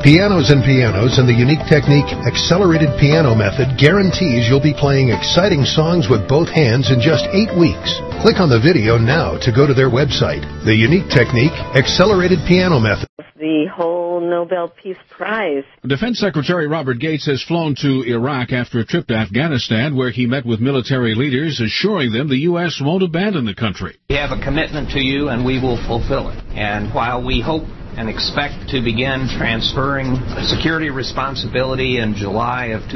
Pianos and Pianos and the unique technique Accelerated Piano Method guarantees you'll be playing exciting songs with both hands in just 8 weeks. Click on the video now to go to their website. The unique technique Accelerated Piano Method. The whole Nobel Peace Prize. Defense Secretary Robert Gates has flown to Iraq after a trip to Afghanistan, where he met with military leaders, assuring them the U.S. won't abandon the country. We have a commitment to you, and we will fulfill it. And while we hope and expect to begin transferring security responsibility in July of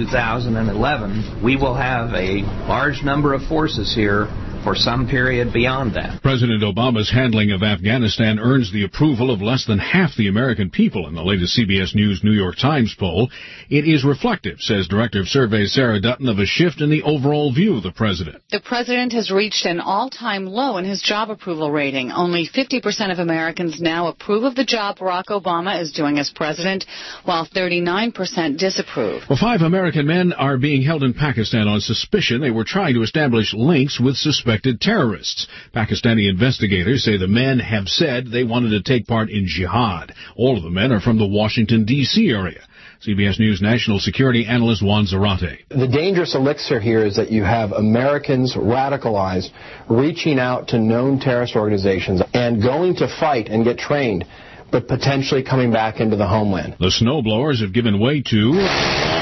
2011, we will have a large number of forces here for some period beyond that. President Obama's handling of Afghanistan earns the approval of less than half the American people in the latest CBS News New York Times poll. It is reflective, says Director of Surveys Sarah Dutton, of a shift in the overall view of the president. The president has reached an all-time low in his job approval rating. Only 50% of Americans now approve of the job Barack Obama is doing as president, while 39% disapprove. Well, 5 American men are being held in Pakistan on suspicion they were trying to establish links with suspected terrorists. Pakistani investigators say the men have said they wanted to take part in jihad. All of the men are from the Washington, D.C. area. CBS News national security analyst Juan Zarate. The dangerous elixir here is that you have Americans radicalized, reaching out to known terrorist organizations and going to fight and get trained, but potentially coming back into the homeland. The snowblowers have given way to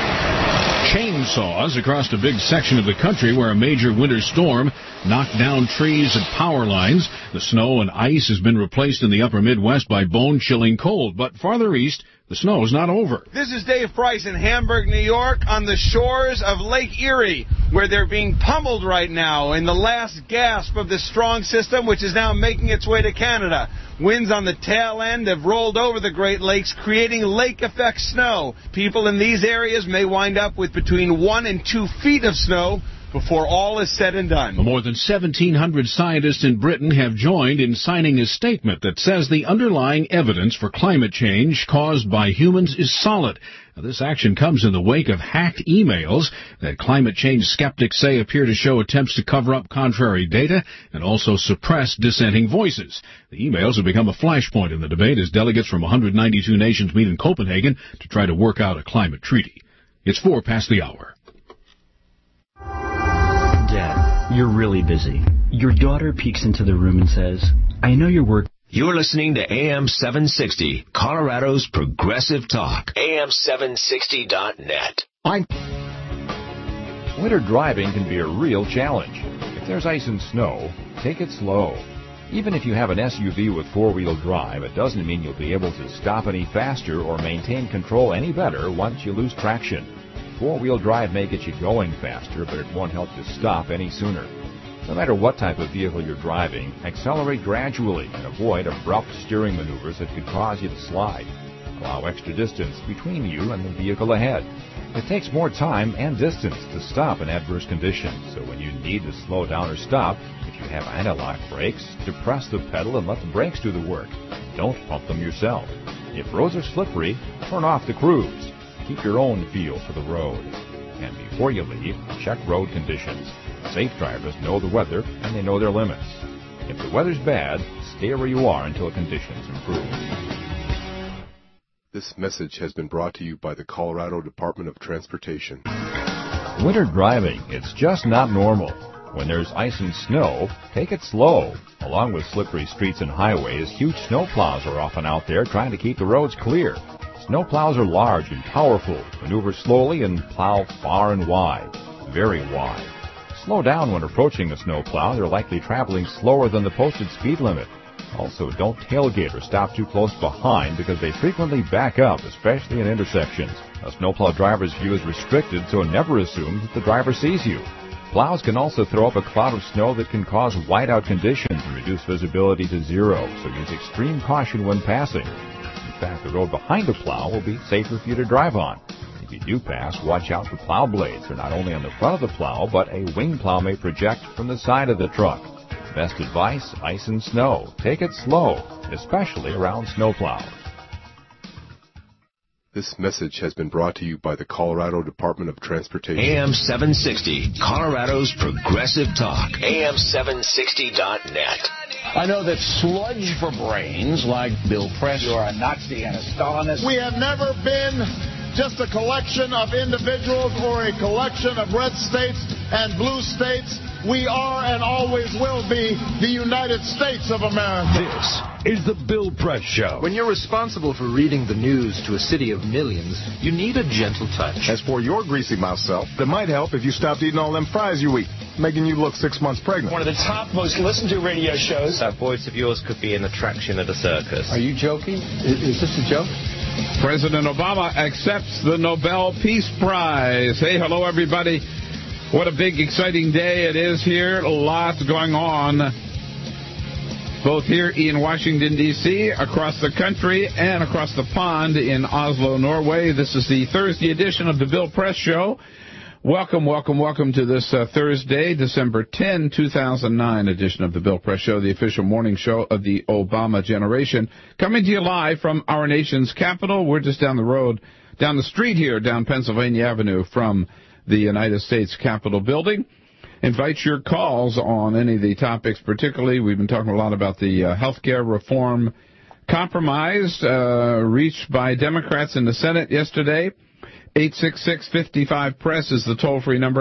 chainsaws across a big section of the country where a major winter storm knocked down trees and power lines. The snow and ice has been replaced in the upper Midwest by bone-chilling cold, but farther east, the snow is not over. This is Dave Price in Hamburg, New York, on the shores of Lake Erie, where they're being pummeled right now in the last gasp of this strong system, which is now making its way to Canada. Winds on the tail end have rolled over the Great Lakes, creating lake-effect snow. People in these areas may wind up with between 1 and 2 feet of snow before all is said and done. More than 1,700 scientists in Britain have joined in signing a statement that says the underlying evidence for climate change caused by humans is solid. Now, this action comes in the wake of hacked emails that climate change skeptics say appear to show attempts to cover up contrary data and also suppress dissenting voices. The emails have become a flashpoint in the debate as delegates from 192 nations meet in Copenhagen to try to work out a climate treaty. It's 4 past the hour. Dad, you're really busy. Your daughter peeks into the room and says, I know your work. You're listening to AM 760, Colorado's Progressive Talk. AM760.net. Winter driving can be a real challenge. If there's ice and snow, take it slow. Even if you have an SUV with four-wheel drive, it doesn't mean you'll be able to stop any faster or maintain control any better once you lose traction. Four-wheel drive may get you going faster, but it won't help you stop any sooner. No matter what type of vehicle you're driving, accelerate gradually and avoid abrupt steering maneuvers that could cause you to slide. Allow extra distance between you and the vehicle ahead. It takes more time and distance to stop in adverse conditions, so when you need to slow down or stop, if you have anti-lock brakes, depress the pedal and let the brakes do the work. Don't pump them yourself. If roads are slippery, turn off the cruise. Keep your own feel for the road. And before you leave, check road conditions. Safe drivers know the weather and they know their limits. If the weather's bad, stay where you are until conditions improve. This message has been brought to you by the Colorado Department of Transportation. Winter driving, it's just not normal. When there's ice and snow, take it slow. Along with slippery streets and highways, huge snowplows are often out there trying to keep the roads clear. Snowplows are large and powerful, maneuver slowly, and plow far and wide, very wide. Slow down when approaching a snowplow. They're likely traveling slower than the posted speed limit. Also, don't tailgate or stop too close behind because they frequently back up, especially in intersections. A snowplow driver's view is restricted, so never assume that the driver sees you. Plows can also throw up a cloud of snow that can cause whiteout conditions and reduce visibility to zero, so use extreme caution when passing. In fact, the road behind the plow will be safer for you to drive on. If you do pass, watch out for plow blades. They're not only on the front of the plow, but a wing plow may project from the side of the truck. Best advice, ice and snow. Take it slow, especially around snowplows. This message has been brought to you by the Colorado Department of Transportation. AM 760, Colorado's Progressive Talk. AM760.net. I know that sludge for brains like Bill Press. You are a Nazi and a Stalinist. We have never been just a collection of individuals or a collection of red states and blue states. We are and always will be the United States of America. This is the Bill Press Show. When you're responsible for reading the news to a city of millions, you need a gentle touch. As for your greasy mouth self, it might help if you stopped eating all them fries you eat, making you look 6 months pregnant. One of the top most listened to radio shows. That voice of yours could be an attraction at a circus. Are you joking? Is this a joke? President Obama accepts the Nobel Peace Prize. Hey, hello, everybody. What a big, exciting day it is here. Lots going on, both here in Washington, D.C., across the country, and across the pond in Oslo, Norway. This is the Thursday edition of the Bill Press Show. Welcome to this Thursday, December 10, 2009 edition of the Bill Press Show, the official morning show of the Obama generation. Coming to you live from our nation's capital. We're just down the street here, down Pennsylvania Avenue from the United States Capitol building. Invite your calls on any of the topics, particularly we've been talking a lot about the health care reform compromise reached by Democrats in the Senate yesterday. 866-55-PRESS is the toll-free number,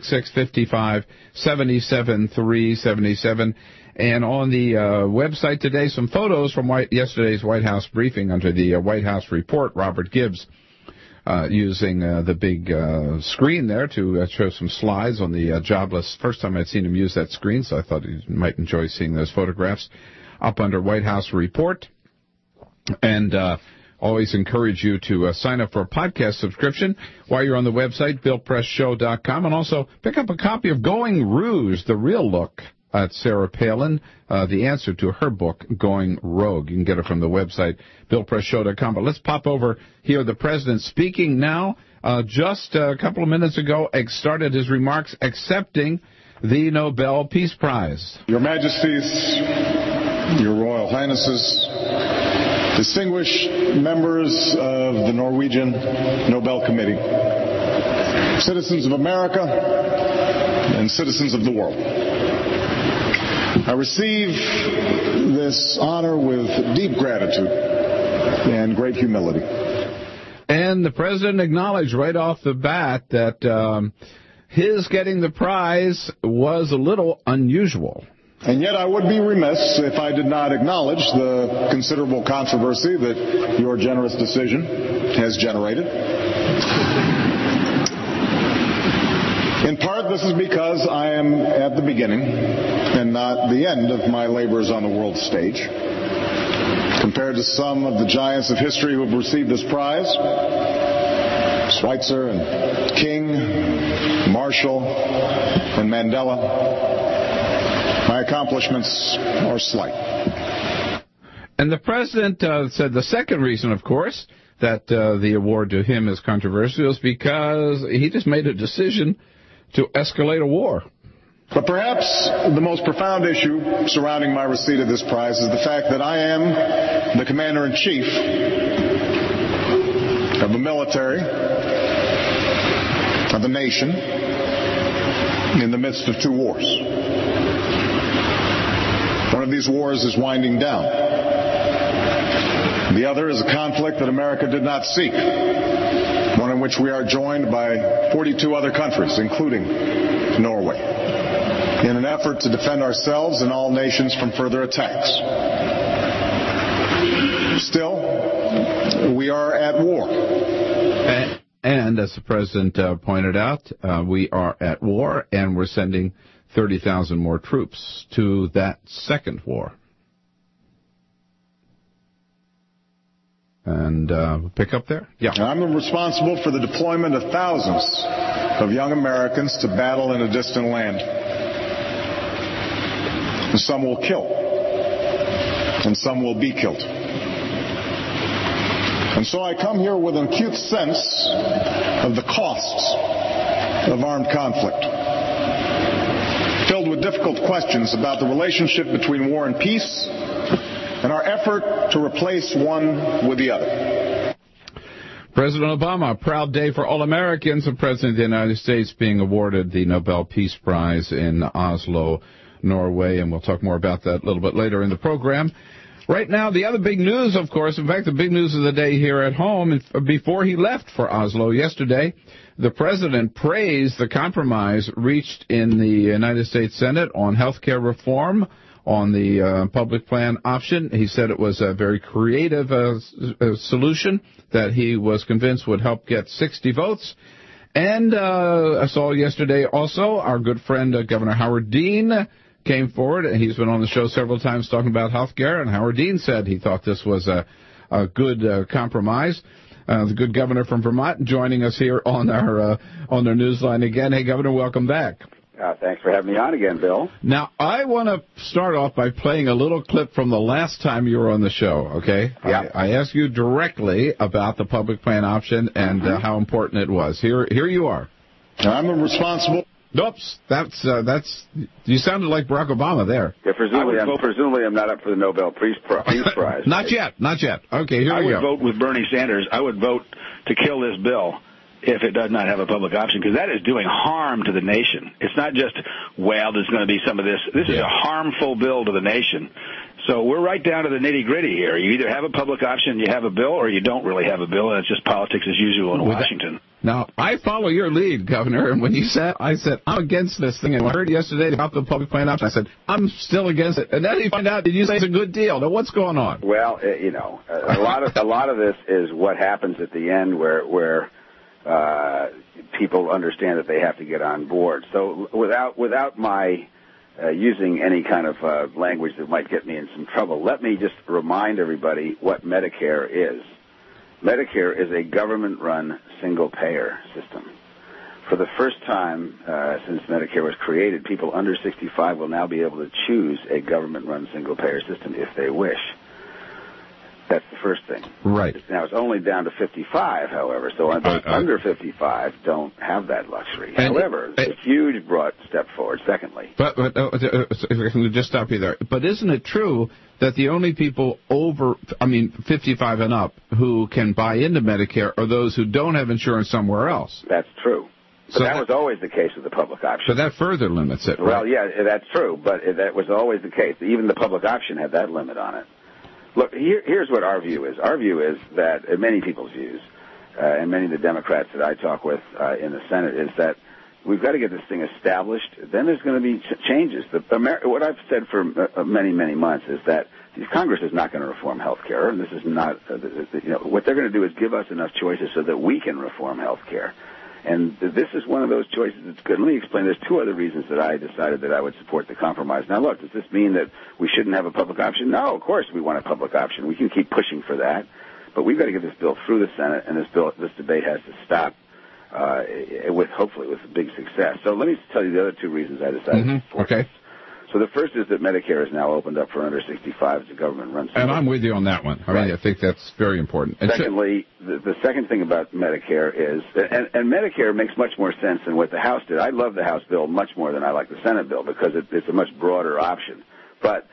866-55-77-377. And on the website today, some photos from yesterday's White House briefing under the White House report. Robert Gibbs using the big screen there to show some slides on the jobless. First time I'd seen him use that screen, so I thought you might enjoy seeing those photographs up under White House report. And always encourage you to sign up for a podcast subscription while you're on the website, BillPressShow.com, and also pick up a copy of Going Rouge, The Real Look at Sarah Palin, the answer to her book, Going Rogue. You can get it from the website, BillPressShow.com. But let's pop over here. The president speaking now. Just a couple of minutes ago, started his remarks accepting the Nobel Peace Prize. Your Majesties, Your Royal Highnesses, distinguished members of the Norwegian Nobel Committee, citizens of America, and citizens of the world. I receive this honor with deep gratitude and great humility. And the president acknowledged right off the bat that his getting the prize was a little unusual. And yet I would be remiss if I did not acknowledge the considerable controversy that your generous decision has generated. In part, this is because I am at the beginning and not the end of my labors on the world stage. Compared to some of the giants of history who have received this prize, Schweitzer and King, Marshall and Mandela, my accomplishments are slight. And the president said the second reason, of course, that the award to him is controversial is because he just made a decision to escalate a war. But perhaps the most profound issue surrounding my receipt of this prize is the fact that I am the commander-in-chief of the military of the nation in the midst of two wars. One of these wars is winding down. The other is a conflict that America did not seek, one in which we are joined by 42 other countries, including Norway, in an effort to defend ourselves and all nations from further attacks. Still, we are at war. And as the president pointed out, we are at war, and we're sending 30,000 more troops to that second war. And we'll pick up there? Yeah. I'm responsible for the deployment of thousands of young Americans to battle in a distant land. And some will kill. And some will be killed. And so I come here with an acute sense of the costs of armed conflict, filled with difficult questions about the relationship between war and peace and our effort to replace one with the other. President Obama, a proud day for all Americans. The President of the United States being awarded the Nobel Peace Prize in Oslo, Norway, and we'll talk more about that a little bit later in the program. Right now, the other big news, of course, in fact, the big news of the day here at home, before he left for Oslo yesterday, the President praised the compromise reached in the United States Senate on health care reform, on the public plan option. He said it was a very creative solution that he was convinced would help get 60 votes. And I saw yesterday also our good friend Governor Howard Dean came forward, and he's been on the show several times talking about health care, and Howard Dean said he thought this was a good compromise. The good governor from Vermont joining us here on our newsline again. Hey, Governor, welcome back. Thanks for having me on again, Bill. Now, I want to start off by playing a little clip from the last time you were on the show, okay? Yeah. I asked you directly about the public plan option and how important it was. Here you are. I'm responsible. Oops, that's. You sounded like Barack Obama there. Yeah, presumably I'm not up for the Nobel Peace Prize. Not yet. Okay, here we go. I would vote with Bernie Sanders. I would vote to kill this bill if it does not have a public option, because that is doing harm to the nation. It's not just, well, there's going to be some of this. This is a harmful bill to the nation. So we're right down to the nitty-gritty here. You either have a public option, you have a bill, or you don't really have a bill, and it's just politics as usual in Washington. Now, I follow your lead, Governor, and when you said, I said, I'm against this thing, and when I heard yesterday about the public plan option, I said, I'm still against it. And then you find out, did you say it's a good deal? Now, what's going on? Well, a lot of this is what happens at the end where people understand that they have to get on board. So without my using any kind of language that might get me in some trouble, let me just remind everybody what Medicare is. Medicare is a government-run single-payer system. For the first time since Medicare was created, people under 65 will now be able to choose a government-run single-payer system if they wish. That's the first thing. Right. Now, it's only down to 55, however, so under 55 don't have that luxury. However, it's a huge, broad step forward, secondly. But if I can just stop you there. But isn't it true that the only people 55 and up who can buy into Medicare are those who don't have insurance somewhere else? That's true. But that was always the case with the public option. So that further limits it, right? Well, yeah, that's true, but that was always the case. Even the public option had that limit on it. Look, here's what our view is. Our view is that, many people's views, and many of the Democrats that I talk with in the Senate, is that we've got to get this thing established. Then there's going to be changes. What I've said for many, many months is that Congress is not going to reform health care, and this is not, what they're going to do is give us enough choices so that we can reform health care. And this is one of those choices that's good. Let me explain. There's two other reasons that I decided that I would support the compromise. Now, look, does this mean that we shouldn't have a public option? No, of course we want a public option. We can keep pushing for that. But we've got to get this bill through the Senate, and this debate has to stop, hopefully with big success. So let me tell you the other two reasons I decided to support this. So the first is that Medicare is now opened up for under 65 as a government-run system. And I'm with you on that one. I think that's very important. And secondly, the second thing about Medicare is, and Medicare makes much more sense than what the House did. I love the House bill much more than I like the Senate bill because it's a much broader option. But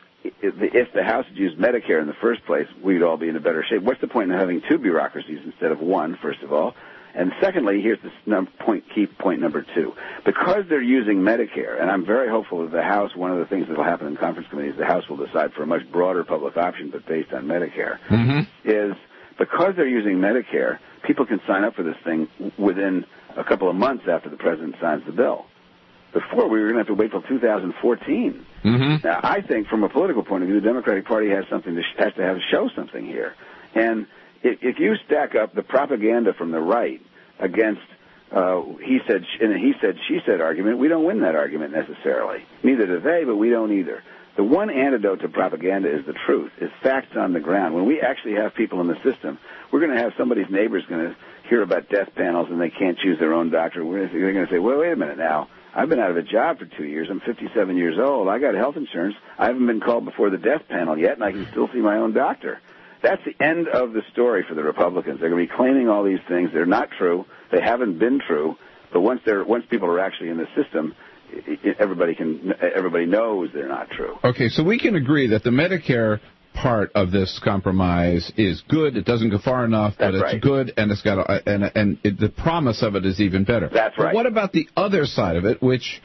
if the House had used Medicare in the first place, we'd all be in a better shape. What's the point in having two bureaucracies instead of one, first of all? And secondly, here's the key point number two. Because they're using Medicare, and I'm very hopeful that the House, one of the things that will happen in conference committee is the House will decide for a much broader public option, but based on Medicare, is because they're using Medicare, people can sign up for this thing within a couple of months after the president signs the bill. Before, we were going to have to wait till 2014. Now, I think from a political point of view, the Democratic Party has to show something here. And if you stack up the propaganda from the right against he said, she said argument, we don't win that argument necessarily. Neither do they, but we don't either. The one antidote to propaganda is the truth, is facts on the ground. When we actually have people in the system, we're going to have somebody's neighbor's going to hear about death panels and they can't choose their own doctor. They're going to say, well, wait a minute now. I've been out of a job for 2 years. I'm 57 years old. I got health insurance. I haven't been called before the death panel yet, and I can still see my own doctor. That's the end of the story for the Republicans. They're going to be claiming all these things. They're not true. They haven't been true. But once people are actually in the system, everybody knows they're not true. Okay, so we can agree that the Medicare part of this compromise is good. It doesn't go far enough, but it's good, and it's got the promise of it is even better. That's right. But what about the other side of it, which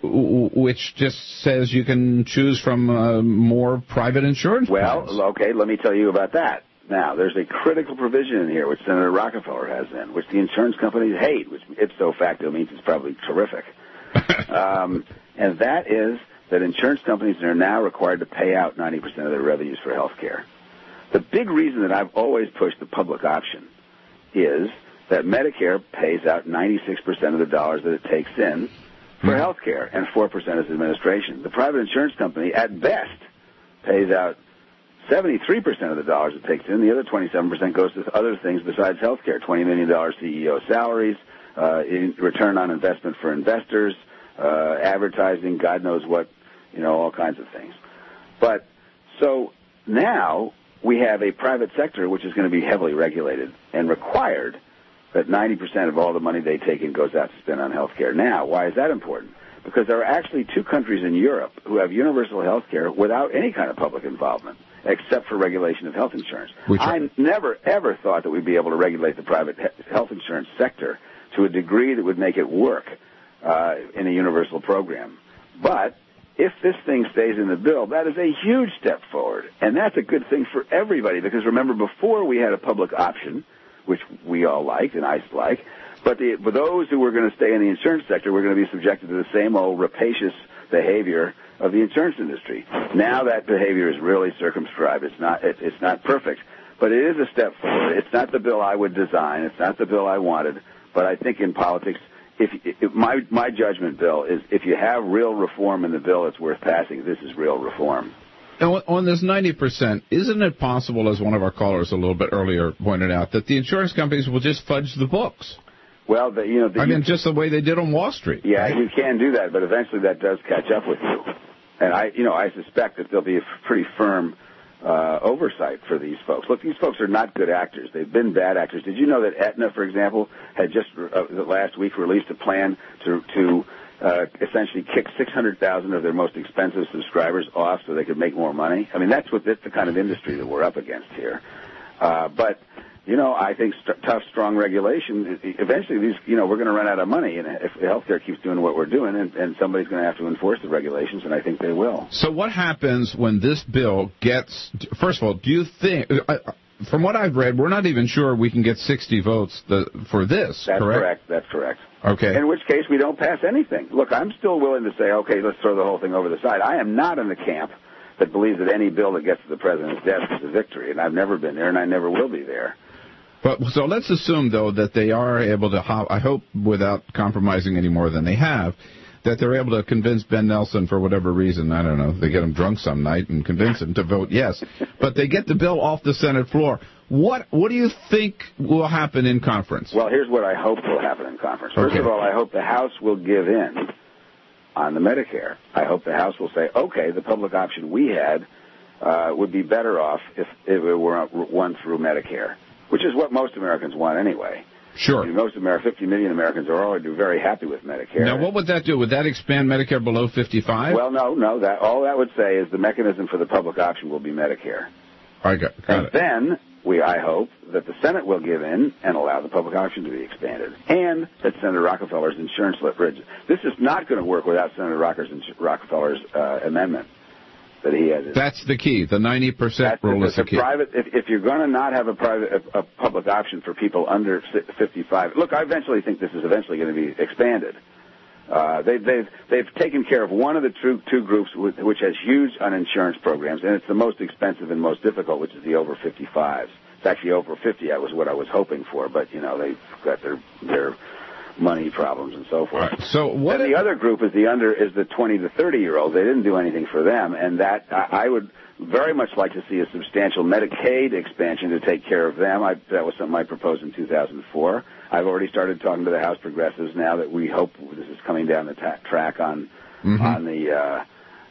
just says you can choose from more private insurance plans? Well, okay, let me tell you about that. Now, there's a critical provision in here which Senator Rockefeller has in, which the insurance companies hate, which ipso facto means it's probably terrific. And that is that insurance companies are now required to pay out 90% of their revenues for health care. The big reason that I've always pushed the public option is that Medicare pays out 96% of the dollars that it takes in for health care, and 4% is administration. The private insurance company, at best, pays out 73% of the dollars it takes in. The other 27% goes to other things besides health care, $20 million CEO salaries, return on investment for investors, advertising, God knows what, all kinds of things. But so now we have a private sector which is going to be heavily regulated and required that 90% of all the money they take in goes out to spend on health care. Now, why is that important? Because there are actually 2 countries in Europe who have universal health care without any kind of public involvement, except for regulation of health insurance. I never, ever thought that we'd be able to regulate the private health insurance sector to a degree that would make it work in a universal program. But if this thing stays in the bill, that is a huge step forward. And that's a good thing for everybody, because remember, before we had a public option, which we all liked and I like, but for those who were going to stay in the insurance sector were going to be subjected to the same old rapacious behavior of the insurance industry. Now that behavior is really circumscribed. It's not perfect, but it is a step forward. It's not the bill I would design. It's not the bill I wanted. But I think in politics, if my judgment, Bill, is if you have real reform in the bill, it's worth passing. This is real reform. Now, on this 90%, isn't it possible, as one of our callers a little bit earlier pointed out, that the insurance companies will just fudge the books? Well, just the way they did on Wall Street. Yeah, right? You can do that, but eventually that does catch up with you. And I suspect that there'll be a pretty firm oversight for these folks. Look, these folks are not good actors. They've been bad actors. Did you know that Aetna, for example, had just last week released a plan to essentially kick 600,000 of their most expensive subscribers off so they could make more money? I mean, that's the kind of industry that we're up against here. But I think tough, strong regulation, eventually we're going to run out of money, and if healthcare keeps doing what we're doing, and somebody's going to have to enforce the regulations, and I think they will. So what happens when this bill gets, first of all, do you think, from what I've read, we're not even sure we can get 60 votes for this, That's correct? That's correct. Okay. In which case we don't pass anything. Look, I'm still willing to say, okay, let's throw the whole thing over the side. I am not in the camp that believes that any bill that gets to the president's desk is a victory, and I've never been there, and I never will be there. But so let's assume, though, that they are able to, I hope without compromising any more than they have, that they're able to convince Ben Nelson for whatever reason. I don't know. They get him drunk some night and convince him to vote yes. But they get the bill off the Senate floor. What do you think will happen in conference? Well, here's what I hope will happen in conference. First of all, I hope the House will give in on the Medicare. I hope the House will say, okay, the public option we had would be better off if it were run through Medicare, which is what most Americans want anyway. Sure. 50 million Americans are already very happy with Medicare. Now, what would that do? Would that expand Medicare below 55? Well, no. All that would say is the mechanism for the public option will be Medicare. I got it. Then I hope that the Senate will give in and allow the public option to be expanded, and that Senator Rockefeller's insurance bridge. This is not going to work without Senator Rockefeller's amendment that he has. That's the key. The 90% rule is the key. If you're going to not have a public option for people under 55, look, I eventually think this is eventually going to be expanded. They've taken care of one of the two groups which has huge uninsurance programs, and it's the most expensive and most difficult, which is the over 55s. It's actually over 50. That was what I was hoping for, but they've got their money problems and so forth. Right. So what? And the other group is the 20 to 30-year-olds. They didn't do anything for them, and that I would very much like to see a substantial Medicaid expansion to take care of them. That was something I proposed in 2004. I've already started talking to the House progressives now that we hope this is coming down the track in the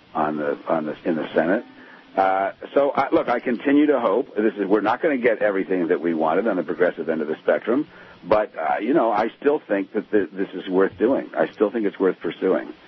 Senate. Look, I continue to hope. We're not going to get everything that we wanted on the progressive end of the spectrum, but I still think that this is worth doing. I still think it's worth pursuing.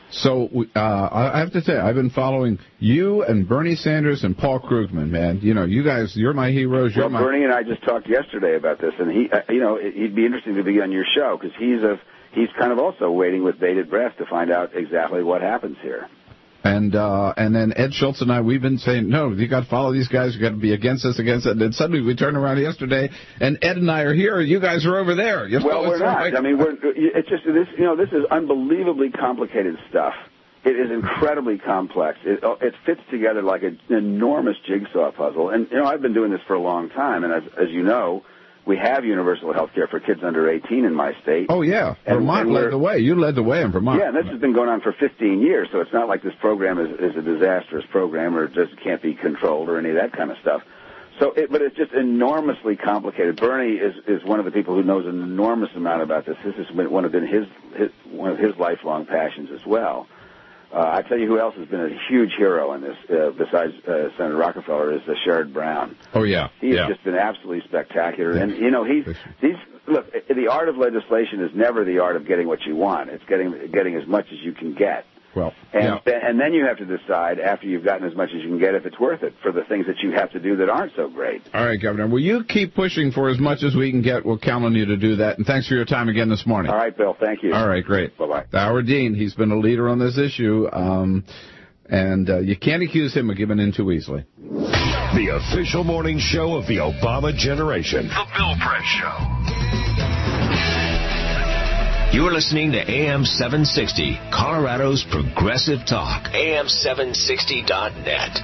So I have to tell you, I've been following you and Bernie Sanders and Paul Krugman, man. You know, you guys, you're my heroes. Bernie and I just talked yesterday about this, and he'd be interesting to be on your show because he's kind of also waiting with bated breath to find out exactly what happens here. And then Ed Schultz and I, we've been saying, no, you got to follow these guys. You got to be against this, against it. And then suddenly we turn around yesterday, and Ed and I are here. You guys are over there. You know, well, we're not. Like, I mean, it's just this. You know, this is unbelievably complicated stuff. It is incredibly complex. It fits together like an enormous jigsaw puzzle. And you know, I've been doing this for a long time, and as you know, we have universal health care for kids under 18 in my state. Oh, yeah. Vermont led the way. You led the way in Vermont. Yeah, and this has been going on for 15 years, so it's not like this program is a disastrous program or just can't be controlled or any of that kind of stuff. But it's just enormously complicated. Bernie is one of the people who knows an enormous amount about this. This has been one of his lifelong passions as well. I tell you who else has been a huge hero in this, besides Senator Rockefeller, is Sherrod Brown. Oh, yeah. He's just been absolutely spectacular. And, you know, look, the art of legislation is never the art of getting what you want. It's getting as much as you can get. Well, and then you have to decide, after you've gotten as much as you can get, if it's worth it for the things that you have to do that aren't so great. All right, Governor. Will you keep pushing for as much as we can get? We'll count on you to do that. And thanks for your time again this morning. All right, Bill. Thank you. All right, great. Bye-bye. Howard Dean, he's been a leader on this issue, and you can't accuse him of giving in too easily. The official morning show of the Obama generation. The Bill Press Show. You're listening to AM 760, Colorado's Progressive Talk. AM760.net.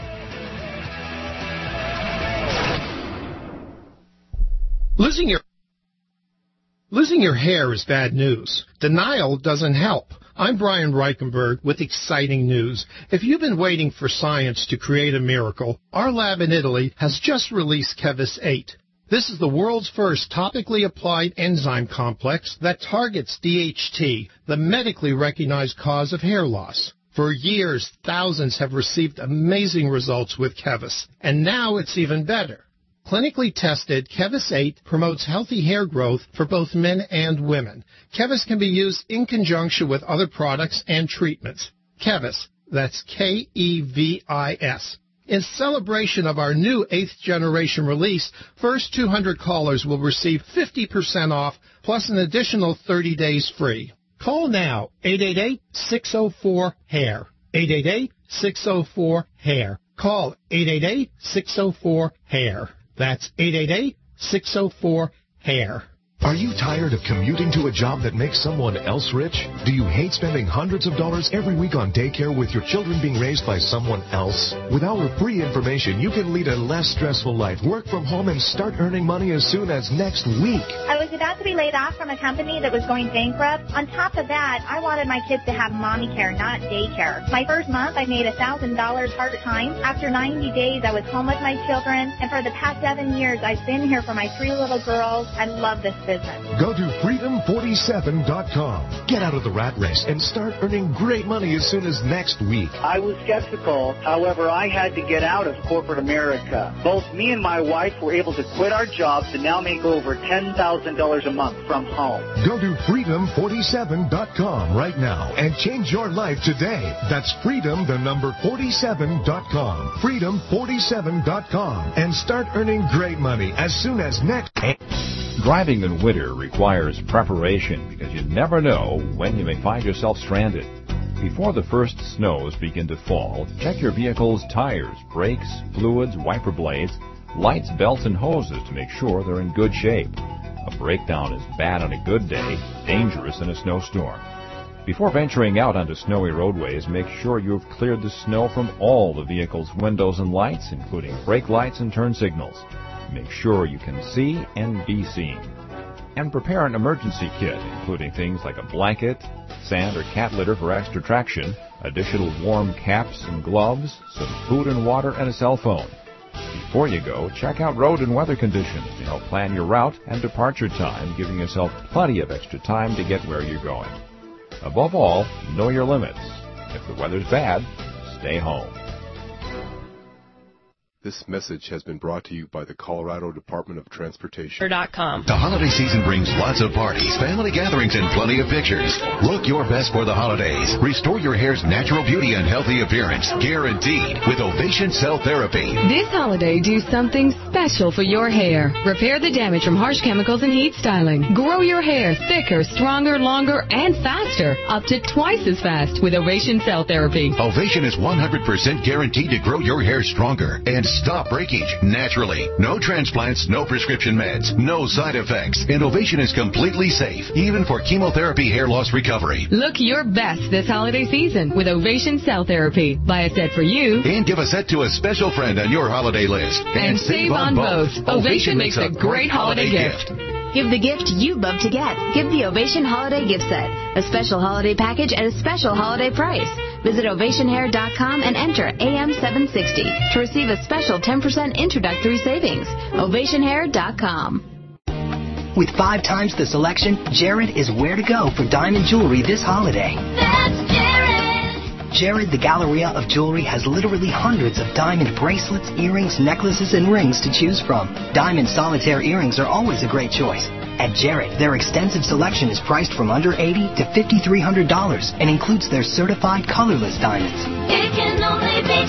Losing your hair is bad news. Denial doesn't help. I'm Brian Reichenberg with exciting news. If you've been waiting for science to create a miracle, our lab in Italy has just released Kevis 8. This is the world's first topically applied enzyme complex that targets DHT, the medically recognized cause of hair loss. For years, thousands have received amazing results with Kevis, and now it's even better. Clinically tested, Kevis 8 promotes healthy hair growth for both men and women. Kevis can be used in conjunction with other products and treatments. Kevis, that's K-E-V-I-S. In celebration of our new 8th generation release, first 200 callers will receive 50% off plus an additional 30 days free. Call now, 888-604-HAIR. 888-604-HAIR. Call 888-604-HAIR. That's 888-604-HAIR. Are you tired of commuting to a job that makes someone else rich? Do you hate spending hundreds of dollars every week on daycare with your children being raised by someone else? With our free information, you can lead a less stressful life, work from home, and start earning money as soon as next week. I was about to be laid off from a company that was going bankrupt. On top of that, I wanted my kids to have mommy care, not daycare. My first month, I made $1,000 part-time. After 90 days, I was home with my children, and for the past 7 years, I've been here for my 3 little girls. I love this business. Go to freedom47.com. Get out of the rat race and start earning great money as soon as next week. I was skeptical. However, I had to get out of corporate America. Both me and my wife were able to quit our jobs and now make over $10,000 a month from home. Go to freedom47.com right now and change your life today. That's freedom47.com. Freedom47.com. And start earning great money as soon as next. Driving in winter requires preparation because you never know when you may find yourself stranded. Before the first snows begin to fall, check your vehicle's tires, brakes, fluids, wiper blades, lights, belts, and hoses to make sure they're in good shape. A breakdown is bad on a good day, dangerous in a snowstorm. Before venturing out onto snowy roadways, make sure you've cleared the snow from all the vehicle's windows and lights, including brake lights and turn signals. Make sure you can see and be seen. And prepare an emergency kit, including things like a blanket, sand or cat litter for extra traction, additional warm caps and gloves, some food and water, and a cell phone. Before you go, check out road and weather conditions to help plan your route and departure time, giving yourself plenty of extra time to get where you're going. Above all, know your limits. If the weather's bad, stay home. This message has been brought to you by the Colorado Department of Transportation. The holiday season brings lots of parties, family gatherings, and plenty of pictures. Look your best for the holidays. Restore your hair's natural beauty and healthy appearance, guaranteed, with Ovation Cell Therapy. This holiday, do something special for your hair. Repair the damage from harsh chemicals and heat styling. Grow your hair thicker, stronger, longer, and faster. Up to twice as fast with Ovation Cell Therapy. Ovation is 100% guaranteed to grow your hair stronger and stop breakage naturally. No transplants, no prescription meds, no side effects. And Ovation is completely safe, even for chemotherapy hair loss recovery. Look your best this holiday season with Ovation Cell Therapy. Buy a set for you. And give a set to a special friend on your holiday list. And save on both. Ovation makes a great holiday gift. Give the gift you'd love to get. Give the Ovation Holiday Gift Set, a special holiday package at a special holiday price. Visit ovationhair.com and enter AM760 to receive a special 10% introductory savings. ovationhair.com. With 5 times the selection, Jared is where to go for diamond jewelry this holiday. That's Jared! Jared, the Galleria of Jewelry, has literally hundreds of diamond bracelets, earrings, necklaces, and rings to choose from. Diamond solitaire earrings are always a great choice. At Jared, their extensive selection is priced from under $80 to $5,300 and includes their certified colorless diamonds. It can only be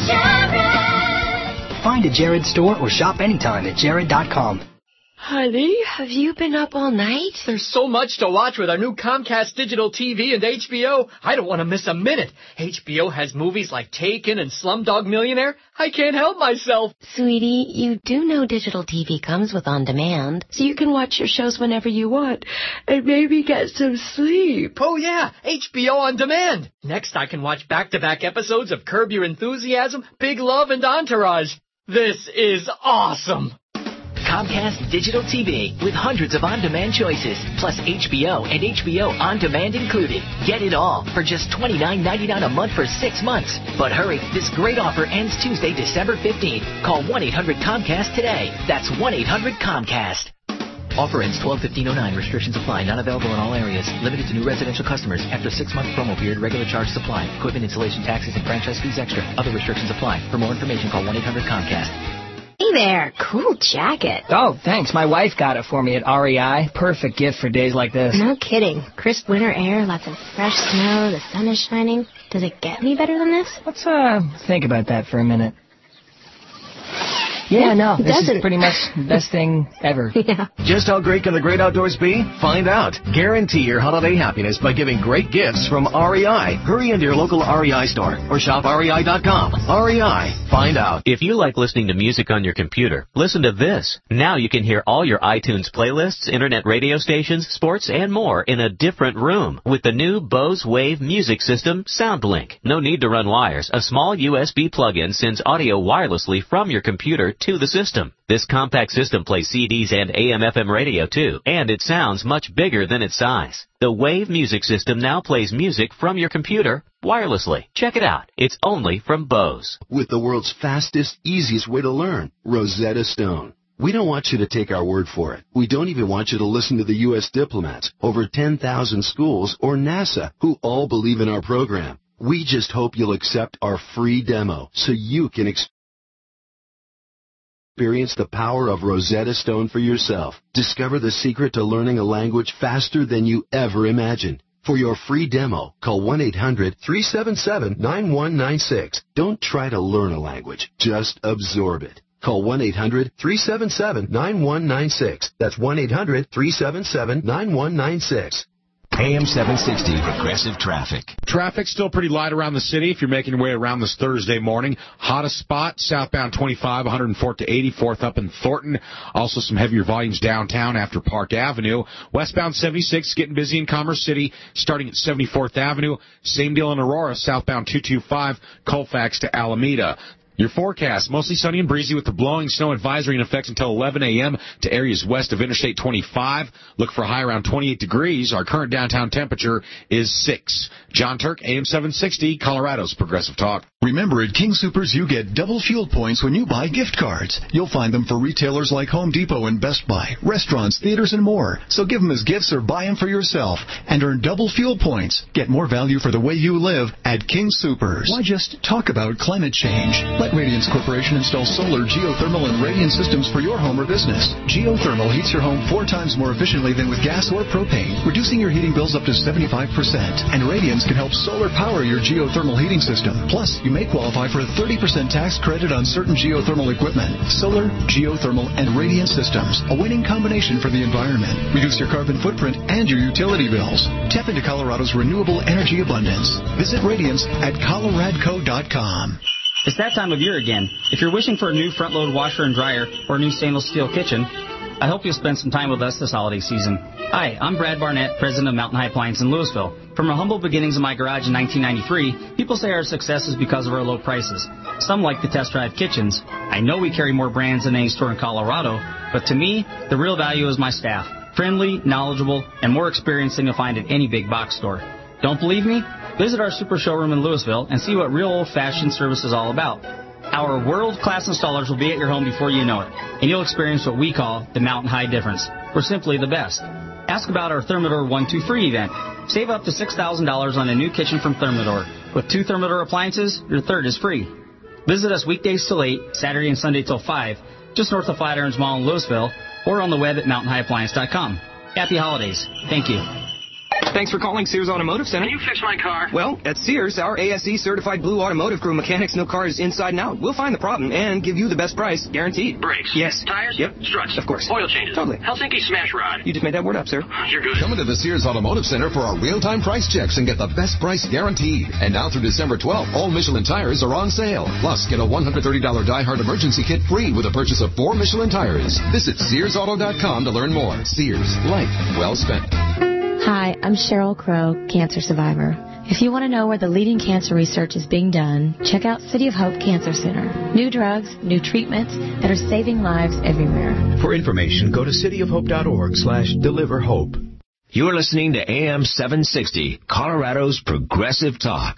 Jared! Find a Jared store or shop anytime at Jared.com. Honey, have you been up all night? There's so much to watch with our new Comcast digital TV and HBO. I don't want to miss a minute. HBO has movies like Taken and Slumdog Millionaire. I can't help myself. Sweetie, you do know digital TV comes with On Demand, so you can watch your shows whenever you want and maybe get some sleep. Oh, yeah, HBO On Demand. Next, I can watch back-to-back episodes of Curb Your Enthusiasm, Big Love, and Entourage. This is awesome. Comcast Digital TV with hundreds of on-demand choices, plus HBO and HBO On Demand included. Get it all for just $29.99 a month for 6 months. But hurry, this great offer ends Tuesday, December 15th. Call 1-800-COMCAST today. That's 1-800-COMCAST. Offer ends 12/15/09. Restrictions apply. Not available in all areas. Limited to new residential customers. After 6-month promo period, regular charges apply. Equipment, installation, taxes, and franchise fees extra. Other restrictions apply. For more information, call 1-800-COMCAST. Hey there, cool jacket. Oh, thanks. My wife got it for me at REI. Perfect gift for days like this. No kidding. Crisp winter air, lots of fresh snow, the sun is shining. Does it get any better than this? Let's think about that for a minute. Yeah, no, this is pretty much the best thing ever. Yeah. Just how great can the great outdoors be? Find out. Guarantee your holiday happiness by giving great gifts from REI. Hurry into your local REI store or shop REI.com. REI. Find out. If you like listening to music on your computer, listen to this. Now you can hear all your iTunes playlists, internet radio stations, sports, and more in a different room with the new Bose Wave music system, SoundLink. No need to run wires. A small USB plug-in sends audio wirelessly from your computer to the system. This compact system plays CDs and AM/FM radio too, and it sounds much bigger than its size. The Wave music system now plays music from your computer wirelessly. Check it out. It's only from Bose. With the world's fastest, easiest way to learn, Rosetta Stone. We don't want you to take our word for it. We don't even want you to listen to the U.S. diplomats, over 10,000 schools, or NASA, who all believe in our program. We just hope you'll accept our free demo so you can experience the power of Rosetta Stone for yourself. Discover the secret to learning a language faster than you ever imagined. For your free demo, call 1-800-377-9196. Don't try to learn a language. Just absorb it. Call 1-800-377-9196. That's 1-800-377-9196. AM 760 Progressive Traffic. Traffic still pretty light around the city if you're making your way around this Thursday morning. Hottest spot, southbound 25, 104th to 84th up in Thornton. Also some heavier volumes downtown after Park Avenue. Westbound 76 getting busy in Commerce City starting at 74th Avenue. Same deal in Aurora, southbound 225, Colfax to Alameda. Your forecast, mostly sunny and breezy with the blowing snow advisory in effect until 11 a.m. to areas west of Interstate 25. Look for a high around 28 degrees. Our current downtown temperature is 6. John Turk, AM 760, Colorado's Progressive Talk. Remember, at King Soopers, you get double fuel points when you buy gift cards. You'll find them for retailers like Home Depot and Best Buy, restaurants, theaters, and more. So give them as gifts or buy them for yourself and earn double fuel points. Get more value for the way you live at King Soopers. Why just talk about climate change? Let Radiance Corporation install solar, geothermal, and radiant systems for your home or business. Geothermal heats your home 4 times more efficiently than with gas or propane, reducing your heating bills up to 75%. And Radiance can help solar power your geothermal heating system. Plus, you may qualify for a 30% tax credit on certain geothermal equipment. Solar, geothermal, and radiant systems. A winning combination for the environment. Reduce your carbon footprint and your utility bills. Tap into Colorado's renewable energy abundance. Visit Radiance at coloradco.com. It's that time of year again. If you're wishing for a new front-load washer and dryer or a new stainless steel kitchen, I hope you'll spend some time with us this holiday season. Hi, I'm Brad Barnett, president of Mountain High Appliance in Louisville. From our humble beginnings in my garage in 1993, people say our success is because of our low prices. Some like to test drive kitchens. I know we carry more brands than any store in Colorado, but to me, the real value is my staff. Friendly, knowledgeable, and more experienced than you'll find at any big box store. Don't believe me? Visit our super showroom in Louisville and see what real old-fashioned service is all about. Our world-class installers will be at your home before you know it, and you'll experience what we call the Mountain High difference. We're simply the best. Ask about our Thermador 1-2 free event. Save up to $6,000 on a new kitchen from Thermador. With 2 Thermador appliances, your third is free. Visit us weekdays till 8, Saturday and Sunday till 5, just north of Flatirons Mall in Louisville, or on the web at mountainhighappliance.com. Happy holidays. Thank you. Thanks for calling Sears Automotive Center. Can you fix my car? Well, at Sears, our ASE certified blue automotive crew mechanics know cars inside and out. We'll find the problem and give you the best price, guaranteed. Brakes? Yes. Tires? Yep. Struts? Of course. Oil changes? Totally. Helsinki smash rod? You just made that word up, sir. You're good. Come into the Sears Automotive Center for our real-time price checks and get the best price guaranteed. And now through December 12th, all Michelin tires are on sale. Plus, get a $130 Die Hard emergency kit free with a purchase of 4 Michelin tires. Visit SearsAuto.com to learn more. Sears. Life well spent. Hi, I'm Cheryl Crow, cancer survivor. If you want to know where the leading cancer research is being done, check out City of Hope Cancer Center. New drugs, new treatments that are saving lives everywhere. For information, go to cityofhope.org/deliverhope. You're listening to AM 760, Colorado's Progressive Talk.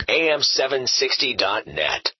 AM760.net.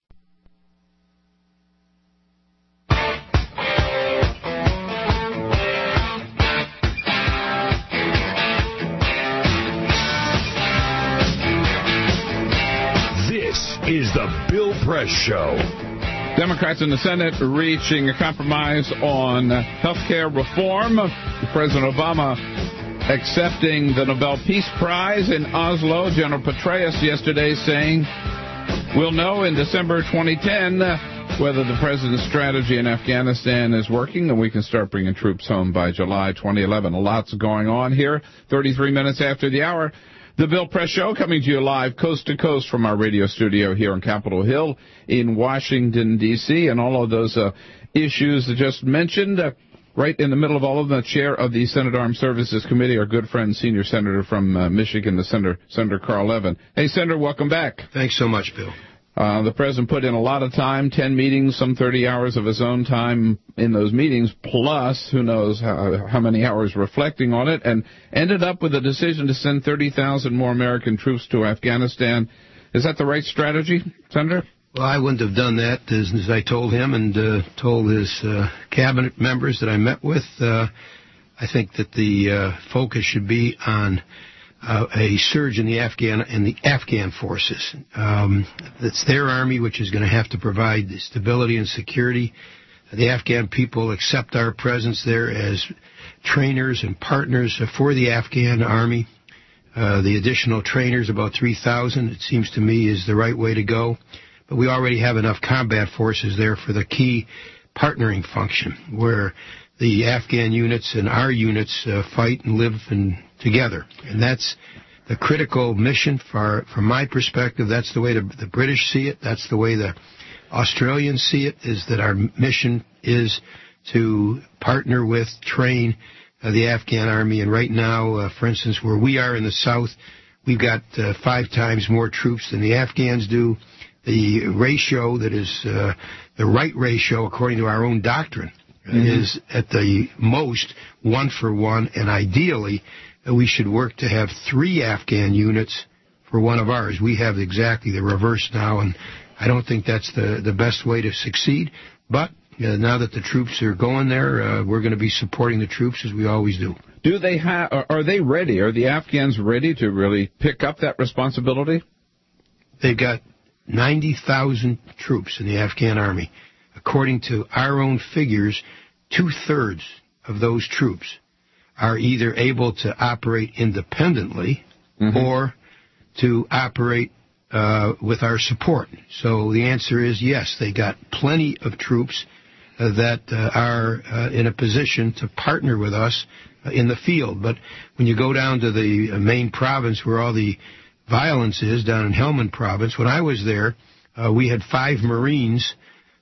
Is the Bill Press Show. Democrats in the Senate reaching a compromise on health care reform. President Obama accepting the Nobel Peace Prize in Oslo. General Petraeus yesterday saying, we'll know in December 2010 whether the president's strategy in Afghanistan is working and we can start bringing troops home by July 2011. A lot's going on here. 33 minutes after the hour. The Bill Press Show coming to you live coast to coast from our radio studio here on Capitol Hill in Washington, D.C. And all of those issues just mentioned, right in the middle of all of them, the chair of the Senate Armed Services Committee, our good friend, senior senator from Michigan, Senator Carl Levin. Hey, Senator, welcome back. Thanks so much, Bill. The president put in a lot of time, 10 meetings, some 30 hours of his own time in those meetings, plus who knows how many hours reflecting on it, and ended up with a decision to send 30,000 more American troops to Afghanistan. Is that the right strategy, Senator? Well, I wouldn't have done that, as I told him and told his cabinet members that I met with. I think that the focus should be on a surge in the Afghan forces. It's their army which is going to have to provide the stability and security. The Afghan people accept our presence there as trainers and partners for the Afghan army. The additional trainers, about 3,000, it seems to me, is the right way to go. But we already have enough combat forces there for the key partnering function, where the Afghan units and our units fight and live together. And that's the critical mission from my perspective. That's the way the British see it. That's the way the Australians see it, is that our mission is to partner with, train the Afghan army. And right now, for instance, where we are in the south, we've got 5 times more troops than the Afghans do. The ratio that is the right ratio, according to our own doctrine, is at the most 1-for-1, and ideally we should work to have 3 Afghan units for one of ours. We have exactly the reverse now, and I don't think that's the best way to succeed. But now that the troops are going there, we're going to be supporting the troops as we always do. Are they ready? Are the Afghans ready to really pick up that responsibility? They've got 90,000 troops in the Afghan army. According to our own figures, 2/3 of those troops are either able to operate independently or to operate with our support. So the answer is yes, they got plenty of troops that are in a position to partner with us in the field. But when you go down to the main province where all the violence is, down in Helmand province, when I was there, we had 5 Marines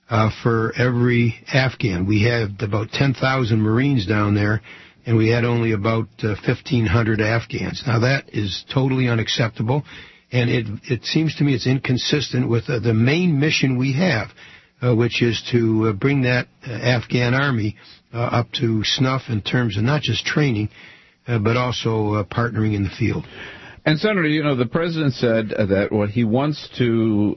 for every Afghan. We had about 10,000 Marines down there, and we had only about 1,500 Afghans. Now, that is totally unacceptable, and it seems to me it's inconsistent with the main mission we have, which is to bring that Afghan army up to snuff in terms of not just training, but also partnering in the field. And, Senator, you know, the president said that what he wants to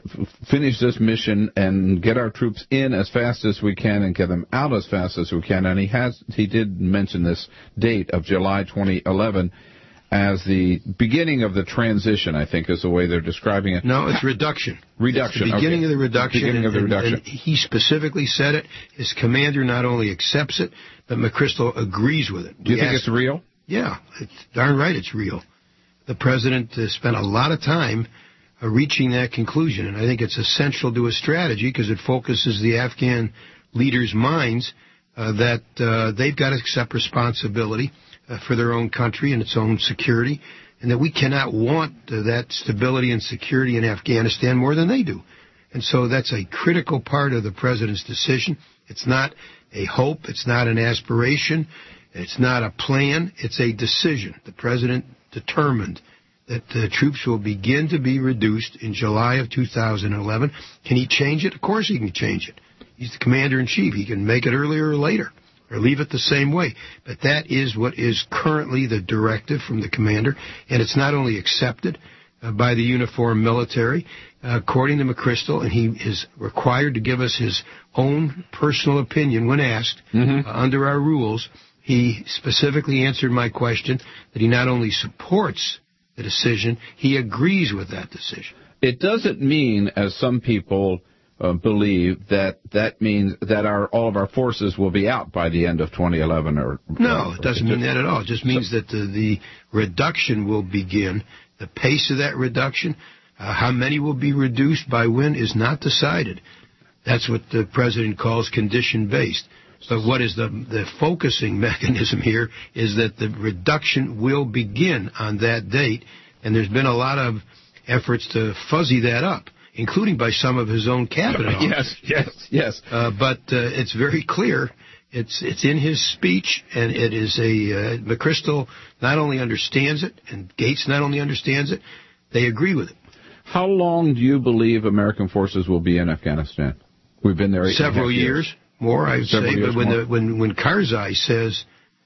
finish this mission and get our troops in as fast as we can and get them out as fast as we can. And he did mention this date of July 2011 as the beginning of the transition, I think is the way they're describing it. No, it's reduction. Reduction. It's the beginning of the reduction. Beginning of the reduction. And he specifically said it. His commander not only accepts it, but McChrystal agrees with it. Do you think it's real? Yeah, it's darn right it's real. The president spent a lot of time reaching that conclusion, and I think it's essential to a strategy because it focuses the Afghan leaders' minds that they've got to accept responsibility for their own country and its own security, and that we cannot want that stability and security in Afghanistan more than they do. And so that's a critical part of the president's decision. It's not a hope. It's not an aspiration. It's not a plan. It's a decision. The president determined that the troops will begin to be reduced in July of 2011. Can he change it? Of course he can change it. He's the commander-in-chief. He can make it earlier or later, or leave it the same way. But that is what is currently the directive from the commander, and it's not only accepted by the uniformed military, according to McChrystal, and he is required to give us his own personal opinion when asked under our rules. He specifically answered my question that he not only supports the decision, he agrees with that decision. It doesn't mean, as some people believe, that means that all of our forces will be out by the end of 2011. No, it doesn't mean that at all. It just means that the reduction will begin. The pace of that reduction, how many will be reduced by when, is not decided. That's what the president calls condition-based. So what is the focusing mechanism here is that the reduction will begin on that date, and there's been a lot of efforts to fuzzy that up, including by some of his own cabinet officers. Yes. But it's very clear. It's in his speech, and it is McChrystal not only understands it, and Gates not only understands it, they agree with it. How long do you believe American forces will be in Afghanistan? We've been there several years. More, I would say, but when Karzai says,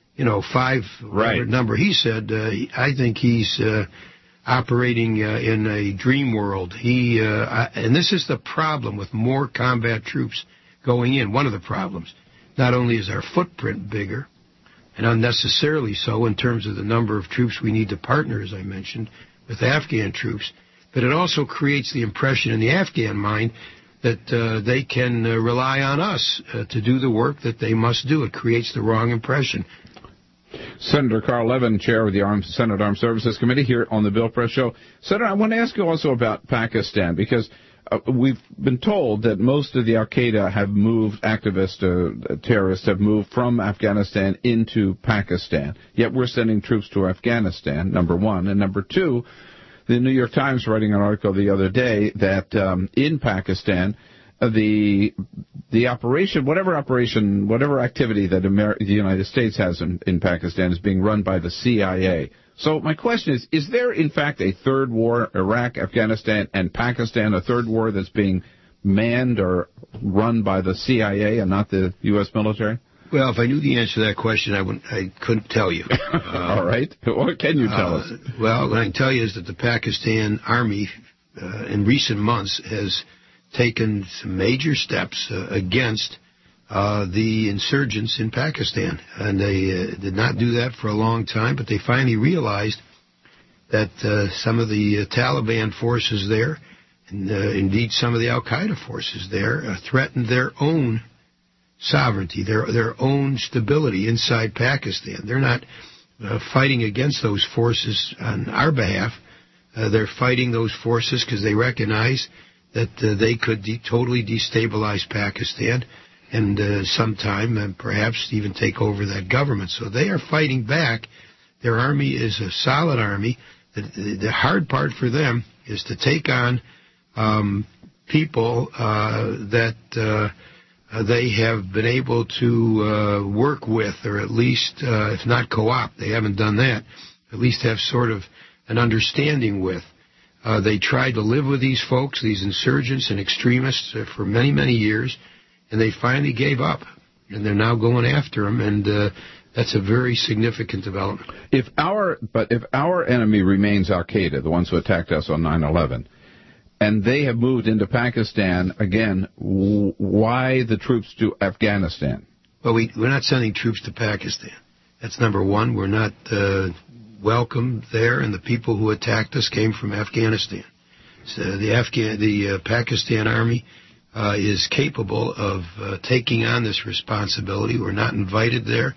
5, whatever number he said, I think he's operating in a dream world. And this is the problem with more combat troops going in. One of the problems, not only is our footprint bigger, and unnecessarily so in terms of the number of troops we need to partner, as I mentioned, with Afghan troops, but it also creates the impression in the Afghan mind that they can rely on us to do the work that they must do. It creates the wrong impression. Senator Carl Levin, chair of the Senate Armed Services Committee here on the Bill Press Show. Senator, I want to ask you also about Pakistan, because we've been told that most of the Al-Qaeda have moved, terrorists have moved from Afghanistan into Pakistan. Yet we're sending troops to Afghanistan, number one. And number two, the New York Times writing an article the other day that in Pakistan, the operation, whatever activity that the United States has in Pakistan is being run by the CIA. So my question is there in fact a third war, Iraq, Afghanistan, and Pakistan, a third war that's being manned or run by the CIA and not the U.S. military? Well, if I knew the answer to that question, I couldn't tell you. All right. What can you tell us? Well, what I can tell you is that the Pakistan Army in recent months has taken some major steps against the insurgents in Pakistan. And they did not do that for a long time, but they finally realized that some of the Taliban forces there and indeed some of the Al-Qaeda forces there, threatened their own sovereignty, their own stability inside Pakistan. They're not fighting against those forces on our behalf. They're fighting those forces because they recognize that they could totally destabilize Pakistan and sometime perhaps even take over that government. So they are fighting back. Their army is a solid army. The hard part for them is to take on people that they have been able to work with, or at least, if not co-opt, they haven't done that, at least have sort of an understanding with. They tried to live with these folks, these insurgents and extremists, for many, many years, and they finally gave up, and they're now going after them, and that's a very significant development. If our enemy remains Al-Qaeda, the ones who attacked us on 9/11, and they have moved into Pakistan again, why the troops to Afghanistan? Well, we're not sending troops to Pakistan. That's number one. We're not welcome there, and the people who attacked us came from Afghanistan. So the Pakistan Army is capable of taking on this responsibility. We're not invited there,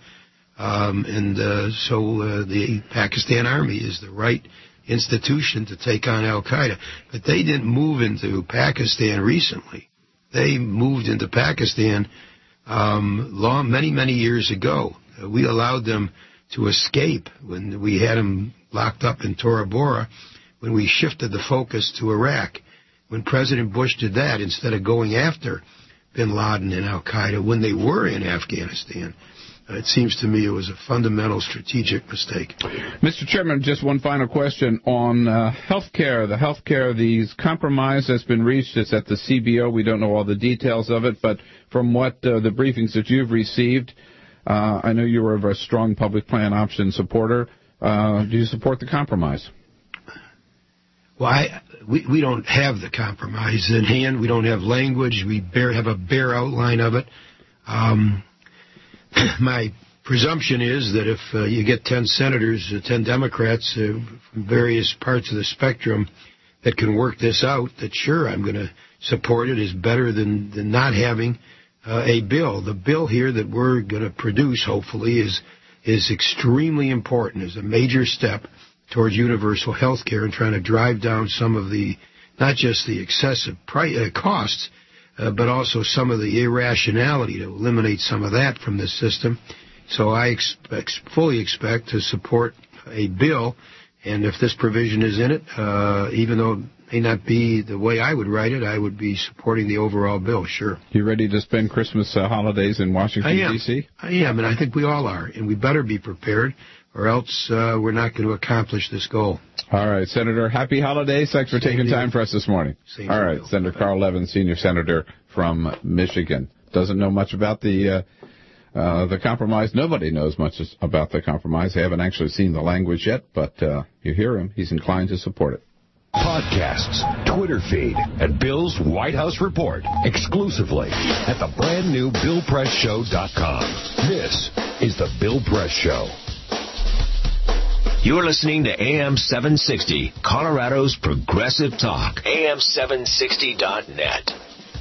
so the Pakistan Army is the right institution to take on Al-Qaeda. But they didn't move into Pakistan recently. They moved into Pakistan many, many years ago. We allowed them to escape when we had them locked up in Tora Bora, when we shifted the focus to Iraq. When President Bush did that, instead of going after bin Laden and Al-Qaeda when they were in Afghanistan, it seems to me it was a fundamental strategic mistake. Mr. Chairman, just one final question on health care. The health care, the compromise that's been reached, it's at the CBO. We don't know all the details of it, but from what the briefings that you've received, I know you were a strong public plan option supporter. Do you support the compromise? Well, we don't have the compromise in hand. We don't have language. We have a bare outline of it. My presumption is that if you get 10 senators, 10 Democrats from various parts of the spectrum that can work this out, that sure, I'm going to support it. Is better than not having a bill. The bill here that we're going to produce, hopefully, is extremely important, is a major step towards universal health care and trying to drive down some of the, not just the excessive costs, but also some of the irrationality, to eliminate some of that from this system. So I fully expect to support a bill, and if this provision is in it, even though it may not be the way I would write it, I would be supporting the overall bill, sure. You ready to spend Christmas holidays in Washington, D.C.? I am, and I think we all are, and we better be prepared, or else we're not going to accomplish this goal. All right, Senator, happy holidays. Thanks for taking time for us this morning. All right, Senator Carl Levin, Senior Senator from Michigan. Doesn't know much about the compromise. Nobody knows much about the compromise. They haven't actually seen the language yet, but you hear him. He's inclined to support it. Podcasts, Twitter feed, and Bill's White House Report exclusively at the brand new BillPressShow.com. This is the Bill Press Show. You're listening to AM 760, Colorado's Progressive Talk. AM760.net.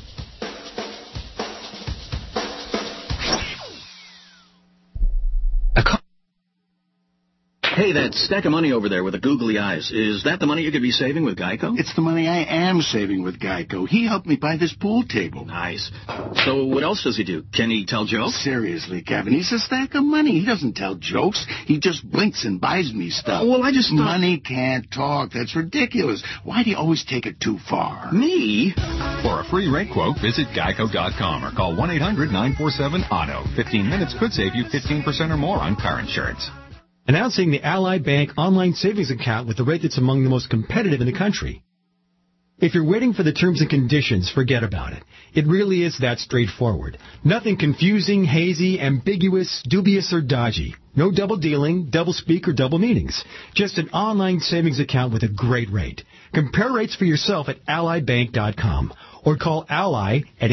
Hey, that stack of money over there with the googly eyes, is that the money you could be saving with Geico? It's the money I am saving with Geico. He helped me buy this pool table. Nice. So what else does he do? Can he tell jokes? Seriously, Kevin, he's a stack of money. He doesn't tell jokes. He just blinks and buys me stuff. Oh, well, I just thought... Money can't talk. That's ridiculous. Why do you always take it too far? Me? For a free rate quote, visit Geico.com or call 1-800-947-AUTO. 15 minutes could save you 15% or more on car insurance. Announcing the Ally Bank online savings account with the rate that's among the most competitive in the country. If you're waiting for the terms and conditions, forget about it. It really is that straightforward. Nothing confusing, hazy, ambiguous, dubious, or dodgy. No double dealing, double speak, or double meanings. Just an online savings account with a great rate. Compare rates for yourself at allybank.com or call Ally at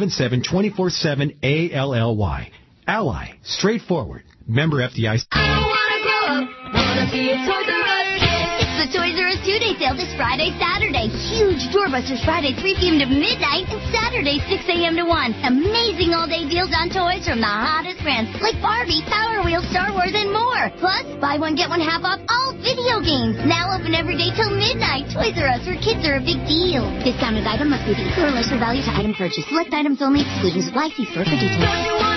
877-247-ALLY. Ally. Straightforward. Member FDIC. Wanna be a Toys R Us kid. It's the Toys R Us 2-day sale this Friday, Saturday. Huge Doorbusters Friday, 3 p.m. to midnight, and Saturday, 6 a.m. to 1. Amazing all-day deals on toys from the hottest brands like Barbie, Power Wheels, Star Wars, and more. Plus, buy one, get one half off all video games. Now open every day till midnight. Toys R Us, where kids are a big deal. Discounted item must be equal or lesser value to item purchase. Select items only. Exclusions apply. See store for details.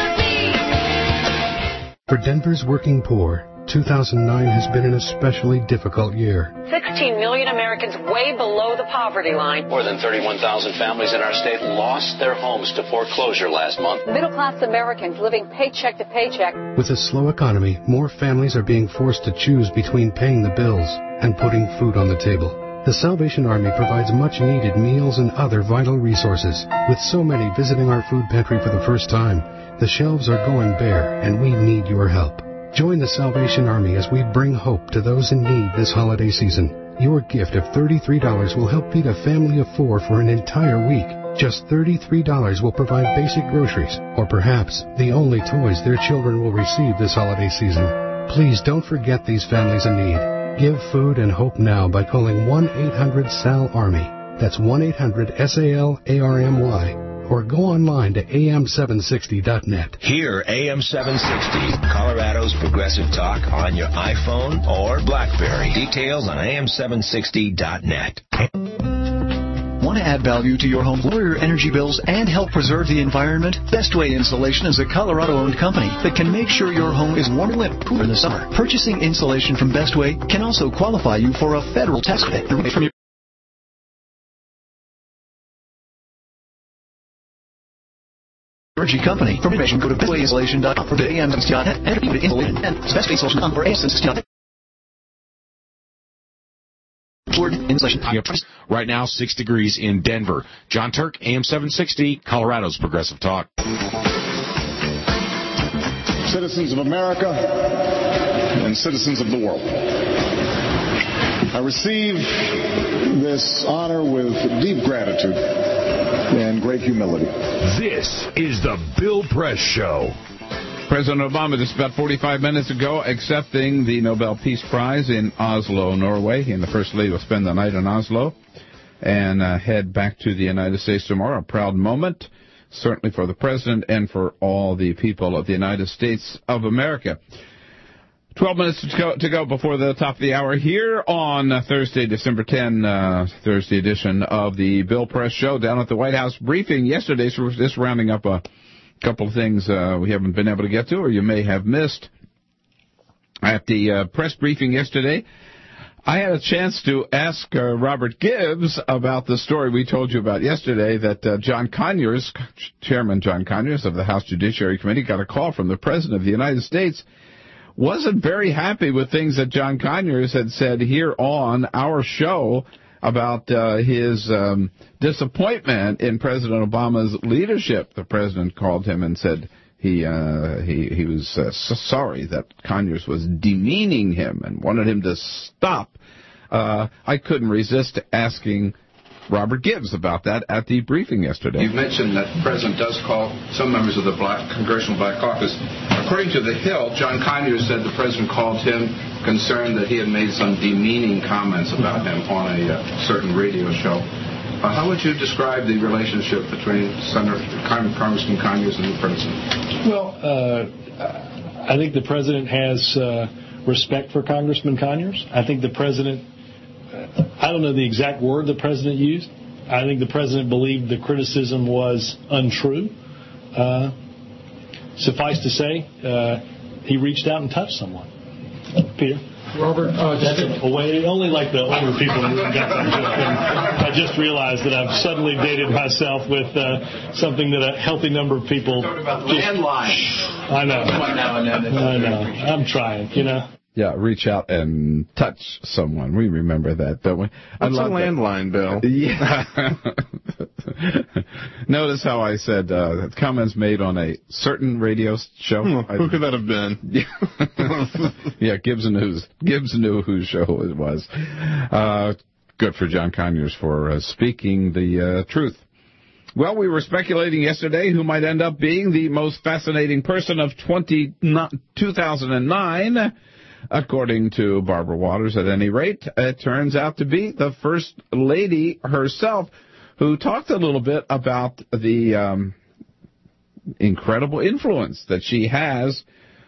For Denver's working poor, 2009 has been an especially difficult year. 16 million Americans way below the poverty line. More than 31,000 families in our state lost their homes to foreclosure last month. Middle-class Americans living paycheck to paycheck. With a slow economy, more families are being forced to choose between paying the bills and putting food on the table. The Salvation Army provides much-needed meals and other vital resources. With so many visiting our food pantry for the first time, the shelves are going bare, and we need your help. Join the Salvation Army as we bring hope to those in need this holiday season. Your gift of $33 will help feed a family of 4 for an entire week. Just $33 will provide basic groceries, or perhaps the only toys their children will receive this holiday season. Please don't forget these families in need. Give food and hope now by calling 1-800-SAL-ARMY. That's 1-800-SAL-ARMY. Or go online to am760.net. Hear AM 760, Colorado's progressive talk on your iPhone or BlackBerry. Details on am760.net. Want to add value to your home, lower your energy bills, and help preserve the environment? Bestway Insulation is a Colorado-owned company that can make sure your home is warm and cooler in the summer. Purchasing insulation from Bestway can also qualify you for a federal tax credit from your energy company. For information, go to bestwayinsulation.com or to am760.net. Enter the insulation and Bestway Insulation or am760.net. Right now, 6 degrees in Denver. John Turk, AM 760, Colorado's Progressive Talk. Citizens of America and citizens of the world, I receive this honor with deep gratitude and great humility. This is the Bill Press Show. President Obama just about 45 minutes ago accepting the Nobel Peace Prize in Oslo, Norway. He and the First Lady will spend the night in Oslo and head back to the United States tomorrow. A proud moment, certainly for the President and for all the people of the United States of America. 12 minutes to go before the top of the hour here on Thursday, December 10, Thursday edition of the Bill Press Show down at the White House briefing yesterday. So we're just rounding up a couple of things we haven't been able to get to or you may have missed. At the press briefing yesterday, I had a chance to ask Robert Gibbs about the story we told you about yesterday that John Conyers, Chairman John Conyers of the House Judiciary Committee, got a call from the President of the United States. Wasn't very happy with things that John Conyers had said here on our show about his disappointment in President Obama's leadership. The President called him and said he was sorry that Conyers was demeaning him and wanted him to stop. I couldn't resist asking Robert Gibbs about that at the briefing yesterday. You mentioned that the President does call some members of the Congressional Black Caucus. According to The Hill, John Conyers said the President called him concerned that he had made some demeaning comments about him on a certain radio show. How would you describe the relationship between Congressman Conyers and the President? Well, I think the President has respect for Congressman Conyers. I think the President, I don't know the exact word the President used. I think the President believed the criticism was untrue. Suffice to say, he reached out and touched someone. Peter? Robert, only like the older people got that. I just realized that I've suddenly dated myself with something that a healthy number of people. Landline. I know. I know. I'm trying, you know. Yeah, reach out and touch someone. We remember that, don't we? What's a landline, Bill? Yeah. Notice how I said comments made on a certain radio show. Who could that have been? Yeah, Gibbs knew whose show it was. Good for John Conyers for speaking the truth. Well, we were speculating yesterday who might end up being the most fascinating person of 2009. According to Barbara Waters, at any rate, it turns out to be the First Lady herself who talked a little bit about the incredible influence that she has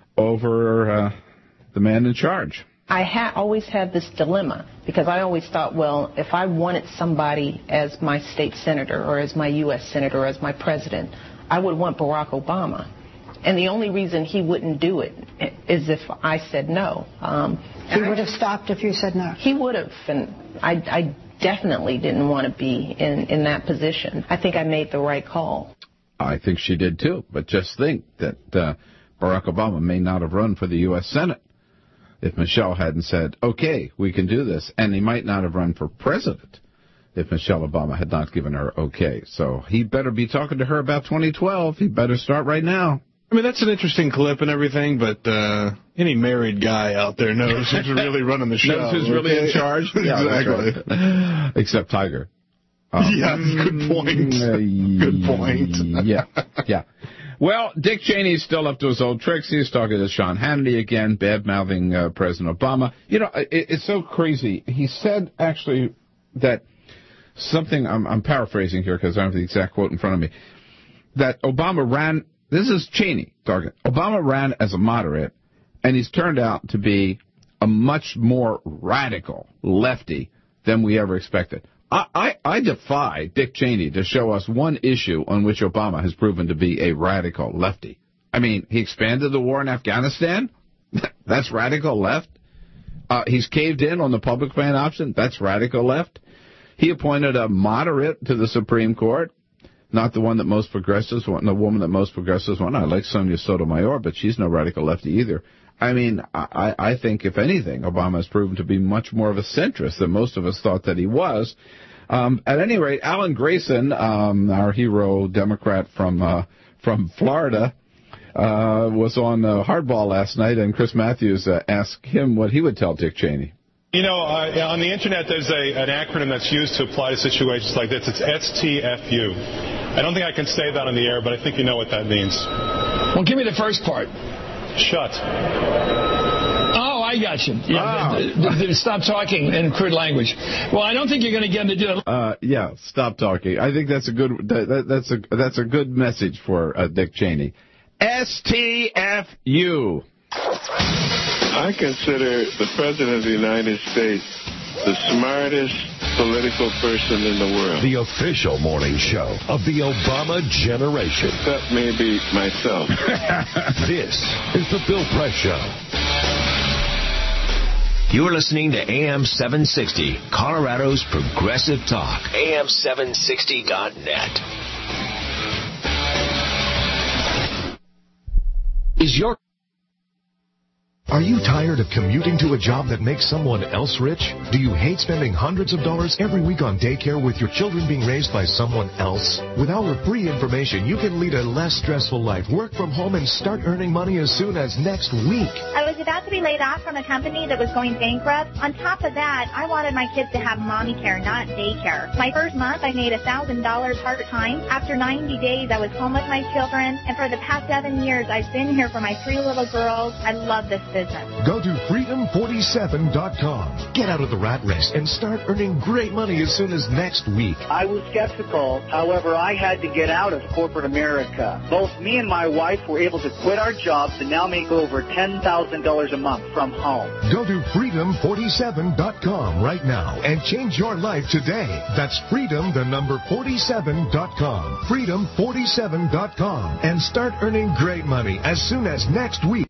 over the man in charge. I always had this dilemma because I always thought, well, if I wanted somebody as my state senator or as my U.S. senator or as my president, I would want Barack Obama. And the only reason he wouldn't do it is if I said no. He would have stopped if you said no. He would have, and I definitely didn't want to be in that position. I think I made the right call. I think she did, too. But just think that Barack Obama may not have run for the U.S. Senate if Michelle hadn't said, okay, we can do this. And he might not have run for president if Michelle Obama had not given her okay. So he better be talking to her about 2012. He better start right now. I mean, that's an interesting clip and everything, but any married guy out there knows who's really running the show. Knows who's really in charge? Exactly. Right. Except Tiger. Yeah, good point. Good point. Yeah. Well, Dick Cheney's still up to his old tricks. He's talking to Sean Hannity again, bad-mouthing President Obama. You know, it's so crazy. He said, actually, that something, I'm paraphrasing here because I don't have the exact quote in front of me, that Obama ran, this is Cheney talking, Obama ran as a moderate, and he's turned out to be a much more radical lefty than we ever expected. I defy Dick Cheney to show us one issue on which Obama has proven to be a radical lefty. I mean, he expanded the war in Afghanistan. That's radical left. He's caved in on the public plan option. That's radical left. He appointed a moderate to the Supreme Court, not the one that most progressives want, the woman that most progressives want. I like Sonia Sotomayor, but she's no radical lefty either. I mean, I think, if anything, Obama has proven to be much more of a centrist than most of us thought that he was. At any rate, Alan Grayson, our hero Democrat from Florida, was on Hardball last night, and Chris Matthews asked him what he would tell Dick Cheney. You know, on the Internet, there's an acronym that's used to apply to situations like this. It's STFU. I don't think I can say that on the air, but I think you know what that means. Well, give me the first part. Shut. Oh, I got you. Yeah, stop talking in crude language. Well, I don't think you're going to get him to do it. Yeah, stop talking. I think that's a good that's a good message for Dick Cheney. STFU. I consider the President of the United States the smartest political person in the world. The official morning show of the Obama generation. Except maybe myself. This is the Bill Press Show. You're listening to AM 760, Colorado's Progressive Talk. AM760.net. Are you tired of commuting to a job that makes someone else rich? Do you hate spending hundreds of dollars every week on daycare with your children being raised by someone else? With our free information, you can lead a less stressful life, work from home, and start earning money as soon as next week. I was about to be laid off from a company that was going bankrupt. On top of that, I wanted my kids to have mommy care, not daycare. My first month, I made $1,000 part-time. After 90 days, I was home with my children, and for the past 7 years, I've been here for my 3 little girls. I love this business. Go to freedom47.com. Get out of the rat race and start earning great money as soon as next week. I was skeptical. However, I had to get out of corporate America. Both me and my wife were able to quit our jobs and now make over $10,000 a month from home. Go to freedom47.com right now and change your life today. That's freedom47.com. Freedom47.com. And start earning great money as soon as next week.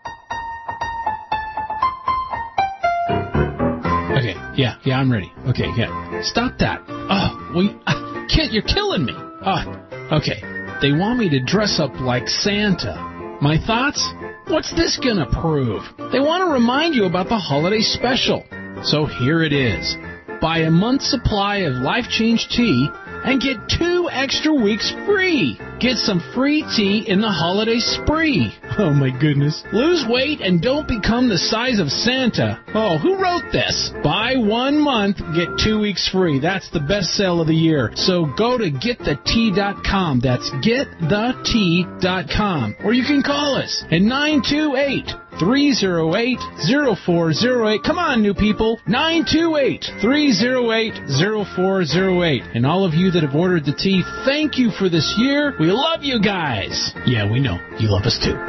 Okay, yeah, I'm ready. Okay, yeah. Stop that. Kid, you're killing me. Okay. They want me to dress up like Santa. My thoughts? What's this gonna prove? They want to remind you about the holiday special. So here it is. Buy a month's supply of Life Change tea and get 2 extra weeks free. Get some free tea in the holiday spree. Oh, my goodness. Lose weight and don't become the size of Santa. Oh, who wrote this? Buy 1 month, get 2 weeks free. That's the best sale of the year. So go to getthetea.com. That's getthetea.com. Or you can call us at 928 928-308-0408. Come on, new people. 928-308-0408. And all of you that have ordered the tea, thank you for this year. We love you guys. Yeah, we know. You love us too.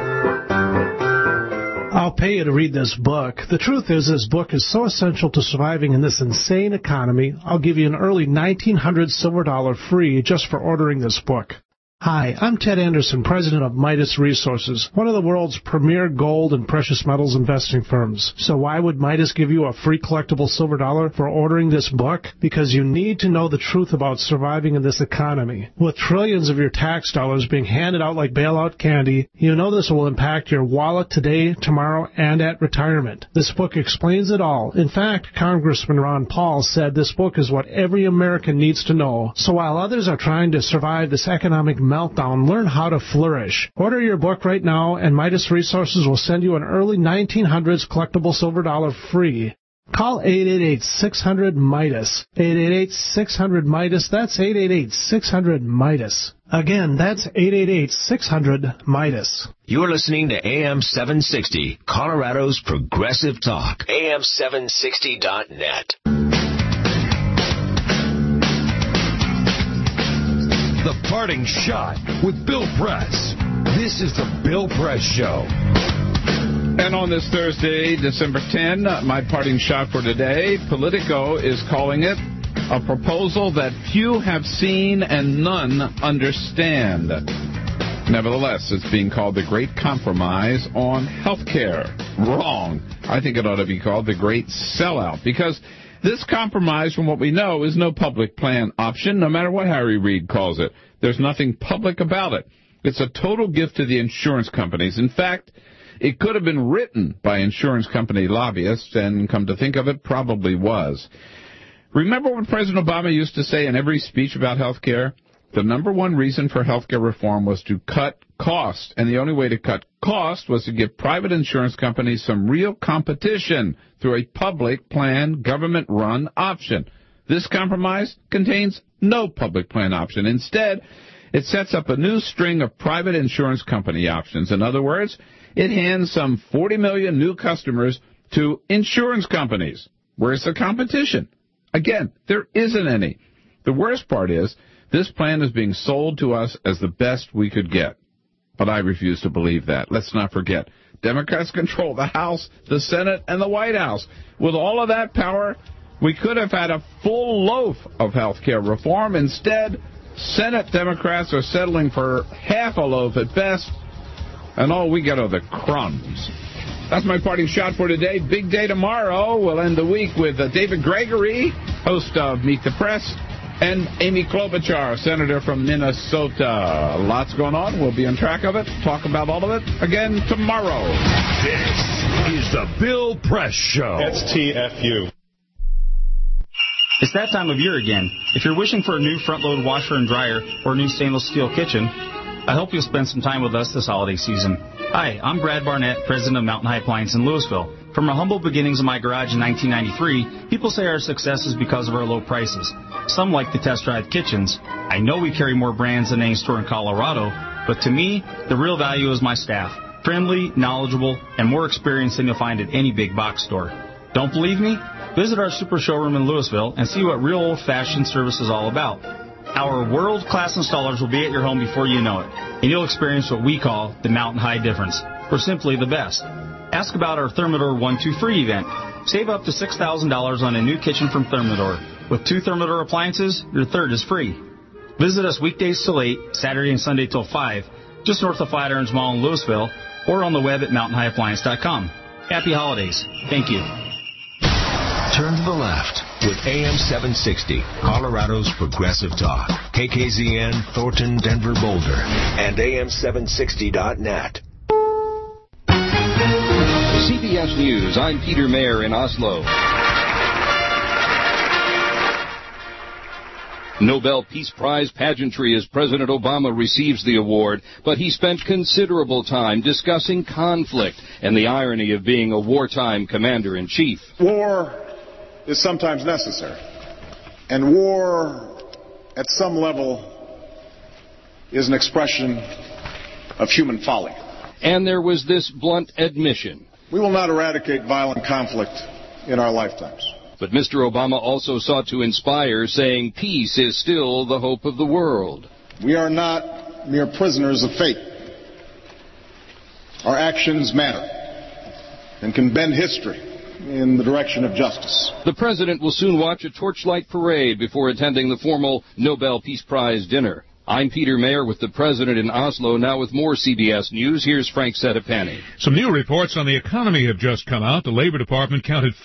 I'll pay you to read this book. The truth is, this book is so essential to surviving in this insane economy, I'll give you an early 1900 silver dollar free just for ordering this book. Hi, I'm Ted Anderson, president of Midas Resources, one of the world's premier gold and precious metals investing firms. So why would Midas give you a free collectible silver dollar for ordering this book? Because you need to know the truth about surviving in this economy. With trillions of your tax dollars being handed out like bailout candy, you know this will impact your wallet today, tomorrow, and at retirement. This book explains it all. In fact, Congressman Ron Paul said this book is what every American needs to know. So while others are trying to survive this economic meltdown, learn how to flourish. Order your book right now, and Midas Resources will send you an early 1900s collectible silver dollar free. Call 888-600-MIDAS. 888-600-MIDAS. That's 888-600-MIDAS. Again, that's 888-600-MIDAS. You're listening to AM 760, Colorado's Progressive Talk. AM760.net. The Parting Shot with Bill Press. This is the Bill Press Show. And on this Thursday, December 10, my parting shot for today, Politico is calling it a proposal that few have seen and none understand. Nevertheless, it's being called the Great Compromise on health care. Wrong. I think it ought to be called the Great Sellout, because this compromise, from what we know, is no public plan option, no matter what Harry Reid calls it. There's nothing public about it. It's a total gift to the insurance companies. In fact, it could have been written by insurance company lobbyists, and come to think of it, probably was. Remember what President Obama used to say in every speech about health care? The number one reason for health care reform was to cut cost, and the only way to cut cost was to give private insurance companies some real competition through a public plan, government-run option. This compromise contains no public plan option. Instead, it sets up a new string of private insurance company options. In other words, it hands some 40 million new customers to insurance companies. Where's the competition? Again, there isn't any. The worst part is, this plan is being sold to us as the best we could get. But I refuse to believe that. Let's not forget, Democrats control the House, the Senate, and the White House. With all of that power, we could have had a full loaf of health care reform. Instead, Senate Democrats are settling for half a loaf at best, and all we get are the crumbs. That's my parting shot for today. Big day tomorrow. We'll end the week with David Gregory, host of Meet the Press, and Amy Klobuchar, senator from Minnesota. Lots going on. We'll be on track of it. Talk about all of it again tomorrow. This is the Bill Press Show. STFU. It's that time of year again. If you're wishing for a new front-load washer and dryer or a new stainless steel kitchen, I hope you'll spend some time with us this holiday season. Hi, I'm Brad Barnett, president of Mountain High Appliance in Louisville. From our humble beginnings in my garage in 1993, people say our success is because of our low prices. Some like to test drive kitchens. I know we carry more brands than any store in Colorado, but to me, the real value is my staff. Friendly, knowledgeable, and more experienced than you'll find at any big box store. Don't believe me? Visit our super showroom in Louisville and see what real old-fashioned service is all about. Our world-class installers will be at your home before you know it, and you'll experience what we call the Mountain High difference, or simply the best. Ask about our Thermador 1-2 free event. Save up to $6,000 on a new kitchen from Thermador. With 2 Thermador appliances, your third is free. Visit us weekdays till 8, Saturday and Sunday till 5, just north of Flatirons Mall in Louisville, or on the web at mountainhighappliance.com. Happy holidays. Thank you. Turn to the left with AM 760, Colorado's Progressive Talk. KKZN, Thornton, Denver, Boulder, and AM760.net. CBS News, I'm Peter Mayer in Oslo. Nobel Peace Prize pageantry as President Obama receives the award, but he spent considerable time discussing conflict and the irony of being a wartime commander-in-chief. War is sometimes necessary, and war, at some level, is an expression of human folly. And there was this blunt admission. We will not eradicate violent conflict in our lifetimes. But Mr. Obama also sought to inspire, saying peace is still the hope of the world. We are not mere prisoners of fate. Our actions matter and can bend history in the direction of justice. The president will soon watch a torchlight parade before attending the formal Nobel Peace Prize dinner. I'm Peter Mayer with the president in Oslo. Now with more CBS News, here's Frank Sedapani. Some new reports on the economy have just come out. The Labor Department counted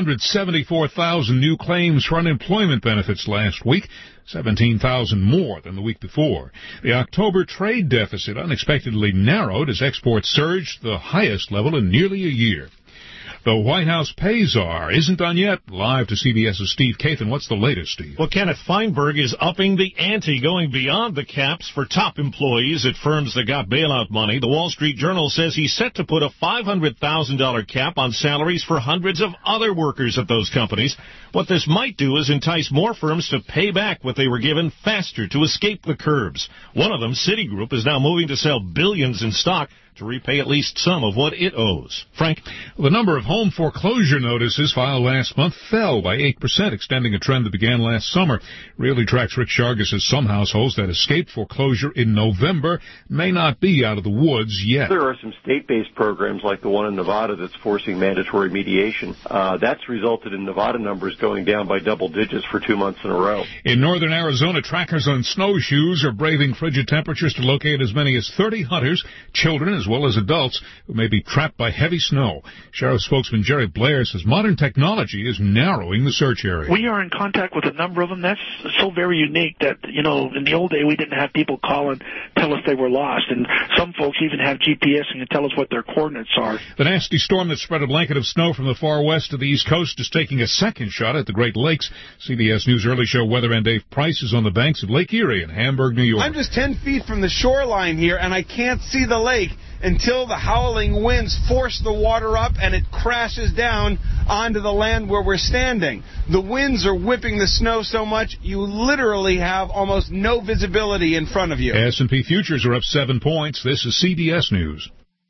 474,000 new claims for unemployment benefits last week, 17,000 more than the week before. The October trade deficit unexpectedly narrowed as exports surged to the highest level in nearly a year. The White House pay czar isn't done yet. Live to CBS's Steve Kathan. What's the latest, Steve? Well, Kenneth Feinberg is upping the ante, going beyond the caps for top employees at firms that got bailout money. The Wall Street Journal says he's set to put a $500,000 cap on salaries for hundreds of other workers at those companies. What this might do is entice more firms to pay back what they were given faster to escape the curbs. One of them, Citigroup, is now moving to sell billions in stock to repay at least some of what it owes. Frank? The number of home foreclosure notices filed last month fell by 8%, extending a trend that began last summer. Realty Tracks Rick Sharga says some households that escaped foreclosure in November may not be out of the woods yet. There are some state-based programs like the one in Nevada that's forcing mandatory mediation. That's resulted in Nevada numbers going down by double digits for 2 months in a row. In northern Arizona, trackers on snowshoes are braving frigid temperatures to locate as many as 30 hunters, children, as well as adults who may be trapped by heavy snow. Sheriff spokesman Jerry Blair says modern technology is narrowing the search area. We are in contact with a number of them. That's so very unique that, in the old day we didn't have people call and tell us they were lost. And some folks even have GPS and can tell us what their coordinates are. The nasty storm that spread a blanket of snow from the far west to the east coast is taking a second shot at the Great Lakes. CBS News Early Show weatherman Dave Price is on the banks of Lake Erie in Hamburg, New York. I'm just 10 feet from the shoreline here, and I can't see the lake until the howling winds force the water up and it crashes down onto the land where we're standing. The winds are whipping the snow so much you literally have almost no visibility in front of you. S&P futures are up 7 points. This is CBS News.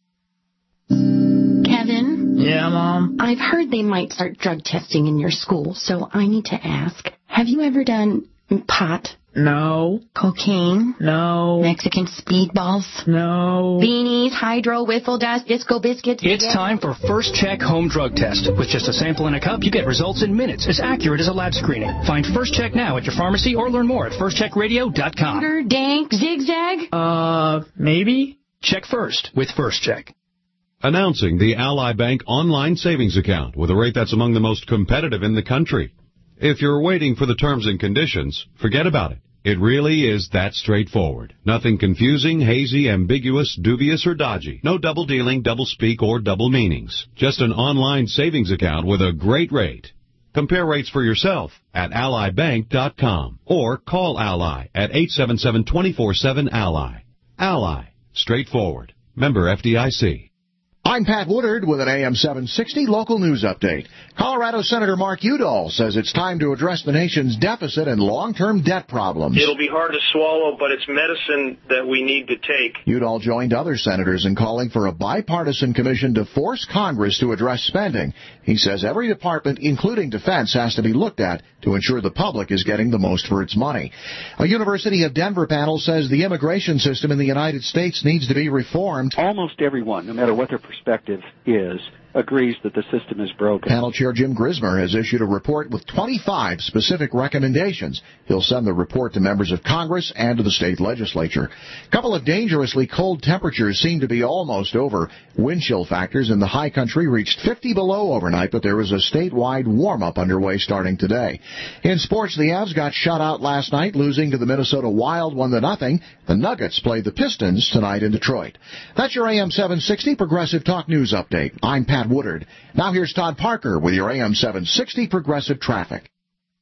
Kevin? Yeah, Mom? I've heard they might start drug testing in your school, so I need to ask, have you ever done pot? No. Cocaine? No. Mexican speedballs? No. Beanies, hydro, wiffle dust, disco biscuits? It's time for First Check Home Drug Test. With just a sample in a cup, you get results in minutes, as accurate as a lab screening. Find First Check now at your pharmacy or learn more at firstcheckradio.com. Scooter, dank, zigzag? Maybe? Check first with First Check. Announcing the Ally Bank online savings account with a rate that's among the most competitive in the country. If you're waiting for the terms and conditions, forget about it. It really is that straightforward. Nothing confusing, hazy, ambiguous, dubious, or dodgy. No double dealing, double speak, or double meanings. Just an online savings account with a great rate. Compare rates for yourself at allybank.com or call Ally at 877-247-ALLY. Ally. Straightforward. Member FDIC. I'm Pat Woodard with an AM 760 local news update. Colorado Senator Mark Udall says it's time to address the nation's deficit and long-term debt problems. It'll be hard to swallow, but it's medicine that we need to take. Udall joined other senators in calling for a bipartisan commission to force Congress to address spending. He says every department, including defense, has to be looked at to ensure the public is getting the most for its money. A University of Denver panel says the immigration system in the United States needs to be reformed. Almost everyone, no matter what their perspective is, agrees that the system is broken. Panel Chair Jim Grismer has issued a report with 25 specific recommendations. He'll send the report to members of Congress and to the state legislature. A couple of dangerously cold temperatures seem to be almost over. Wind chill factors in the high country reached 50 below overnight, but there was a statewide warm-up underway starting today. In sports, the Avs got shut out last night, losing to the Minnesota Wild 1-0. The Nuggets played the Pistons tonight in Detroit. That's your AM 760 Progressive Talk News Update. I'm Pat Woodard. Now here's Todd Parker with your AM 760 Progressive Traffic.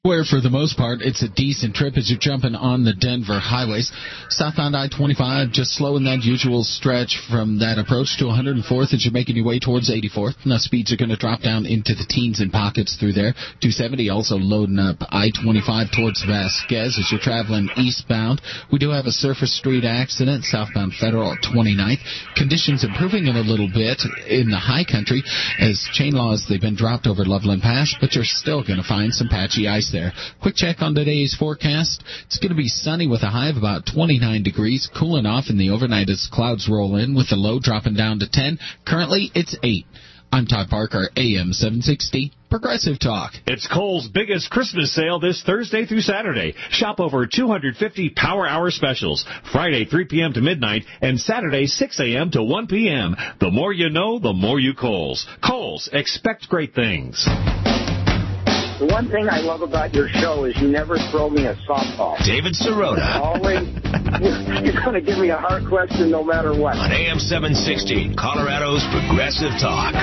Where, for the most part, it's a decent trip as you're jumping on the Denver highways. Southbound I-25, just slowing that usual stretch from that approach to 104th as you're making your way towards 84th. Now, speeds are going to drop down into the teens in pockets through there. 270 also loading up I-25 towards Vasquez as you're traveling eastbound. We do have a Surface Street accident, southbound Federal at 29th. Conditions improving in a little bit in the high country as chain laws, they've been dropped over Loveland Pass, but you're still going to find some patchy ice there. Quick check on today's forecast. It's going to be sunny with a high of about 29 degrees, cooling off in the overnight as clouds roll in with the low dropping down to 10. Currently, it's 8. I'm Todd Parker, AM 760, Progressive Talk. It's Kohl's biggest Christmas sale this Thursday through Saturday. Shop over 250 Power Hour specials, Friday 3 p.m. to midnight and Saturday 6 a.m. to 1 p.m. The more you know, the more you Kohl's. Kohl's, expect great things. The one thing I love about your show is you never throw me a softball. David Sirota. You're going to give me a hard question no matter what. On AM 760, Colorado's Progressive Talk.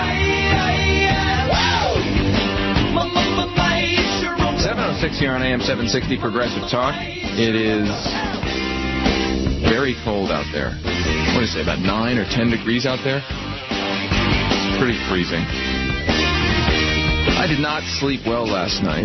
7:06 here on AM 760 Progressive Talk. It is very cold out there. What is it, about 9 or 10 degrees out there? It's pretty freezing. I did not sleep well last night.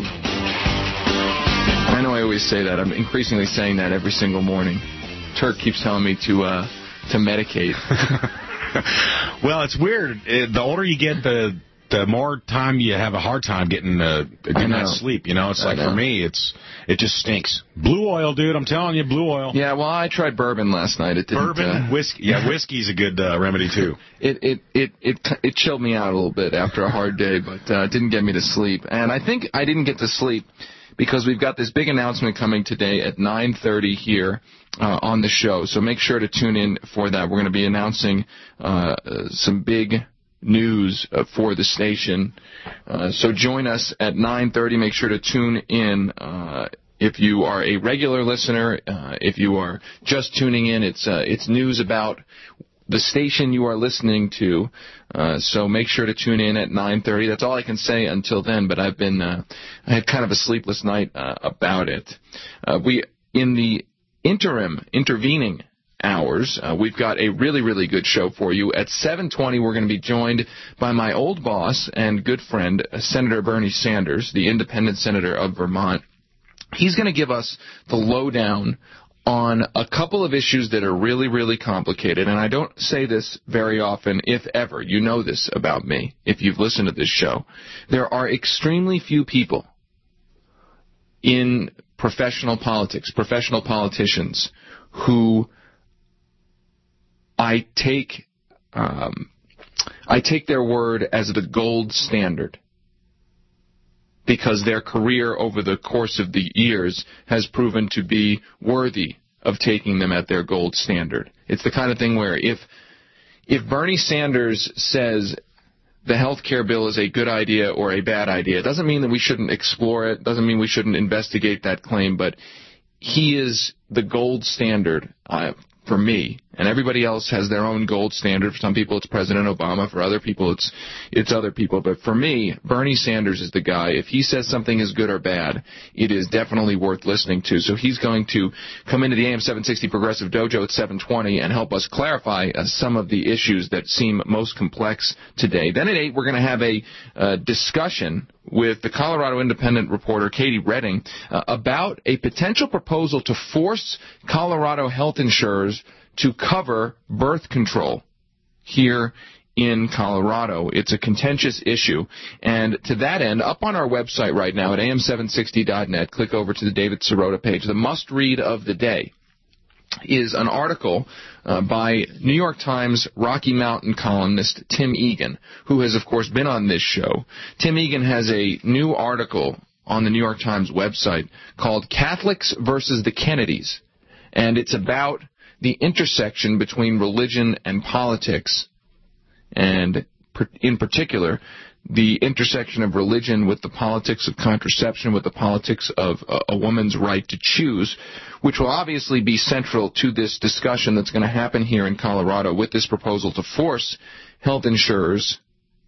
I know I always say that. I'm increasingly saying that every single morning. Turk keeps telling me to medicate. Well, it's weird. The older you get, the more time you have a hard time getting that sleep. You know, it's like for me, it just stinks. Blue oil, dude. I'm telling you, blue oil. Yeah, well, I tried bourbon last night. It didn't. Bourbon, whiskey. Yeah, whiskey's a good remedy too. It chilled me out a little bit after a hard day, but didn't get me to sleep. And I think I didn't get to sleep because we've got this big announcement coming today at 9:30 here on the show. So make sure to tune in for that. We're going to be announcing some big news for the station. So join us at 9:30. Make sure to tune in. If you are a regular listener, if you are just tuning in, it's news about the station you are listening to. So make sure to tune in at 9:30. That's all I can say until then. But I had kind of a sleepless night about it. In the intervening hours, we've got a really, really good show for you. At 7:20, we're going to be joined by my old boss and good friend, Senator Bernie Sanders, the independent senator of Vermont. He's going to give us the lowdown on a couple of issues that are really, really complicated. And I don't say this very often, if ever. You know this about me, if you've listened to this show. There are extremely few people in professional politics, professional politicians, who I take their word as the gold standard, because their career over the course of the years has proven to be worthy of taking them at their gold standard. It's the kind of thing where if Bernie Sanders says the health care bill is a good idea or a bad idea, it doesn't mean that we shouldn't explore it, doesn't mean we shouldn't investigate that claim, but he is the gold standard for me, and everybody else has their own gold standard. For some people, it's President Obama. For other people, it's other people. But for me, Bernie Sanders is the guy. If he says something is good or bad, it is definitely worth listening to. So he's going to come into the AM 760 Progressive Dojo at 7:20 and help us clarify some of the issues that seem most complex today. Then at 8, we're going to have a discussion with the Colorado Independent reporter Katie Redding about a potential proposal to force Colorado health insurers to cover birth control here in Colorado. It's a contentious issue. And to that end, up on our website right now at am760.net, click over to the David Sirota page. The must-read of the day is an article by New York Times Rocky Mountain columnist Tim Egan, who has, of course, been on this show. Tim Egan has a new article on the New York Times website called Catholics versus the Kennedys, and it's about the intersection between religion and politics, and in particular, the intersection of religion with the politics of contraception, with the politics of a woman's right to choose, which will obviously be central to this discussion that's going to happen here in Colorado with this proposal to force health insurers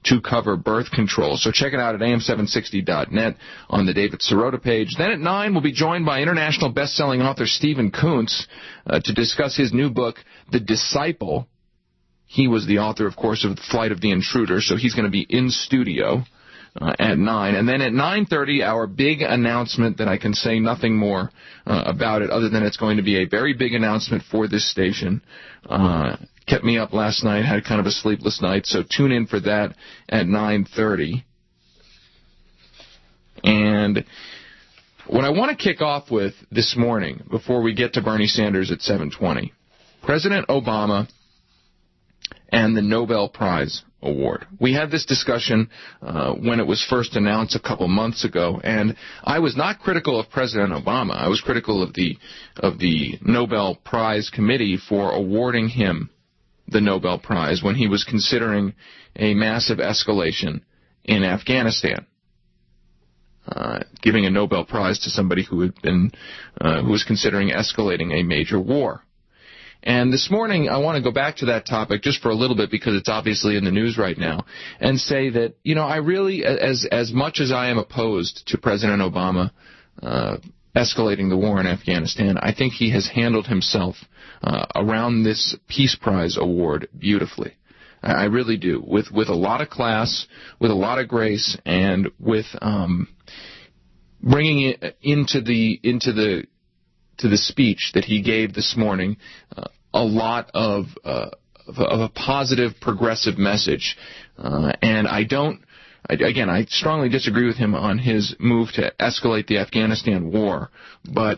to cover birth control. So check it out at am760.net on the David Sirota page. Then at 9, we'll be joined by international best-selling author Stephen Kuntz to discuss his new book, The Disciple. He was the author, of course, of Flight of the Intruder, so he's going to be in studio at 9. And then at 9:30, our big announcement that I can say nothing more about it other than it's going to be a very big announcement for this station. Kept me up last night, had kind of a sleepless night, so tune in for that at 9:30. And what I want to kick off with this morning, before we get to Bernie Sanders at 7:20, President Obama and the Nobel Prize Award. We had this discussion when it was first announced a couple months ago, and I was not critical of President Obama. I was critical of the Nobel Prize Committee for awarding him the Nobel Prize when he was considering a massive escalation in Afghanistan. Giving a Nobel Prize to somebody who was considering escalating a major war. And this morning, I want to go back to that topic just for a little bit because it's obviously in the news right now, and say that, I really, as much as I am opposed to President Obama escalating the war in Afghanistan, I think he has handled himself around this Peace Prize award beautifully. I really do, with a lot of class, with a lot of grace, and with bringing it into the speech that he gave this morning, a lot of a positive, progressive message. And I strongly disagree with him on his move to escalate the Afghanistan war, but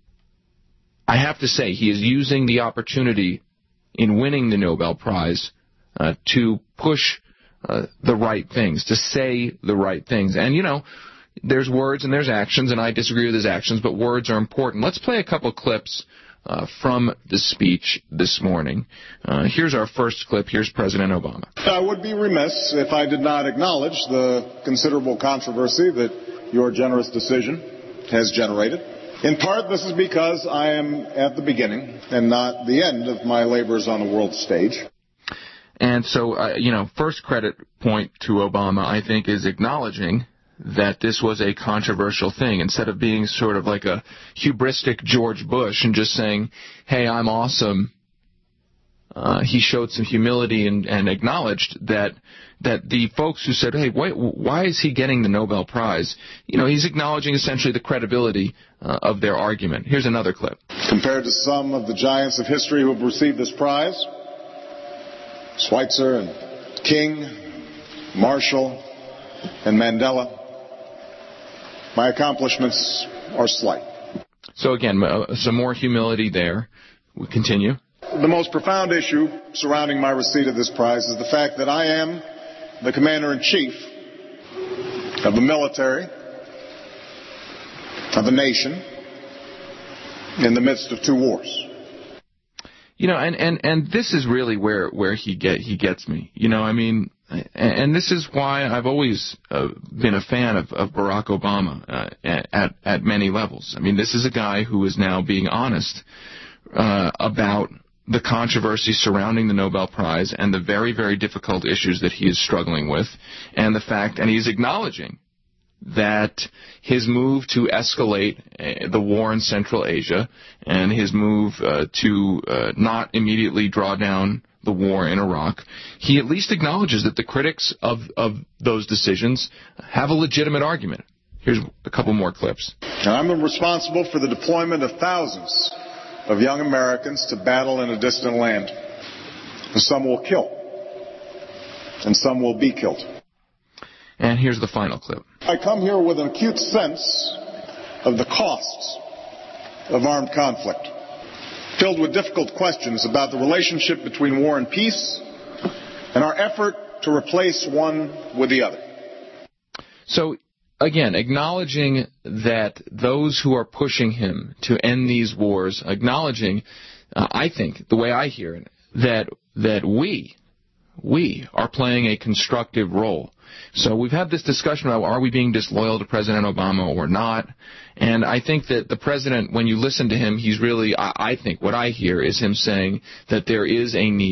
I have to say he is using the opportunity in winning the Nobel Prize to push the right things, to say the right things. And, there's words and there's actions, and I disagree with his actions, but words are important. Let's play a couple clips from the speech this morning. Here's our first clip. Here's President Obama. I would be remiss if I did not acknowledge the considerable controversy that your generous decision has generated. In part, this is because I am at the beginning and not the end of my labors on the world stage. And so, first credit point to Obama, I think, is acknowledging that this was a controversial thing, instead of being sort of like a hubristic George Bush and just saying, hey, I'm awesome. He showed some humility and acknowledged that the folks who said, hey, why is he getting the Nobel Prize? He's acknowledging essentially the credibility of their argument. Here's another clip. Compared to some of the giants of history who have received this prize, Schweitzer and King, Marshall, and Mandela, my accomplishments are slight. So again, some more humility there. We continue. The most profound issue surrounding my receipt of this prize is the fact that I am the commander-in-chief of the military of a nation in the midst of two wars. And this is really where he gets me. And this is why I've always been a fan of Barack Obama at many levels. I mean, this is a guy who is now being honest about the controversy surrounding the Nobel Prize and the very, very difficult issues that he is struggling with, and he's acknowledging that his move to escalate the war in Central Asia and his move to not immediately draw down the war in Iraq, he at least acknowledges that the critics of those decisions have a legitimate argument. Here's a couple more clips. And I'm responsible for the deployment of thousands of young Americans to battle in a distant land. And some will kill, and some will be killed. And here's the final clip. I come here with an acute sense of the costs of armed conflict, filled with difficult questions about the relationship between war and peace and our effort to replace one with the other. So, again, acknowledging that those who are pushing him to end these wars, acknowledging, I think, the way I hear it, that we are playing a constructive role. So we've had this discussion about, are we being disloyal to President Obama or not? And I think that the president, when you listen to him, he's really, I think what I hear is him saying that there is a need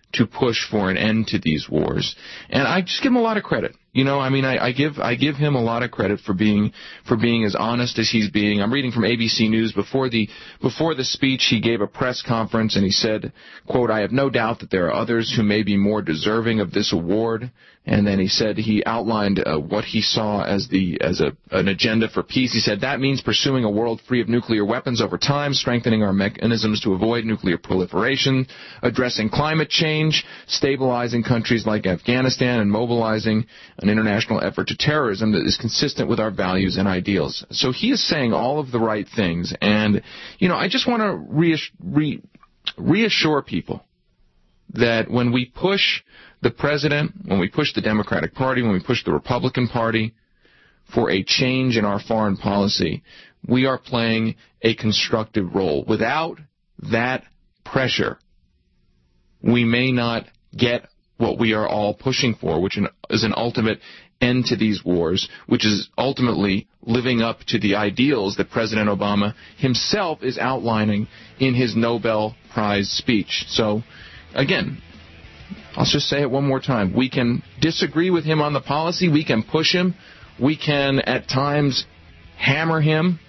to push for an end to these wars. And I just give him a lot of credit. You know, I mean, I give him a lot of credit for being as honest as he's being. I'm reading from ABC News. Before the speech, he gave a press conference and he said, quote, "I have no doubt that there are others who may be more deserving of this award." And then he said he outlined what he saw as an agenda for peace. He said that means pursuing a world free of nuclear weapons over time, strengthening our mechanisms to avoid nuclear proliferation, addressing climate change, stabilizing countries like Afghanistan, and mobilizing an international effort to terrorism that is consistent with our values and ideals. So he is saying all of the right things. And, you know, I just want to reassure people that when we push the president, when we push the Democratic Party, when we push the Republican Party for a change in our foreign policy, we are playing a constructive role. Without that pressure, we may not get what we are all pushing for, which is an ultimate end to these wars, which is ultimately living up to the ideals that President Obama himself is outlining in his Nobel Prize speech. So, again, I'll just say it one more time. We can disagree with him on the policy. We can push him. We can, at times, hammer him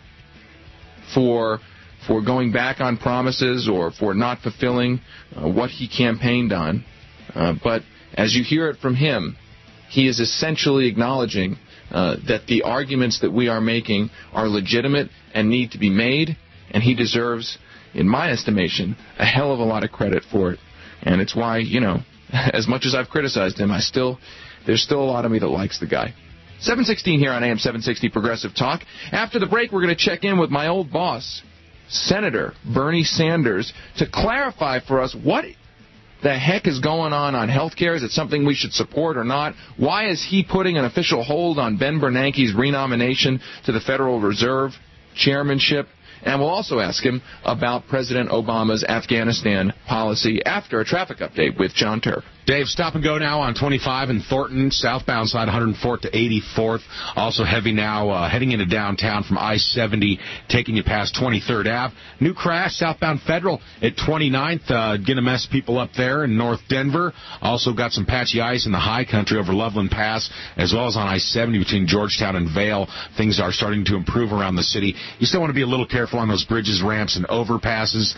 for going back on promises or for not fulfilling what he campaigned on. But as you hear it from him, he is essentially acknowledging that the arguments that we are making are legitimate and need to be made, and he deserves, in my estimation, a hell of a lot of credit for it. And it's why, you know, as much as I've criticized him, there's still a lot of me that likes the guy. 7:16 here on AM 760 Progressive Talk. After the break, we're going to check in with my old boss, Senator Bernie Sanders, to clarify for us what the heck is going on health care. Is it something we should support or not? Why is he putting an official hold on Ben Bernanke's renomination to the Federal Reserve chairmanship? And we'll also ask him about President Obama's Afghanistan policy after a traffic update with John Turk. Dave, stop and go now on 25 in Thornton, southbound side 104th to 84th. Also heavy now heading into downtown from I-70, taking you past 23rd Ave. New crash, southbound Federal at 29th. Going to mess people up there in North Denver. Also got some patchy ice in the high country over Loveland Pass, as well as on I-70 between Georgetown and Vail. Things are starting to improve around the city. You still want to be a little careful on those bridges, ramps, and overpasses.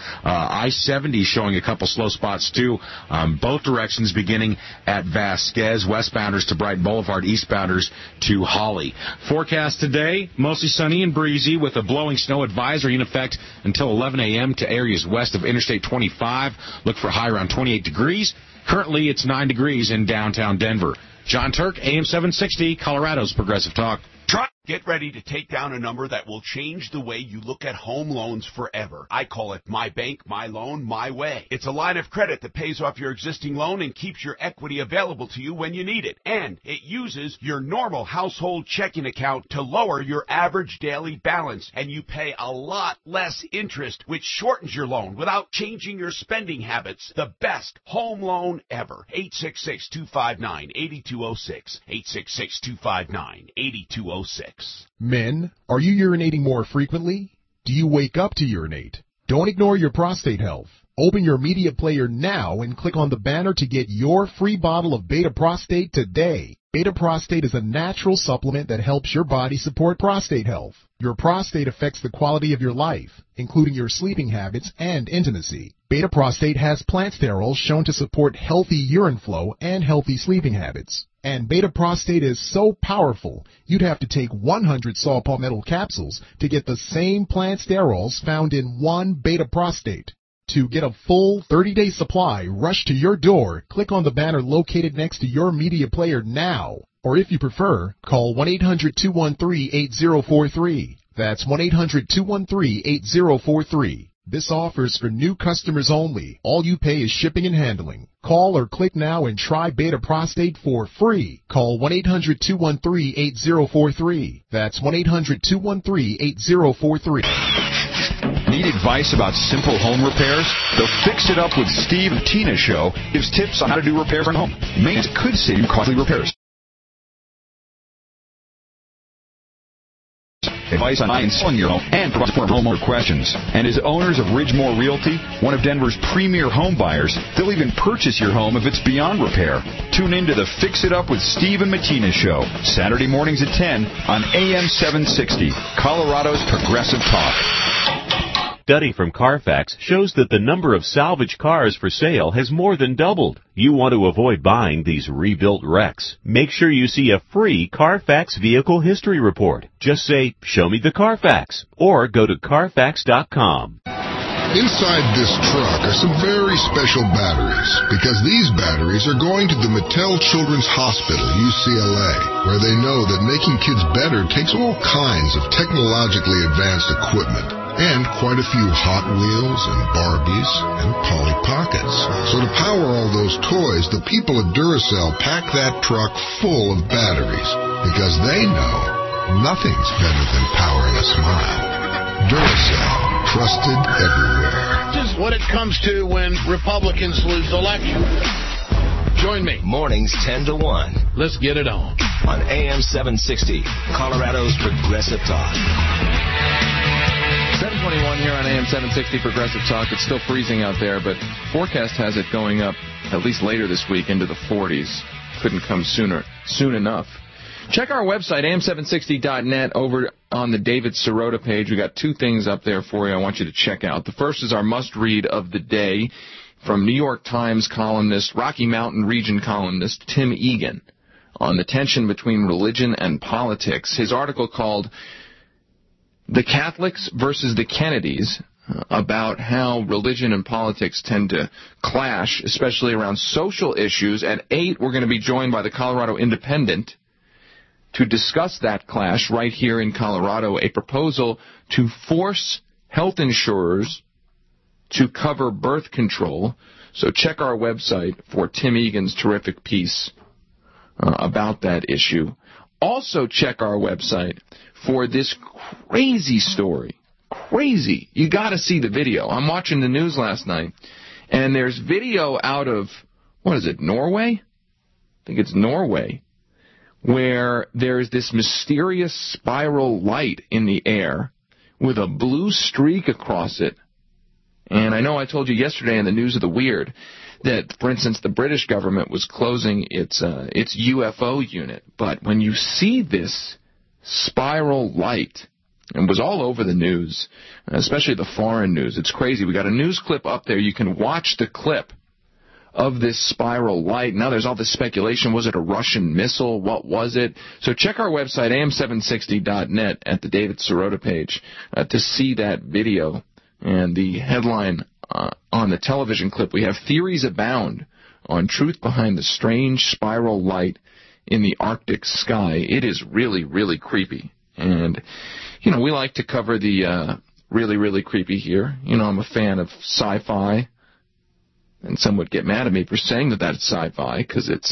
I-70 showing a couple slow spots, too. Both directions beginning at Vasquez, westbounders to Brighton Boulevard, eastbounders to Holly. Forecast today, mostly sunny and breezy with a blowing snow advisory in effect until 11 a.m. to areas west of Interstate 25. Look for a high around 28 degrees. Currently, it's 9 degrees in downtown Denver. John Turk, AM 760, Colorado's Progressive Talk. Get ready to take down a number that will change the way you look at home loans forever. I call it My Bank, My Loan, My Way. It's a line of credit that pays off your existing loan and keeps your equity available to you when you need it. And it uses your normal household checking account to lower your average daily balance. And you pay a lot less interest, which shortens your loan without changing your spending habits. The best home loan ever. 866-259-8206. 866-259-8206. Men, are you urinating more frequently? Do you wake up to urinate? Don't ignore your prostate health. Open your media player now and click on the banner to get your free bottle of Beta Prostate today. Beta Prostate is a natural supplement that helps your body support prostate health. Your prostate affects the quality of your life, including your sleeping habits and intimacy. Beta Prostate has plant sterols shown to support healthy urine flow and healthy sleeping habits. And Beta Prostate is so powerful, you'd have to take 100 saw palmetto capsules to get the same plant sterols found in one Beta Prostate. To get a full 30-day supply rushed to your door, click on the banner located next to your media player now. Or if you prefer, call 1-800-213-8043. That's 1-800-213-8043. This offer is for new customers only. All you pay is shipping and handling. Call or click now and try Beta Prostate for free. Call 1-800-213-8043. That's 1-800-213-8043. Need advice about simple home repairs? The Fix It Up with Steve and Tina show gives tips on how to do repairs at home. Maintenance could save you costly repairs. advice on buying and selling your home, and provide support for homeowner questions. And as owners of Ridgemore Realty, one of Denver's premier home buyers, they'll even purchase your home if it's beyond repair. Tune in to the Fix It Up with Steve and Mattina show, Saturday mornings at 10 on AM 760, Colorado's Progressive Talk. Study from Carfax shows that the number of salvage cars for sale has more than doubled. You want to avoid buying these rebuilt wrecks. Make sure you see a free Carfax Vehicle History Report. Just say, "Show me the Carfax," or go to Carfax.com. Inside this truck are some very special batteries, because these batteries are going to the Mattel Children's Hospital, UCLA, where they know that making kids better takes all kinds of technologically advanced equipment, and quite a few Hot Wheels and Barbies and Polly Pockets. So to power all those toys, the people at Duracell pack that truck full of batteries, because they know nothing's better than powering a smile. Duracell, trusted everywhere. This is what it comes to when Republicans lose elections. Join me. Mornings 10 to 1. Let's get it on. On AM 760, Colorado's Progressive Talk. 721 here on AM 760 Progressive Talk. It's still freezing out there, but forecast has it going up at least later this week into the 40s. Couldn't come soon enough. Check our website, am760.net, over on the David Sirota page. We got two things up there for you I want you to check out. The first is our must-read of the day from New York Times columnist, Rocky Mountain region columnist Tim Egan, on the tension between religion and politics. His article called "The Catholics versus the Kennedys," about how religion and politics tend to clash, especially around social issues. At 8, we're going to be joined by the Colorado Independent to discuss that clash right here in Colorado, a proposal to force health insurers to cover birth control. So check our website for Tim Egan's terrific piece about that issue. Also check our website for this crazy story. Crazy. You got to see the video. I'm watching the news last night, and there's video out of, what is it, Norway? I think it's Norway, where there's this mysterious spiral light in the air with a blue streak across it. And I know I told you yesterday in the News of the Weird that, for instance, the British government was closing its UFO unit. But when you see this spiral light, and it was all over the news, especially the foreign news, it's crazy. We got a news clip up there. You can watch the clip of this spiral light. Now there's all this speculation. Was it a Russian missile? What was it? So check our website, am760.net, at the David Sirota page to see that video. And the headline on the television clip, we have "Theories Abound on Truth Behind the Strange Spiral Light in the Arctic Sky." It is really, really creepy. And, we like to cover the really, really creepy here. I'm a fan of sci-fi. And some would get mad at me for saying that that's sci-fi, because it's,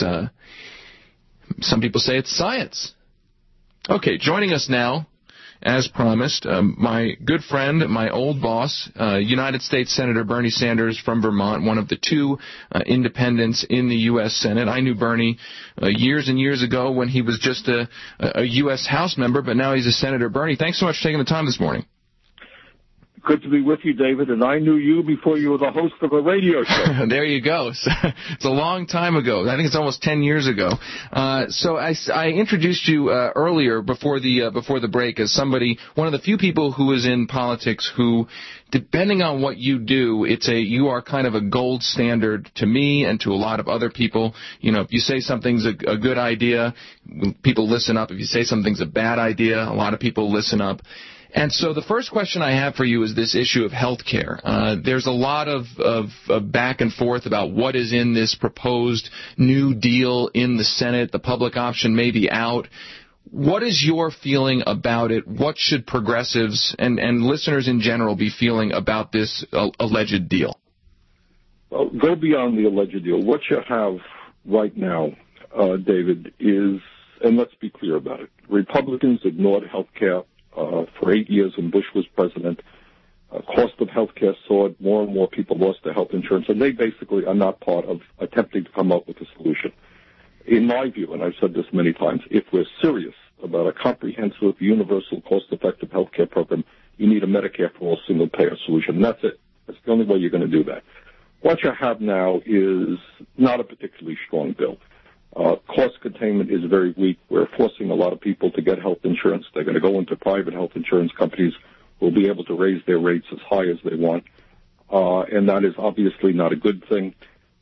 some people say it's science. Okay, joining us now, as promised, my good friend, my old boss, United States Senator Bernie Sanders from Vermont, one of the two independents in the U.S. Senate. I knew Bernie years and years ago when he was just a U.S. House member, but now he's a senator. Bernie, thanks so much for taking the time this morning. Good to be with you, David, and I knew you before you were the host of a radio show. There you go. It's a long time ago. I think it's almost 10 years ago. So I introduced you earlier before the break as somebody, one of the few people who is in politics who, depending on what you do, you are kind of a gold standard to me and to a lot of other people. If you say something's a good idea, people listen up. If you say something's a bad idea, a lot of people listen up. And so the first question I have for you is this issue of health care. There's a lot of back and forth about what is in this proposed new deal in the Senate. The public option may be out. What is your feeling about it? What should progressives and listeners in general be feeling about this alleged deal? Well, go beyond the alleged deal. What you have right now, David, is, and let's be clear about it, Republicans ignored health care for 8 years when Bush was president. Cost of health care soared. More and more people lost their health insurance, and they basically are not part of attempting to come up with a solution. In my view, and I've said this many times, if we're serious about a comprehensive, universal, cost-effective health care program, you need a Medicare for All single-payer solution. And that's it. That's the only way you're going to do that. What you have now is not a particularly strong bill. Cost containment is very weak. We're forcing a lot of people to get health insurance. They're going to go into private health insurance companies who will be able to raise their rates as high as they want. And that is obviously not a good thing.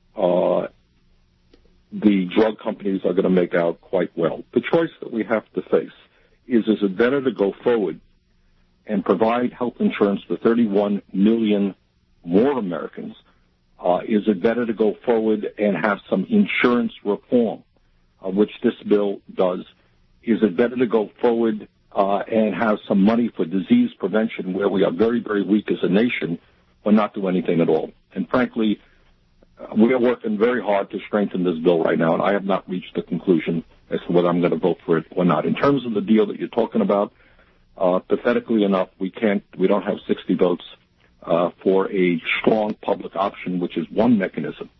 The drug companies are going to make out quite well. The choice that we have to face is it better to go forward and provide health insurance to 31 million more Americans? Is it better to go forward and have some insurance reform, which this bill does? Is it better to go forward and have some money for disease prevention, where we are very, very weak as a nation, or not do anything at all? And frankly, we are working very hard to strengthen this bill right now, and I have not reached a conclusion as to whether I'm going to vote for it or not. In terms of the deal that you're talking about, pathetically enough, we don't have 60 votes for a strong public option, which is one mechanism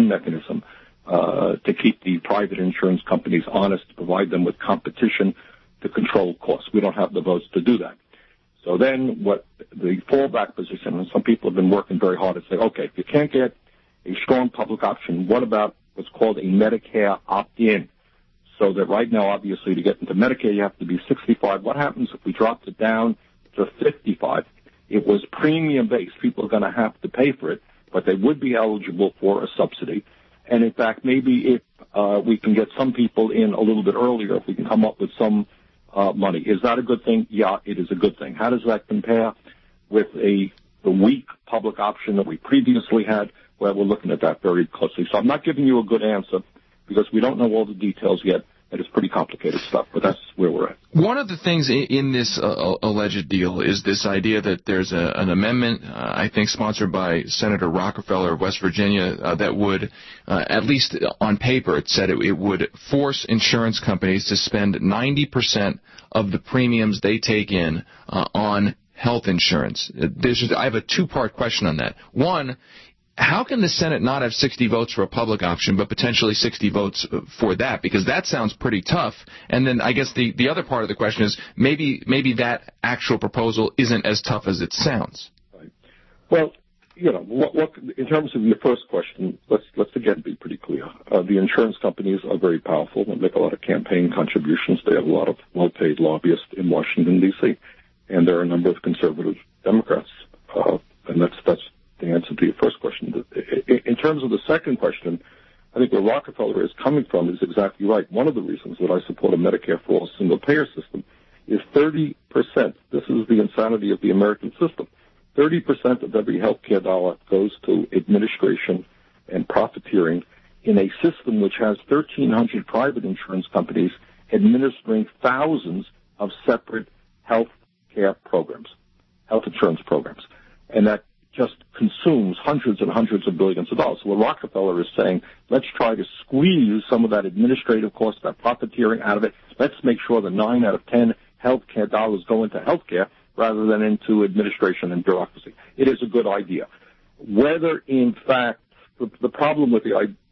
to keep the private insurance companies honest, to provide them with competition to control costs. We don't have the votes to do that. So then what the fallback position, and some people have been working very hard to say, okay, if you can't get a strong public option, what about what's called a Medicare opt-in? So that right now, obviously, to get into Medicare, you have to be 65. What happens if we dropped it down to 55? It was premium-based. People are going to have to pay for it, but they would be eligible for a subsidy. And, in fact, maybe if we can get some people in a little bit earlier, if we can come up with some money. Is that a good thing? Yeah, it is a good thing. How does that compare with the weak public option that we previously had? Well, we're looking at that very closely. So I'm not giving you a good answer because we don't know all the details yet. It is pretty complicated stuff, but that's where we're at. One of the things in this alleged deal is this idea that there's an amendment, I think sponsored by Senator Rockefeller of West Virginia, that would, at least on paper, it said it would force insurance companies to spend 90% of the premiums they take in on health insurance. I have a two-part question on that. One, how can the Senate not have 60 votes for a public option, but potentially 60 votes for that? Because that sounds pretty tough. And then I guess the other part of the question is maybe that actual proposal isn't as tough as it sounds. Right. Well, you know, in terms of your first question, let's again be pretty clear. The insurance companies are very powerful and make a lot of campaign contributions. They have a lot of well-paid lobbyists in Washington, D.C., and there are a number of conservative Democrats, and that's the answer to your first question. In terms of the second question, I think where Rockefeller is coming from is exactly right. One of the reasons that I support a Medicare for All single-payer system is 30%. This is the insanity of the American system. 30% of every health care dollar goes to administration and profiteering in a system which has 1,300 private insurance companies administering thousands of separate health care programs, health insurance programs. And that just consumes hundreds and hundreds of billions of dollars. So what Rockefeller is saying, let's try to squeeze some of that administrative cost, that profiteering out of it. Let's make sure that 9 out of 10 health care dollars go into health care rather than into administration and bureaucracy. It is a good idea. Whether, in fact, the problem with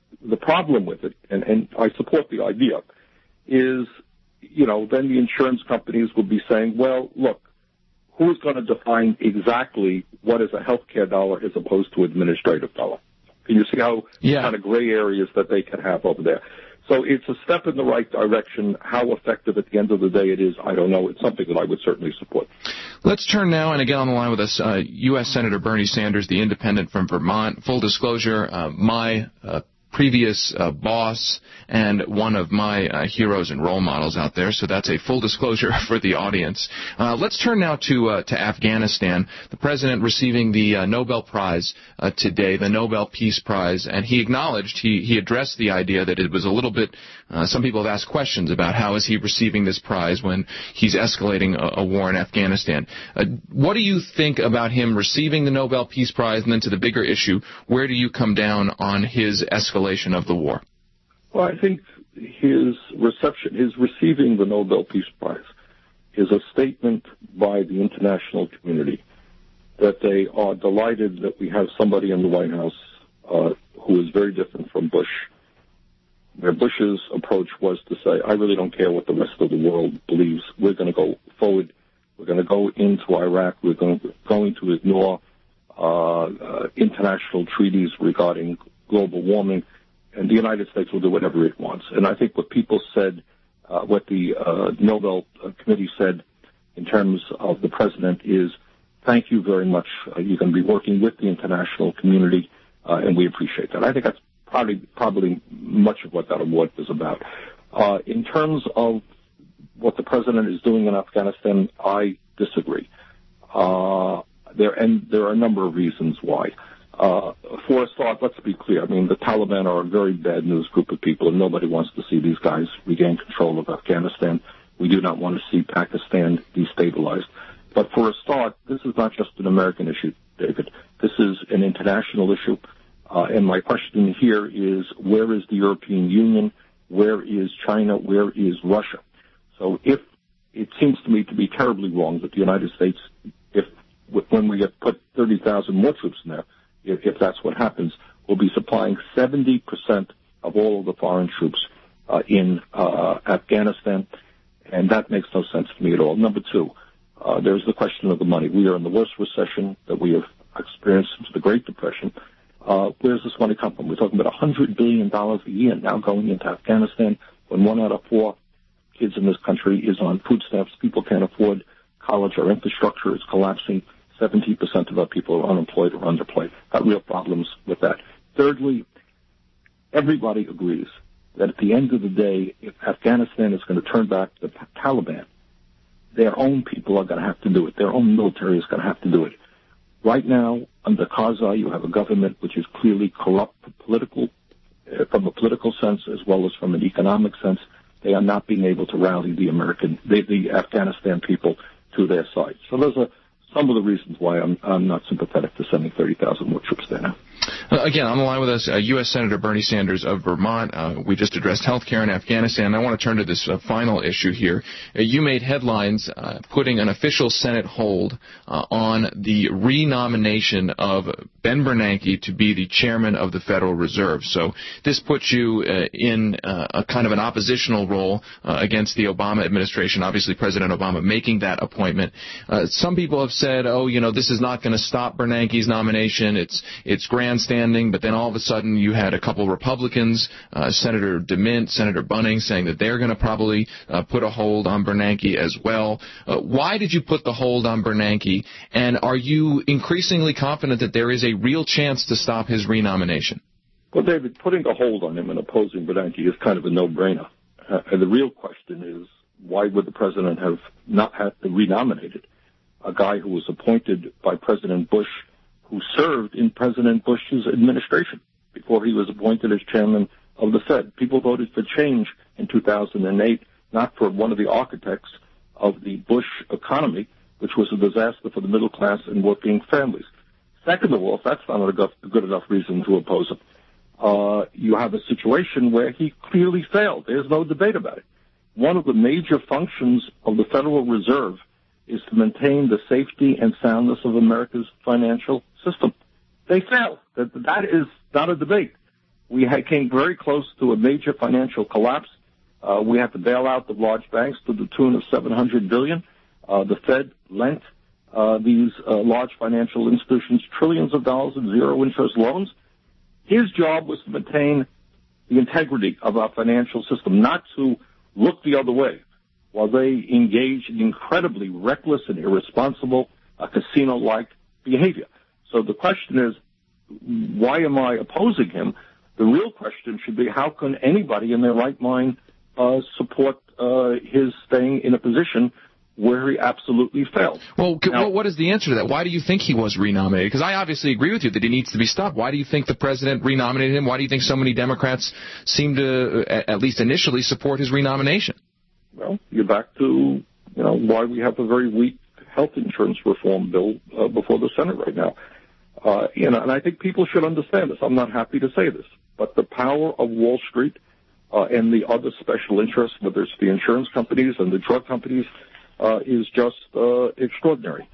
it, and I support the idea, is, you know, then the insurance companies will be saying, well, look, who's going to define exactly what is a healthcare dollar as opposed to administrative dollar? Can you see how kind of gray areas that they can have over there? So it's a step in the right direction. How effective at the end of the day it is, I don't know. It's something that I would certainly support. Let's turn now, and again on the line with us, U.S. Senator Bernie Sanders, the independent from Vermont. Full disclosure, my previous boss and one of my heroes and role models out there, so that's a full disclosure for the audience. Let's turn now to Afghanistan. The president receiving the Nobel Prize today, the Nobel Peace Prize, and he acknowledged, he addressed the idea that it was a little bit, some people have asked questions about how is he receiving this prize when he's escalating a war in Afghanistan. What do you think about him receiving the Nobel Peace Prize, and then to the bigger issue, where do you come down on his escalation of the war? Well, I think his receiving the Nobel Peace Prize is a statement by the international community that they are delighted that we have somebody in the White House who is very different from Bush, where Bush's approach was to say, I really don't care what the rest of the world believes. We're going to go forward. We're going to go into Iraq. We're going to ignore international treaties regarding global warming, and the United States will do whatever it wants. And I think what people said, what the Nobel Committee said in terms of the president is, thank you very much. You're going to be working with the international community, and we appreciate that. I think that's probably much of what that award is about. In terms of what the president is doing in Afghanistan, I disagree. There are a number of reasons why. For a start, let's be clear. I mean, the Taliban are a very bad news group of people, and nobody wants to see these guys regain control of Afghanistan. We do not want to see Pakistan destabilized. But for a start, this is not just an American issue, David. This is an international issue. And my question here is, where is the European Union? Where is China? Where is Russia? So if it seems to me to be terribly wrong that the United States, when we get put 30,000 more troops in there, if that's what happens, will be supplying 70% of all of the foreign troops in Afghanistan, and that makes no sense to me at all. Number two, there's the question of the money. We are in the worst recession that we have experienced since the Great Depression. Where's this money come from? We're talking about $100 billion a year now going into Afghanistan, when 1 out of 4 kids in this country is on food stamps. People can't afford college. Our infrastructure is collapsing. 70% of our people are unemployed or underpaid. Got real problems with that. Thirdly, everybody agrees that at the end of the day, if Afghanistan is going to turn back the Taliban, their own people are going to have to do it. Their own military is going to have to do it. Right now, under Karzai, you have a government which is clearly corrupt from a political sense as well as from an economic sense. They are not being able to rally the Afghanistan people to their side. So those are some of the reasons why I'm not sympathetic to sending 30,000 more troops there now. Again, on the line with us, U.S. Senator Bernie Sanders of Vermont. We just addressed health care in Afghanistan. I want to turn to this final issue here. You made headlines putting an official Senate hold on the renomination of Ben Bernanke to be the chairman of the Federal Reserve. So this puts you in a kind of an oppositional role against the Obama administration, obviously President Obama making that appointment. Some people have said, this is not going to stop Bernanke's nomination. It's grandstanding, but then all of a sudden you had a couple Republicans, Senator DeMint, Senator Bunning, saying that they're going to probably put a hold on Bernanke as well. Why did you put the hold on Bernanke, and are you increasingly confident that there is a real chance to stop his renomination? Well, David, putting a hold on him and opposing Bernanke is kind of a no-brainer. And the real question is, why would the president have not had to renominate a guy who was appointed by President Bush, who served in President Bush's administration before he was appointed as chairman of the Fed? People voted for change in 2008, not for one of the architects of the Bush economy, which was a disaster for the middle class and working families. Second of all, if that's not a good enough reason to oppose him, you have a situation where he clearly failed. There's no debate about it. One of the major functions of the Federal Reserve is to maintain the safety and soundness of America's financial system. They failed. That is not a debate. We came very close to a major financial collapse. We had to bail out the large banks to the tune of $700 billion. The Fed lent these large financial institutions trillions of dollars in zero-interest loans. His job was to maintain the integrity of our financial system, not to look the other way while they engage in incredibly reckless and irresponsible casino-like behavior. So the question is, why am I opposing him? The real question should be, how can anybody in their right mind support his staying in a position where he absolutely failed? Well, what is the answer to that? Why do you think he was renominated? Because I obviously agree with you that he needs to be stopped. Why do you think the president renominated him? Why do you think so many Democrats seem to, at least initially, support his renomination? Well, you're back to, why we have a very weak health insurance reform bill before the Senate right now. And I think people should understand this. I'm not happy to say this, but the power of Wall Street and the other special interests, whether it's the insurance companies and the drug companies, is just extraordinary.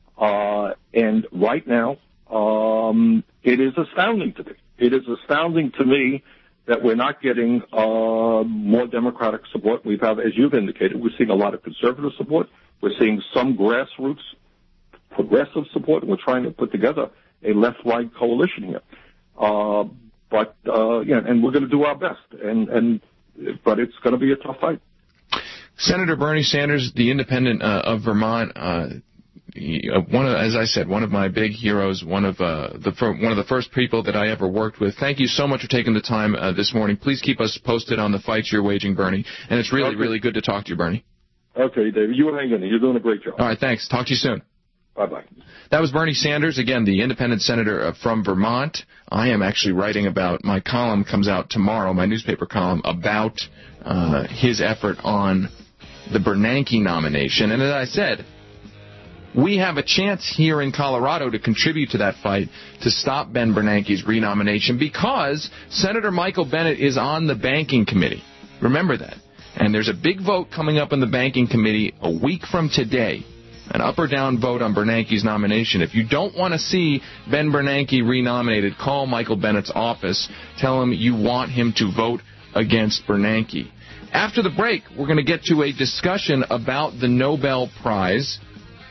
And right now, it is astounding to me. It is astounding to me that we're not getting more Democratic support. We've had, as you've indicated, we're seeing a lot of conservative support. We're seeing some grassroots progressive support, and we're trying to put together a left-right coalition here. And we're going to do our best. But it's going to be a tough fight. Senator Bernie Sanders, the independent of Vermont, as I said, one of my big heroes, one of the first people that I ever worked with. Thank you so much for taking the time this morning. Please keep us posted on the fights you're waging, Bernie. And it's really, really good to talk to you, Bernie. Okay, David. You hang in there. You're doing a great job. All right, thanks. Talk to you soon. Bye-bye. That was Bernie Sanders, again, the independent senator from Vermont. I am actually writing about, my column comes out tomorrow, my newspaper column, about his effort on the Bernanke nomination. And as I said, we have a chance here in Colorado to contribute to that fight to stop Ben Bernanke's renomination because Senator Michael Bennet is on the banking committee. Remember that. And there's a big vote coming up in the banking committee a week from today. An up or down vote on Bernanke's nomination. If you don't want to see Ben Bernanke renominated, call Michael Bennett's office. Tell him you want him to vote against Bernanke. After the break, we're going to get to a discussion about the Nobel Prize.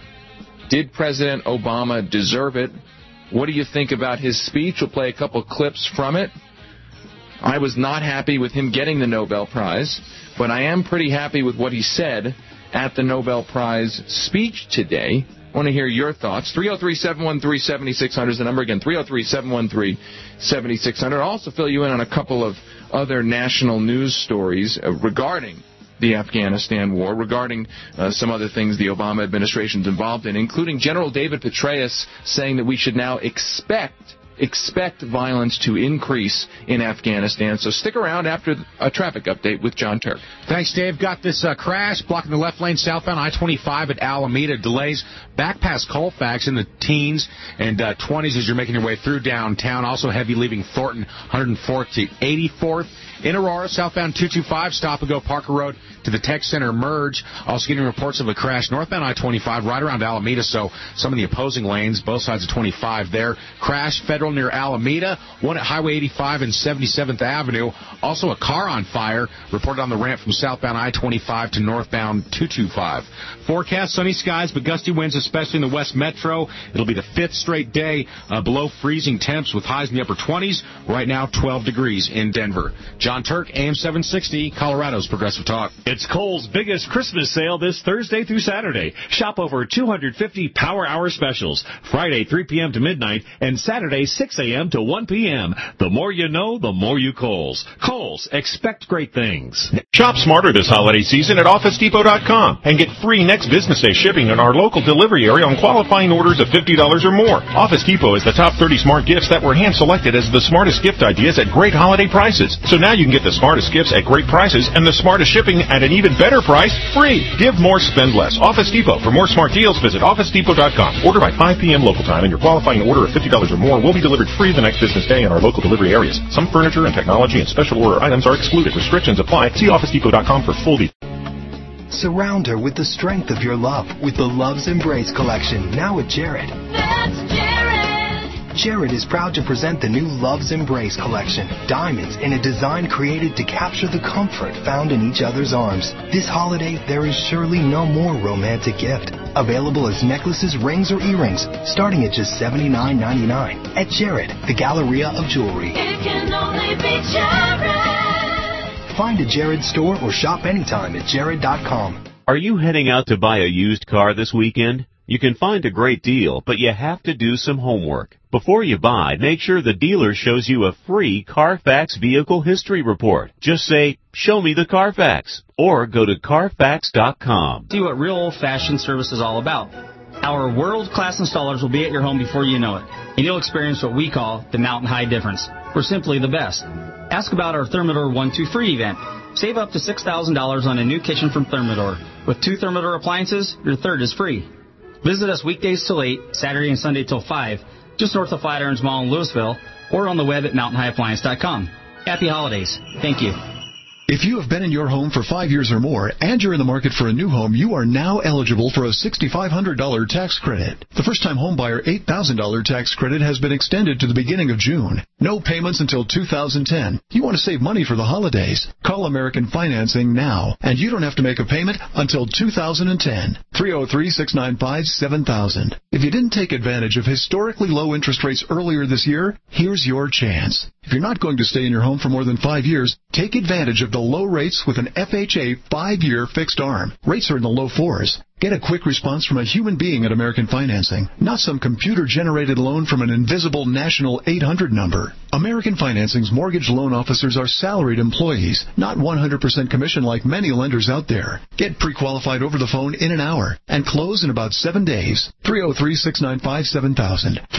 Did President Obama deserve it? What do you think about his speech? We'll play a couple clips from it. I was not happy with him getting the Nobel Prize, but I am pretty happy with what he said at the Nobel Prize speech today. I want to hear your thoughts. 303-713-7600 is the number again, 303-713-7600. I'll also fill you in on a couple of other national news stories regarding the Afghanistan war, regarding some other things the Obama administration is involved in, including General David Petraeus saying that we should now expect violence to increase in Afghanistan. So stick around after a traffic update with John Turk. Thanks, Dave. Got this crash blocking the left lane southbound I-25 at Alameda. Delays back past Colfax in the teens and 20s as you're making your way through downtown. Also heavy leaving Thornton, 104th to 84th. In Aurora, southbound 225, stop and go Parker Road to the Tech Center merge. Also getting reports of a crash northbound I-25 right around Alameda, so some of the opposing lanes, both sides of 25 there. Crash Federal near Alameda, one at Highway 85 and 77th Avenue. Also a car on fire reported on the ramp from southbound I-25 to northbound 225. Forecast, sunny skies, but gusty winds, especially in the West Metro. It'll be the fifth straight day below freezing temps with highs in the upper 20s. Right now, 12 degrees in Denver. John Turk, AM 760, Colorado's Progressive Talk. It's Kohl's biggest Christmas sale this Thursday through Saturday. Shop over 250 Power Hour specials. Friday, 3 p.m. to midnight, and Saturday, 6 a.m. to 1 p.m. The more you know, the more you Kohl's. Kohl's, expect great things. Shop smarter this holiday season at OfficeDepot.com and get free next business day shipping in our local delivery area on qualifying orders of $50 or more. Office Depot is the top 30 smart gifts that were hand-selected as the smartest gift ideas at great holiday prices. So now you can get the smartest gifts at great prices and the smartest shipping at an even better price, free. Give more, spend less. Office Depot. For more smart deals, visit OfficeDepot.com. Order by 5 p.m. local time, and your qualifying order of $50 or more will be delivered free the next business day in our local delivery areas. Some furniture and technology and special order items are excluded. Restrictions apply. See OfficeDepot.com for full details. Surround her with the strength of your love with the Love's Embrace collection, now at Jared. That's Jared. Jared is proud to present the new Love's Embrace collection. Diamonds in a design created to capture the comfort found in each other's arms. This holiday, there is surely no more romantic gift. Available as necklaces, rings, or earrings, starting at just $79.99. At Jared, the Galleria of Jewelry. It can only be Jared. Find a Jared store or shop anytime at Jared.com. Are you heading out to buy a used car this weekend? You can find a great deal, but you have to do some homework. Before you buy, make sure the dealer shows you a free Carfax Vehicle History Report. Just say, "Show me the Carfax," or go to Carfax.com. See what real old-fashioned service is all about. Our world-class installers will be at your home before you know it, and you'll experience what we call the mountain high difference. We're simply the best. Ask about our Thermador 1-2 free event. Save up to $6,000 on a new kitchen from Thermador. With 2 Thermador appliances, your third is free. Visit us weekdays till 8, Saturday and Sunday till 5, just north of Flatirons Mall in Louisville, or on the web at mountainhighappliance.com. Happy holidays. Thank you. If you have been in your home for 5 years or more and you're in the market for a new home, you are now eligible for a $6,500 tax credit. The first-time homebuyer $8,000 tax credit has been extended to the beginning of June. No payments until 2010. You want to save money for the holidays? Call American Financing now, and you don't have to make a payment until 2010. 303-695-7000. If you didn't take advantage of historically low interest rates earlier this year, here's your chance. If you're not going to stay in your home for more than 5 years, take advantage of the low rates with an FHA 5-year fixed arm. Rates are in the low 4s. Get a quick response from a human being at American Financing, not some computer-generated loan from an invisible national 800 number. American Financing's mortgage loan officers are salaried employees, not 100% commission like many lenders out there. Get pre-qualified over the phone in an hour and close in about 7 days. 303-695-7000.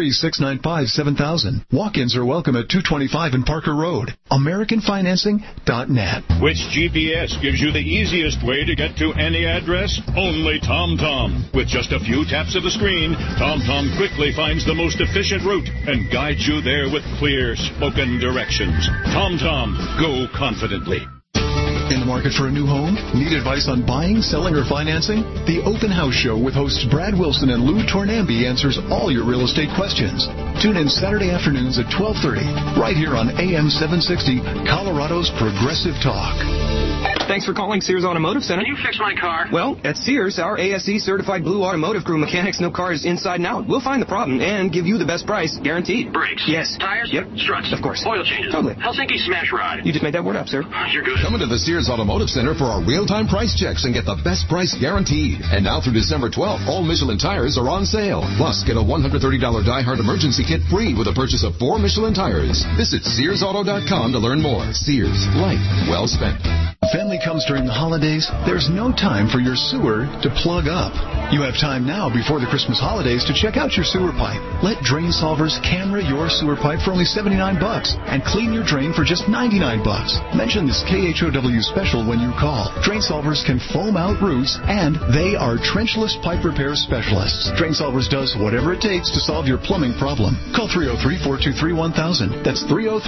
303-695-7000. Walk-ins are welcome at 225 and Parker Road. AmericanFinancing.net. Which GPS gives you the easiest way to get to any address? Only TomTom. With just a few taps of the screen, TomTom quickly finds the most efficient route and guides you there with clear spoken directions. TomTom. Go confidently. In the market for a new home? Need advice on buying, selling, or financing? The Open House Show with hosts Brad Wilson and Lou Tornambi answers all your real estate questions. Tune in Saturday afternoons at 12:30, right here on AM 760, Colorado's Progressive Talk. Thanks for calling Sears Automotive Center. Can you fix my car? Well, at Sears, our ASE certified blue automotive crew mechanics know cars inside and out. We'll find the problem and give you the best price, guaranteed. Brakes? Yes. Tires? Yep. Struts? Of course. Oil changes? Totally. Helsinki smash rod? You just made that word up, sir. You're good. Come into the Sears Automotive Center for our real-time price checks and get the best price guaranteed. And now through December 12th, all Michelin tires are on sale. Plus, get a $130 Die Hard emergency kit free with a purchase of 4 Michelin tires. Visit SearsAuto.com to learn more. Sears. Life well spent. Family comes during the holidays, there's no time for your sewer to plug up. You have time now before the Christmas holidays to check out your sewer pipe. Let Drain Solvers camera your sewer pipe for only $79 and clean your drain for just $99. Mention this KHOW special when you call. Drain Solvers can foam out roots, and they are trenchless pipe repair specialists. Drain Solvers does whatever it takes to solve your plumbing problem. Call 303-423-1000. That's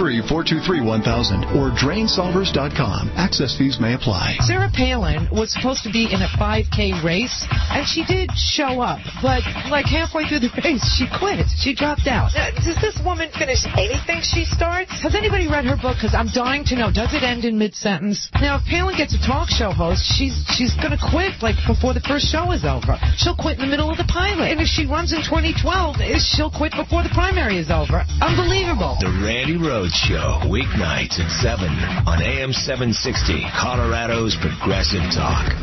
303-423-1000 or drainsolvers.com. Access fees may apply. Sarah Palin was supposed to be in a 5K race, and she did show up, but like halfway through the race, she quit. She dropped out. Does this woman finish anything she starts? Has anybody read her book? Because I'm dying to know. Does it end in mid-sentence? Now, if Palin gets a talk show host, she's going to quit like before the first show is over. She'll quit in the middle of the pilot. And if she runs in 2012, she'll quit before the primary is over. Unbelievable. The Randy Rhoads Show, weeknights at 7 on AM 760, Colorado's Progressive Talk.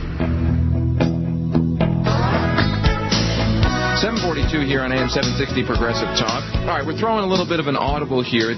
742 here on AM 760 Progressive Talk. All right, we're throwing a little bit of an audible here.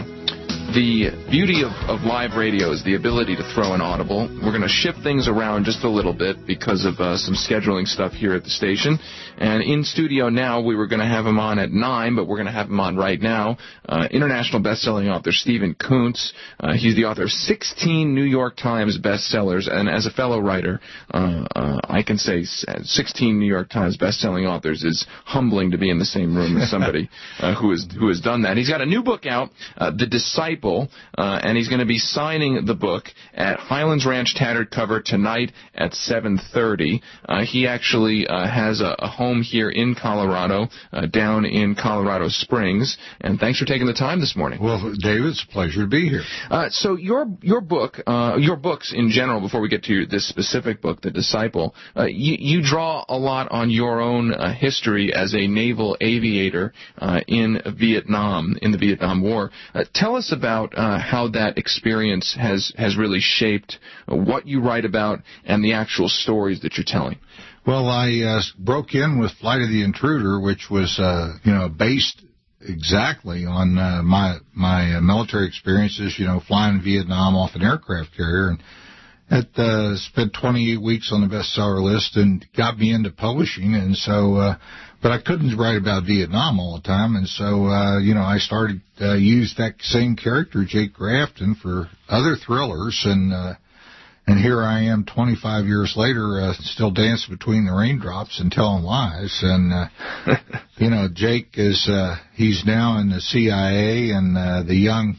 The beauty of live radio is the ability to throw an audible. We're going to shift things around just a little bit because of some scheduling stuff here at the station. And in studio now, we were going to have him on at 9, but we're going to have him on right now. International best-selling author Stephen Kuntz. He's the author of 16 New York Times bestsellers. And as a fellow writer, I can say 16 New York Times best-selling authors is humbling to be in the same room as somebody who has done that. He's got a new book out, The Disciple. And he's going to be signing the book at Highlands Ranch Tattered Cover tonight at 7:30. He actually has a home here in Colorado, down in Colorado Springs. And thanks for taking the time this morning. Well, David, it's a pleasure to be here. So your book, your books in general, before we get to this specific book, The Disciple, you draw a lot on your own history as a naval aviator in Vietnam, in the Vietnam War. Tell us about how that experience has really shaped what you write about and the actual stories that you're telling. Well, I broke in with Flight of the Intruder, which was based exactly on my military experiences, flying in Vietnam off an aircraft carrier, and it spent 28 weeks on the bestseller list and got me into publishing. And so but I couldn't write about Vietnam all the time, and so I started use that same character, Jake Grafton, for other thrillers, and here I am 25 years later, still dancing between the raindrops and telling lies. And Jake is he's now in the CIA, and the young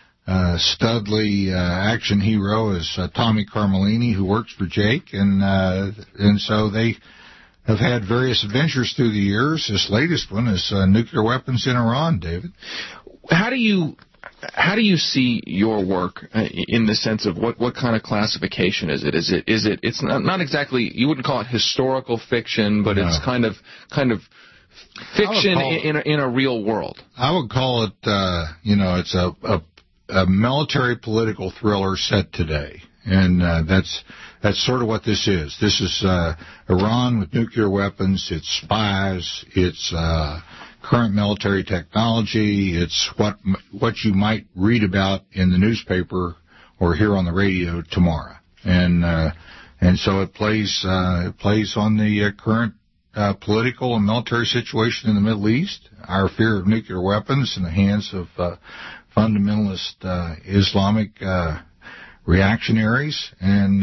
Studley action hero is Tommy Carmelini, who works for Jake, and so they have had various adventures through the years. This latest one is nuclear weapons in Iran, David. How do you see your work in the sense of what kind of classification is it? It's not exactly, you wouldn't call it historical fiction, but it's kind of fiction in a real world. I would call it, it's a military political thriller set today. And that's sort of what this is. This is Iran with nuclear weapons. It's spies. It's current military technology. It's what you might read about in the newspaper or hear on the radio tomorrow. And so it plays on the current political and military situation in the Middle East, our fear of nuclear weapons in the hands of fundamentalist Islamic reactionaries and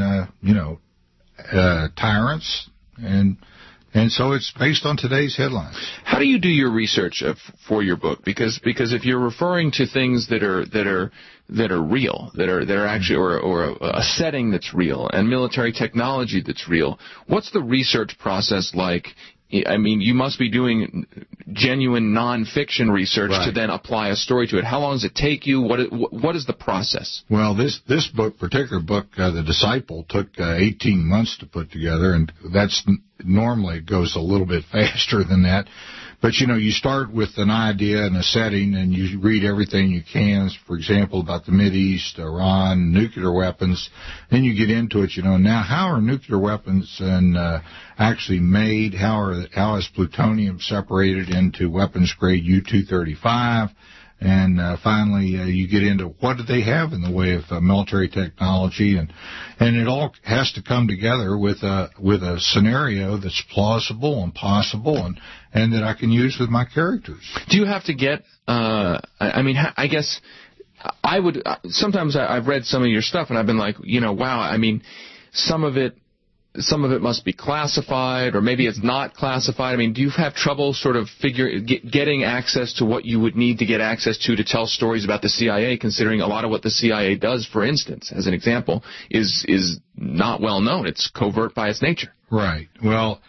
tyrants, and so it's based on today's headlines. How do you do your research for your book? Because if you're referring to things that are real, that are actually or a setting that's real and military technology that's real, what's the research process like? I mean, you must be doing genuine nonfiction research to then apply a story to it. How long does it take you? What is the process? Well, this particular book, The Disciple, took 18 months to put together, and that's normally goes a little bit faster than that. But, you start with an idea and a setting, and you read everything you can, for example, about the Mideast, Iran, nuclear weapons. Then you get into it, now how are nuclear weapons actually made? How is plutonium separated into weapons-grade U-235? And finally, you get into what do they have in the way of military technology, and it all has to come together with a scenario that's plausible and possible, and that I can use with my characters. Do you have to get? I guess I would. Sometimes I've read some of your stuff, and I've been like, wow. I mean, some of it must be classified, or maybe it's not classified. I mean, do you have trouble sort of getting access to what you would need to get access to tell stories about the CIA, considering a lot of what the CIA does, for instance, as an example, is not well known. It's covert by its nature. Right. Well,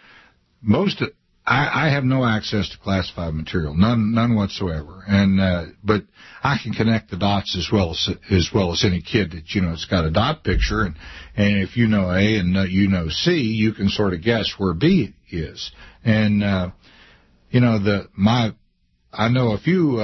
I have no access to classified material, none whatsoever. And but I can connect the dots as well as any kid that it's got a dot picture, and if you know A and you know C, you can sort of guess where B is. And I know a few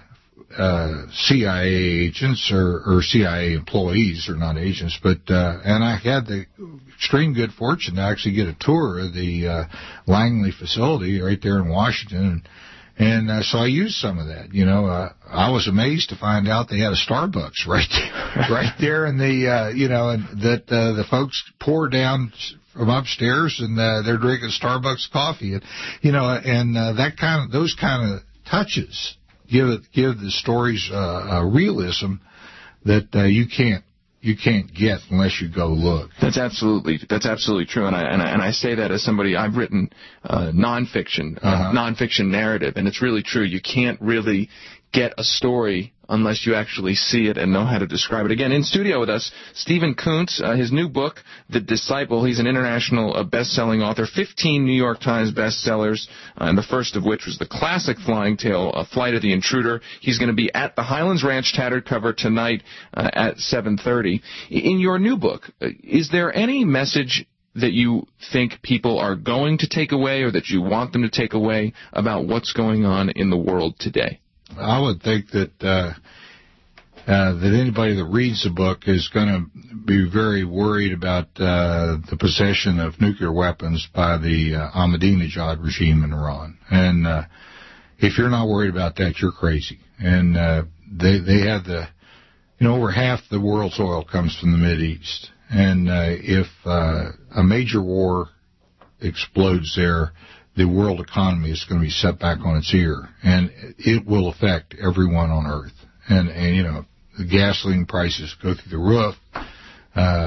CIA agents or CIA employees, are not agents, but and I had the extreme good fortune to actually get a tour of the Langley facility right there in Washington, and so I used some of that. I was amazed to find out they had a Starbucks right there in the and that the folks pour down from upstairs, and they're drinking Starbucks coffee, and those kind of touches give the stories a realism that you can't get unless you go look. That's absolutely true, and I say that as somebody. I've written nonfiction narrative, and it's really true. You can't really get a story unless you actually see it and know how to describe it. Again, in studio with us, Stephen Koontz, his new book, The Disciple. He's an international best-selling author, 15 New York Times bestsellers, and the first of which was the classic flying tale, Flight of the Intruder. He's going to be at the Highlands Ranch Tattered Cover tonight at 7:30. In your new book, is there any message that you think people are going to take away, or that you want them to take away, about what's going on in the world today? I would think that anybody that reads the book is going to be very worried about the possession of nuclear weapons by the Ahmadinejad regime in Iran. And if you're not worried about that, you're crazy. And they have over half the world's oil comes from the Mideast. And if a major war explodes there, the world economy is going to be set back on its ear, and it will affect everyone on Earth. And the gasoline prices go through the roof.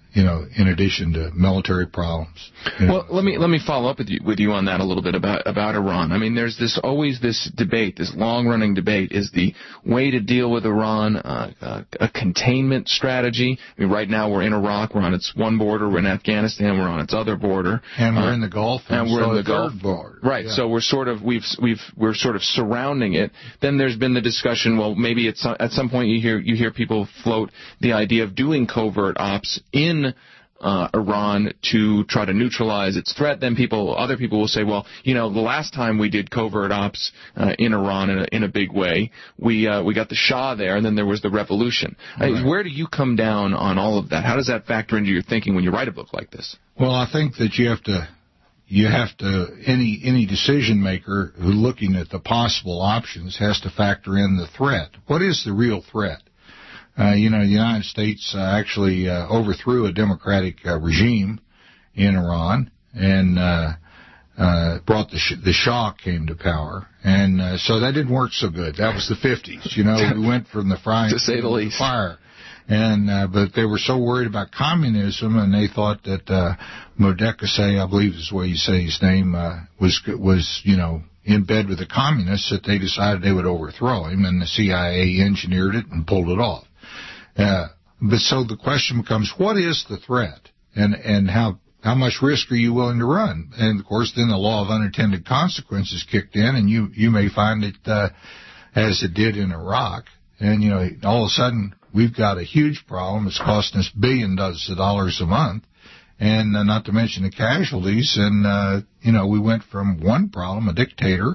in addition to military problems. Well, let me follow up with you on that a little bit about Iran. I mean, there's always this debate, this long-running debate. Is the way to deal with Iran a containment strategy? I mean, right now we're in Iraq, we're on its one border, we're in Afghanistan, we're on its other border, and we're in the Gulf, and we're in the Gulf border. Right. Yeah. So we're sort of surrounding it. Then there's been the discussion. Well, maybe at some point you hear people float the idea of doing covert ops in Iran to try to neutralize its threat. Then other people will say, well, the last time we did covert ops in Iran in a big way, we got the Shah there, and then there was the revolution. Right. Where do you come down on all of that? How does that factor into your thinking when you write a book like this? Well, I think that you have to any decision maker who looking at the possible options has to factor in the threat. What is the real threat? The United States actually overthrew a democratic regime in Iran and brought the Shah came to power, and so that didn't work so good. That was the 50s. We went from the frying to say the least. Fire. And but they were so worried about communism, and they thought that Modekasey, I believe is the way you say his name, was in bed with the communists, that they decided they would overthrow him, and the CIA engineered it and pulled it off. But so the question becomes, what is the threat, and how much risk are you willing to run? And of course, then the law of unintended consequences kicked in, and you may find it as it did in Iraq, and all of a sudden we've got a huge problem. It's costing us billions of dollars a month, and not to mention the casualties. And we went from one problem, a dictator,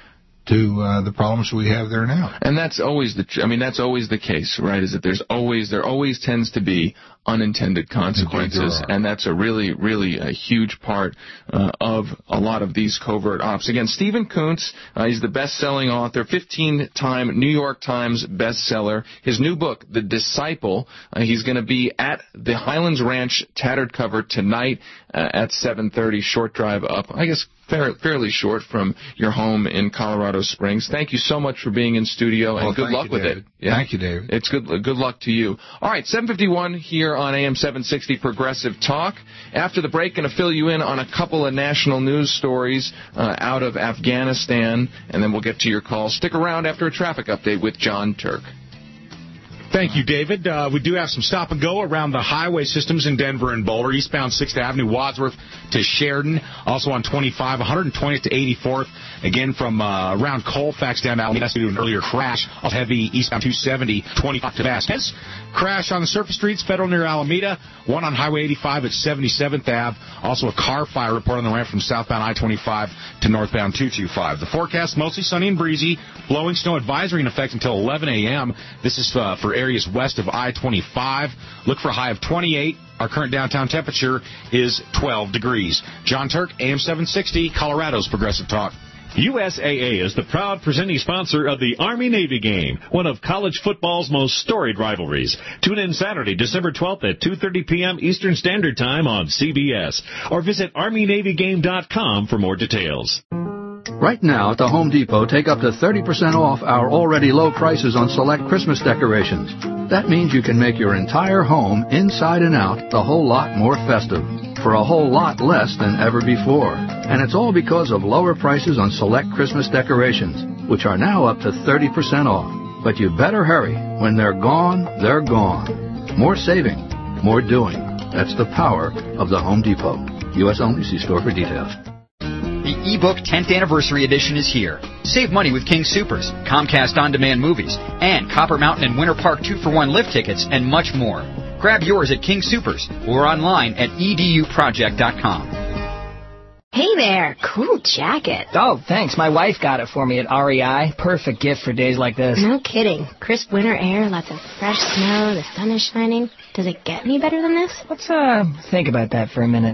to the problems we have there now. And that's always the case, right? Is that there always tends to be unintended consequences, and that's a really, really a huge part of a lot of these covert ops. Again, Stephen Kuntz, he's the best-selling author, 15-time New York Times bestseller. His new book, The Disciple, he's going to be at the Highlands Ranch Tattered Cover tonight at 7:30, short drive up, I guess fairly short from your home in Colorado Springs. Thank you so much for being in studio, and good luck with it. Yeah. Thank you, David. It's good luck to you. All right, 7:51 here on AM 760 Progressive Talk. After the break, going to fill you in on a couple of national news stories out of Afghanistan, and then we'll get to your calls. Stick around after a traffic update with John Turk. Thank you, David. We do have some stop and go around the highway systems in Denver and Boulder, eastbound 6th Avenue, Wadsworth to Sheridan. Also on 25, 120th to 84th. Again, from around Colfax down to Alameda due to an earlier crash. Also heavy eastbound 270, 25 to Vasquez. Crash on the surface streets, Federal near Alameda. One on Highway 85 at 77th Ave. Also a car fire report on the ramp from southbound I-25 to northbound 225. The forecast, mostly sunny and breezy. Blowing snow advisory in effect until 11 a.m. This is for areas west of I-25. Look for a high of 28. Our current downtown temperature is 12 degrees. John Turk, AM 760, Colorado's Progressive Talk. USAA is the proud presenting sponsor of the Army-Navy game, one of college football's most storied rivalries. Tune in Saturday, December 12th at 2:30 p.m. Eastern Standard Time on CBS, or visit ArmyNavyGame.com for more details. Right now at the Home Depot, take up to 30% off our already low prices on select Christmas decorations. That means you can make your entire home, inside and out, a whole lot more festive for a whole lot less than ever before. And it's all because of lower prices on select Christmas decorations, which are now up to 30% off. But you better hurry. When they're gone, they're gone. More saving, more doing. That's the power of the Home Depot. U.S. only. See store for details. The ebook 10th Anniversary Edition is here. Save money with King Soopers, Comcast On-Demand Movies, and Copper Mountain and Winter Park 2-for-1 lift tickets, and much more. Grab yours at King Soopers or online at eduproject.com. Hey there, cool jacket. Oh, thanks. My wife got it for me at REI. Perfect gift for days like this. No kidding. Crisp winter air, lots of fresh snow, the sun is shining. Does it get any better than this? Let's think about that for a minute.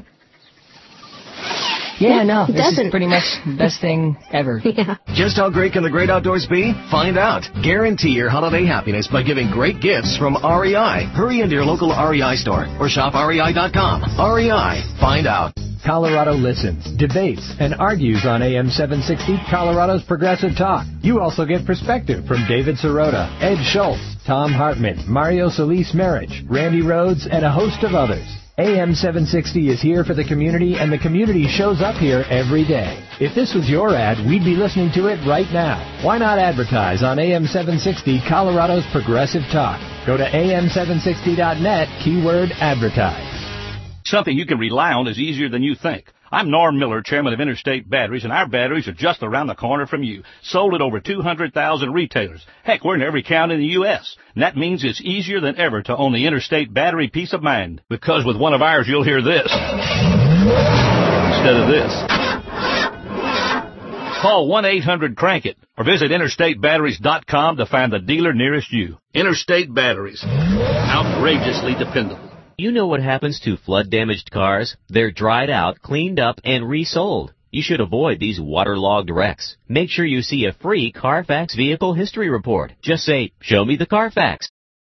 Yeah, no, this is pretty much the best thing ever. Yeah. Just how great can the great outdoors be? Find out. Guarantee your holiday happiness by giving great gifts from REI. Hurry into your local REI store or shop REI.com. REI. Find out. Colorado listens, debates, and argues on AM 760, Colorado's Progressive Talk. You also get perspective from David Sirota, Ed Schultz, Tom Hartman, Mario Solis Marriage, Randy Rhodes, and a host of others. AM 760 is here for the community, and the community shows up here every day. If this was your ad, we'd be listening to it right now. Why not advertise on AM 760, Colorado's Progressive Talk? Go to am760.net, keyword advertise. Something you can rely on is easier than you think. I'm Norm Miller, chairman of Interstate Batteries, and our batteries are just around the corner from you. Sold at over 200,000 retailers. Heck, we're in every county in the U.S. And that means it's easier than ever to own the Interstate Battery peace of mind. Because with one of ours, you'll hear this instead of this. Call 1-800-CRANK-IT or visit interstatebatteries.com to find the dealer nearest you. Interstate Batteries. Outrageously dependable. You know what happens to flood-damaged cars? They're dried out, cleaned up, and resold. You should avoid these waterlogged wrecks. Make sure you see a free Carfax Vehicle History Report. Just say, "Show me the Carfax."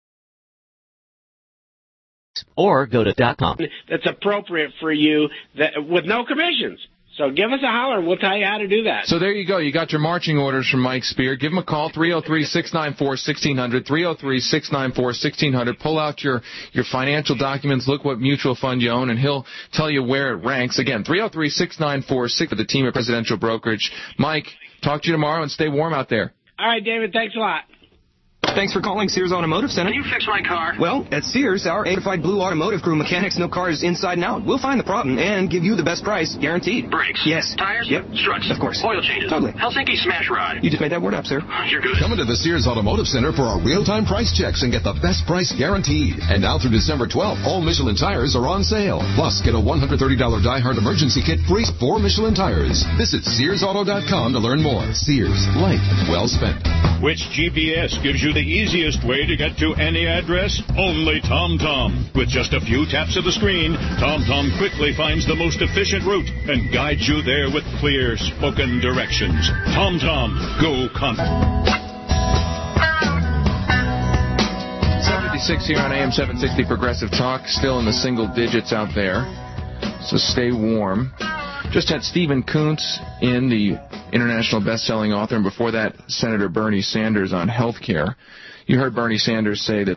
Or go to .com. That's appropriate for you with no commissions. So give us a holler, and we'll tell you how to do that. So there you go. You got your marching orders from Mike Spear. Give him a call, 303-694-1600, 303-694-1600. Pull out your financial documents, look what mutual fund you own, and he'll tell you where it ranks. Again, 303-694-6 for the team at Presidential Brokerage. Mike, talk to you tomorrow, and stay warm out there. All right, David, thanks a lot. Thanks for calling Sears Automotive Center. Can you fix my car? Well, at Sears, our certified Blue Automotive Crew mechanics know cars inside and out. We'll find the problem and give you the best price, guaranteed. Brakes? Yes. Tires? Yep. Struts? Of course. Oil changes? Totally. Helsinki smash rod? You just made that word up, sir. You're good. Come into the Sears Automotive Center for our real-time price checks and get the best price guaranteed. And now through December 12th, all Michelin tires are on sale. Plus, get a $130 Die Hard emergency kit free for Michelin tires. Visit SearsAuto.com to learn more. Sears. Life well spent. Which GPS gives you the easiest way to get to any address? Only TomTom. With just a few taps of the screen, TomTom quickly finds the most efficient route and guides you there with clear, spoken directions. TomTom. Go confident. 76 here on AM 760 Progressive Talk. Still in the single digits out there. So stay warm. Just had Stephen Kuntz in, the international best-selling author, and before that, Senator Bernie Sanders on health care. You heard Bernie Sanders say that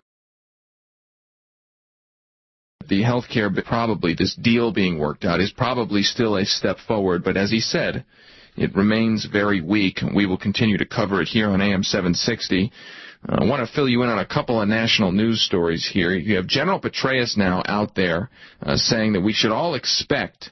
the health care, probably this deal being worked out, is probably still a step forward, but as he said, it remains very weak, and we will continue to cover it here on AM 760. I want to fill you in on a couple of national news stories here. You have General Petraeus now out there saying that we should all expect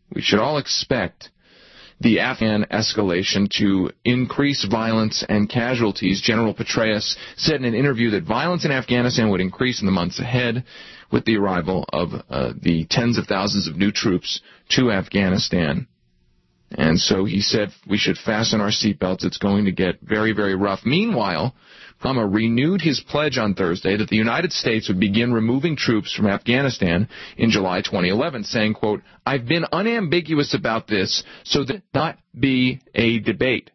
the Afghan escalation to increase violence and casualties. General Petraeus said in an interview that violence in Afghanistan would increase in the months ahead with the arrival of the tens of thousands of new troops to Afghanistan. And so he said we should fasten our seatbelts. It's going to get very, very rough. Meanwhile, Obama renewed his pledge on Thursday that the United States would begin removing troops from Afghanistan in July 2011, saying, quote, "I've been unambiguous about this, so that not be a debate."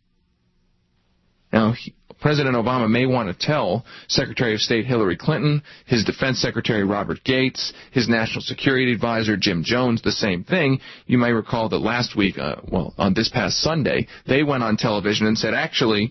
Now, President Obama may want to tell Secretary of State Hillary Clinton, his Defense Secretary Robert Gates, his National Security Advisor Jim Jones the same thing. You may recall that last week, on this past Sunday, they went on television and said, actually,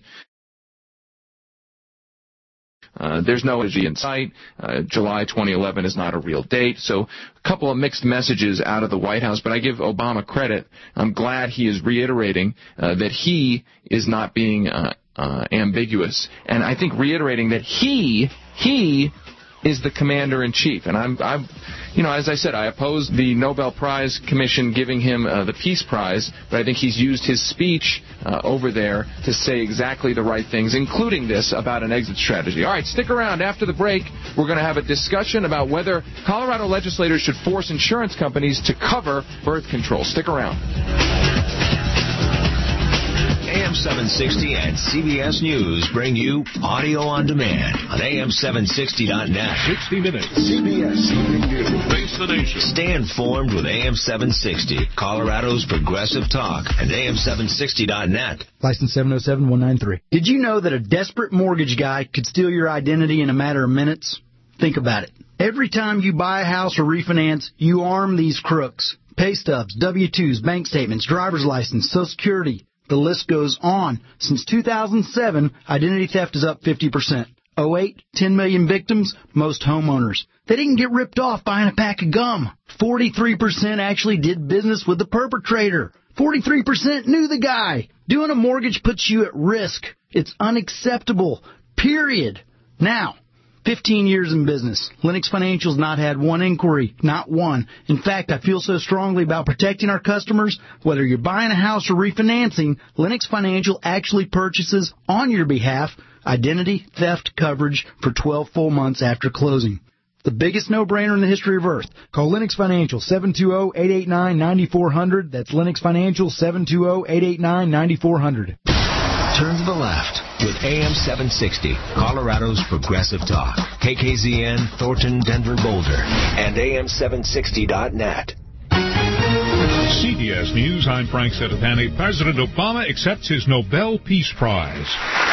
there's no energy in sight. July 2011 is not a real date. So a couple of mixed messages out of the White House, but I give Obama credit. I'm glad he is reiterating that he is not being ambiguous, and I think reiterating that he is the commander-in-chief. And I'm as I said, I oppose the Nobel Prize Commission giving him the Peace Prize, but I think he's used his speech over there to say exactly the right things, including this about an exit strategy. All right, stick around. After the break, we're going to have a discussion about whether Colorado legislators should force insurance companies to cover birth control. Stick around. AM 760 and CBS News bring you audio on demand on AM760.net. 60 minutes. CBS Evening News. Face the nation. Stay informed with AM 760, Colorado's Progressive Talk, and AM760.net. License 707193. Did you know that a desperate mortgage guy could steal your identity in a matter of minutes? Think about it. Every time you buy a house or refinance, you arm these crooks. Pay stubs, W-2s, bank statements, driver's license, Social Security. The list goes on. Since 2007, identity theft is up 50%. 08, 10 million victims, most homeowners. They didn't get ripped off buying a pack of gum. 43% actually did business with the perpetrator. 43% knew the guy. Doing a mortgage puts you at risk. It's unacceptable. Period. Now, 15 years in business. Lennox Financial's not had one inquiry, not one. In fact, I feel so strongly about protecting our customers. Whether you're buying a house or refinancing, Lennox Financial actually purchases on your behalf identity theft coverage for 12 full months after closing. The biggest no-brainer in the history of Earth. Call Lennox Financial, 720-889-9400. That's Lennox Financial, 720-889-9400. Turn to the left with AM 760, Colorado's Progressive Talk. KKZN, Thornton, Denver, Boulder, and AM760.net. CBS News, I'm Frank Sedapani. President Obama accepts his Nobel Peace Prize.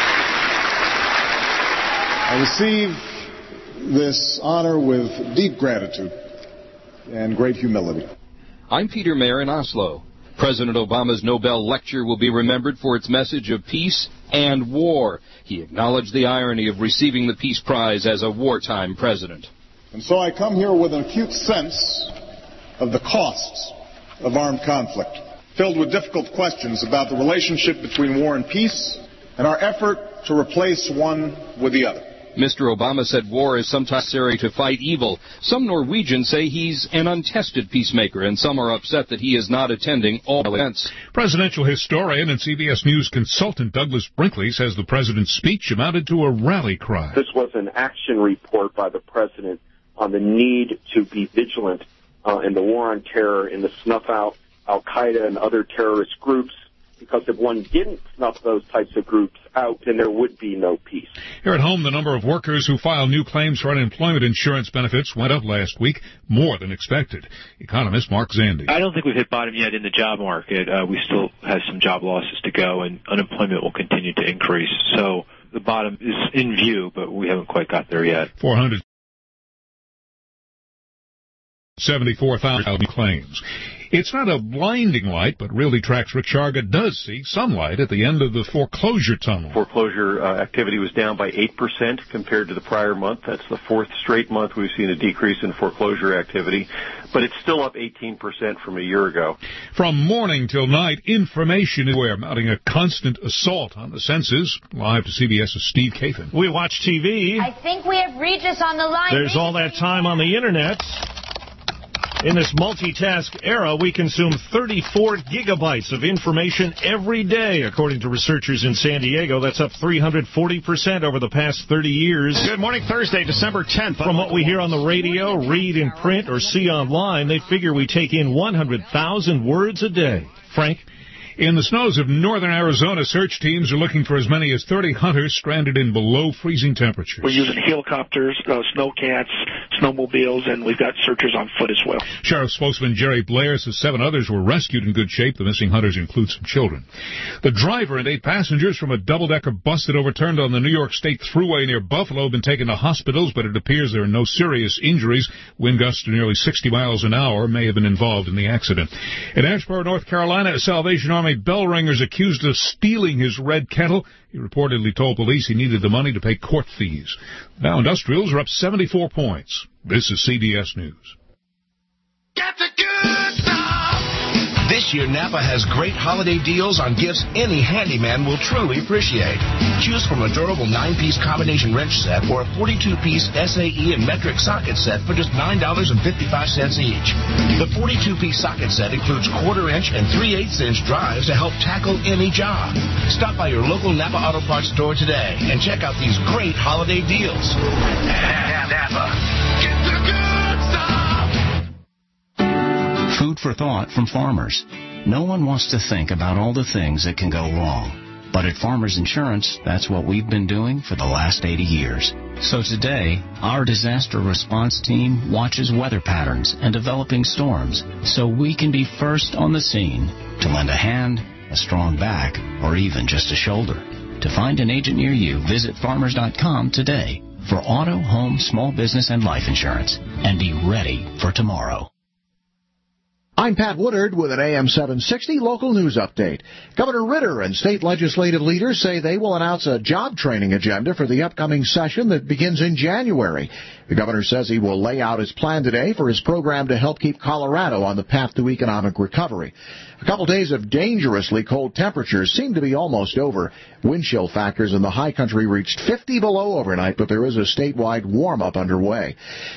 I receive this honor with deep gratitude and great humility. I'm Peter Mayer in Oslo. President Obama's Nobel lecture will be remembered for its message of peace and war. He acknowledged the irony of receiving the Peace Prize as a wartime president. And so I come here with an acute sense of the costs of armed conflict, filled with difficult questions about the relationship between war and peace and our effort to replace one with the other. Mr. Obama said war is sometimes necessary to fight evil. Some Norwegians say he's an untested peacemaker, and some are upset that he is not attending all events. Presidential historian and CBS News consultant Douglas Brinkley says the president's speech amounted to a rally cry. This was an action report by the president on the need to be vigilant in the war on terror, in the snuff out Al-Qaeda and other terrorist groups, because if one didn't snuff those types of groups out, then there would be no peace. Here at home, the number of workers who file new claims for unemployment insurance benefits went up last week, more than expected. Economist Mark Zandi. I don't think we've hit bottom yet in the job market. We still have some job losses to go, and unemployment will continue to increase. So the bottom is in view, but we haven't quite got there yet. 474,000 claims. It's not a blinding light, but Realty Tracks Rick Sharga does see some light at the end of the foreclosure tunnel. Foreclosure activity was down by 8% compared to the prior month. That's the fourth straight month we've seen a decrease in foreclosure activity, but it's still up 18% from a year ago. From morning till night, information is where, mounting a constant assault on the senses. Live to CBS's Steve Kathan. We watch TV. I think we have Regis on the line. There's all that time on the Internet. In this multitask era, we consume 34 gigabytes of information every day, according to researchers in San Diego. That's up 340% over the past 30 years. Good morning, Thursday, December 10th. From what we hear on the radio, read in print, or see online, they figure we take in 100,000 words a day. Frank? In the snows of northern Arizona, search teams are looking for as many as 30 hunters stranded in below-freezing temperatures. We're using helicopters, snowcats, snowmobiles, and we've got searchers on foot as well. Sheriff spokesman Jerry Blair says 7 others were rescued in good shape. The missing hunters include some children. The driver and 8 passengers from a double-decker bus that overturned on the New York State Thruway near Buffalo have been taken to hospitals, but it appears there are no serious injuries. Wind gusts to nearly 60 miles an hour may have been involved in the accident. In Asheboro, North Carolina, a Salvation Army bell ringer's accused of stealing his red kettle. He reportedly told police he needed the money to pay court fees. Dow Industrials are up 74 points. This is CBS News. Get the good stuff! This year, Napa has great holiday deals on gifts any handyman will truly appreciate. Choose from a durable 9-piece combination wrench set or a 42-piece SAE and metric socket set for just $9.55 each. The 42-piece socket set includes 1/4-inch and 3/8-inch drives to help tackle any job. Stop by your local Napa Auto Parts store today and check out these great holiday deals. Napa. Get the good stuff! Food for thought from farmers. No one wants to think about all the things that can go wrong. But at Farmers Insurance, that's what we've been doing for the last 80 years. So today, our disaster response team watches weather patterns and developing storms so we can be first on the scene to lend a hand, a strong back, or even just a shoulder. To find an agent near you, visit farmers.com today for auto, home, small business, and life insurance. And be ready for tomorrow. I'm Pat Woodard with an AM 760 local news update. Governor Ritter and state legislative leaders say they will announce a job training agenda for the upcoming session that begins in January. The governor says he will lay out his plan today for his program to help keep Colorado on the path to economic recovery. A couple days of dangerously cold temperatures seem to be almost over. Wind chill factors in the high country reached 50 below overnight, but there is a statewide warm-up underway.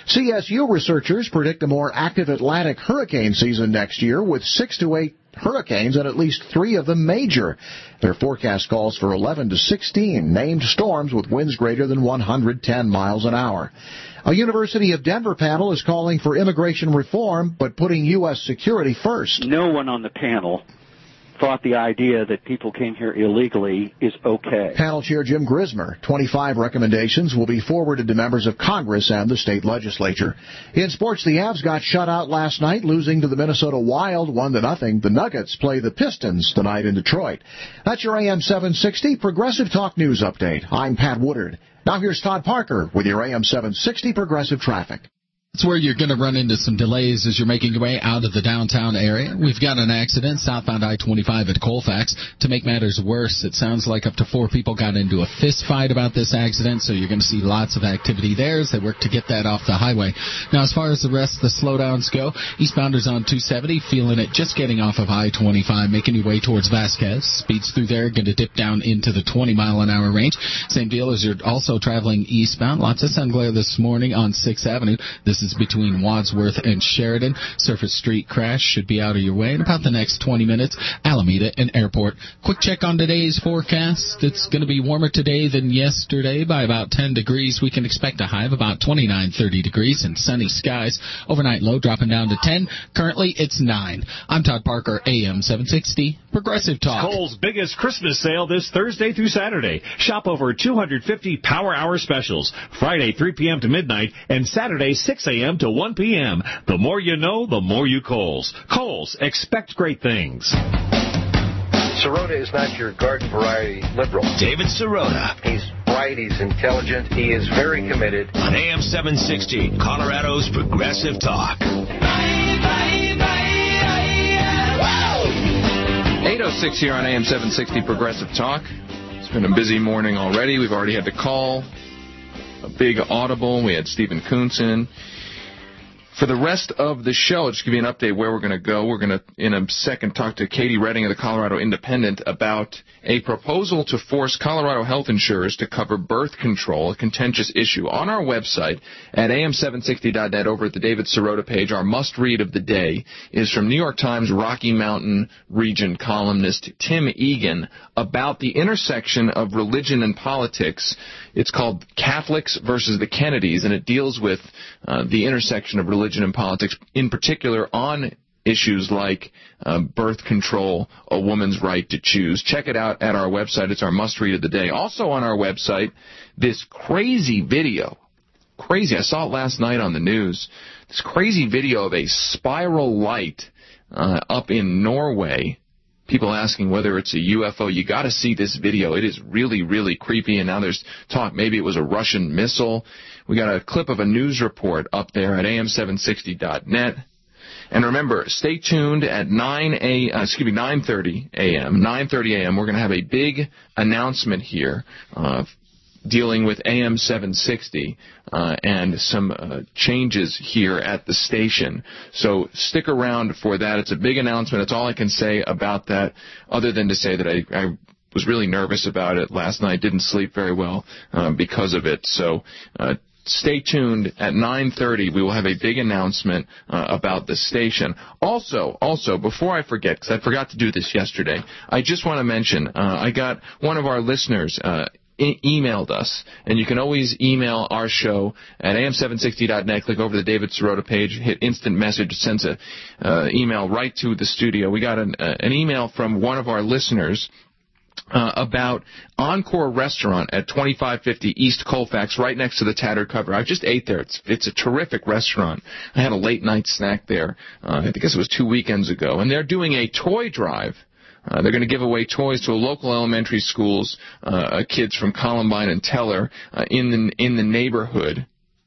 CSU researchers predict a more active Atlantic hurricane season next year with 6 to 8 hurricanes and at least 3 of them major. Their forecast calls for 11 to 16 named storms with winds greater than 110 miles an hour. A University of Denver panel is calling for immigration reform, but putting U.S. security first. No one on the panel thought the idea that people came here illegally is okay. Panel Chair Jim Grismer, 25 recommendations will be forwarded to members of Congress and the state legislature. In sports, the Avs got shut out last night, losing to the Minnesota Wild 1-0. The Nuggets play the Pistons tonight in Detroit. That's your AM 760 Progressive Talk News Update. I'm Pat Woodard. Now here's Todd Parker with your AM 760 Progressive Traffic. That's where you're going to run into some delays as you're making your way out of the downtown area. We've got an accident southbound I-25 at Colfax. To make matters worse, it sounds like up to 4 people got into a fist fight about this accident, so you're going to see lots of activity there as they work to get that off the highway. Now, as far as the rest of the slowdowns go, eastbounders on 270, feeling it just getting off of I-25, making your way towards Vasquez. Speeds through there, going to dip down into the 20-mile-an-hour range. Same deal as you're also traveling eastbound. Lots of sun glare this morning on 6th Avenue. This is between Wadsworth and Sheridan. Surface Street crash should be out of your way in about the next 20 minutes. Alameda and Airport. Quick check on today's forecast. It's going to be warmer today than yesterday by about 10 degrees. We can expect a high of about 29-30 degrees and sunny skies. Overnight low dropping down to 10. Currently, it's 9. I'm Todd Parker, AM 760, Progressive Talk. Kohl's biggest Christmas sale this Thursday through Saturday. Shop over 250 Power Hour specials. Friday, 3 p.m. to midnight, and Saturday, 6 a.m. to 1 p.m. The more you know, the more you Kohl's. Kohl's, expect great things. Sirota is not your garden variety liberal. David Sirota. He's bright, he's intelligent, he is very committed. On AM 760, Colorado's Progressive Talk. 8:06 here on AM 760 Progressive Talk. It's been a busy morning already. We've already had to call a big audible. We had Stephen Kuntz in. For the rest of the show, I'll just give you an update where we're going to go. We're going to, in a second, talk to Katie Redding of the Colorado Independent about a proposal to force Colorado health insurers to cover birth control, a contentious issue. On our website at am760.net, over at the David Sirota page, our must-read of the day is from New York Times Rocky Mountain region columnist Tim Egan about the intersection of religion and politics. It's called Catholics versus the Kennedys, and it deals with the intersection of religion and politics, in particular on issues like birth control, a woman's right to choose. Check it out at our website. It's our must-read of the day. Also on our website, this crazy video. Crazy. I saw it last night on the news. This crazy video of a spiral light up in Norway. People asking whether it's a UFO. You got to see this video. It is really, really creepy. And now there's talk maybe it was a Russian missile. We got a clip of a news report up there at am760.net. And remember, stay tuned at 9:30 a.m. 9:30 a.m. We're going to have a big announcement here dealing with AM 760 and some changes here at the station. So stick around for that. It's a big announcement. That's all I can say about that, other than to say that I was really nervous about it last night. Didn't sleep very well because of it. So stay tuned at 9:30. We will have a big announcement about the station. Also, before I forget, because I forgot to do this yesterday, I just want to mention I got one of our listeners emailed us, and you can always email our show at am760.net. Click over the David Sirota page, hit instant message, sends a email right to the studio. We got an email from one of our listeners about Encore Restaurant at 2550 East Colfax, right next to the Tattered Cover. I just ate there. It's a terrific restaurant. I had a late night snack there. I guess it was 2 weekends ago, and they're doing a toy drive. They're going to give away toys to local elementary schools, kids from Columbine and Teller in the neighborhood.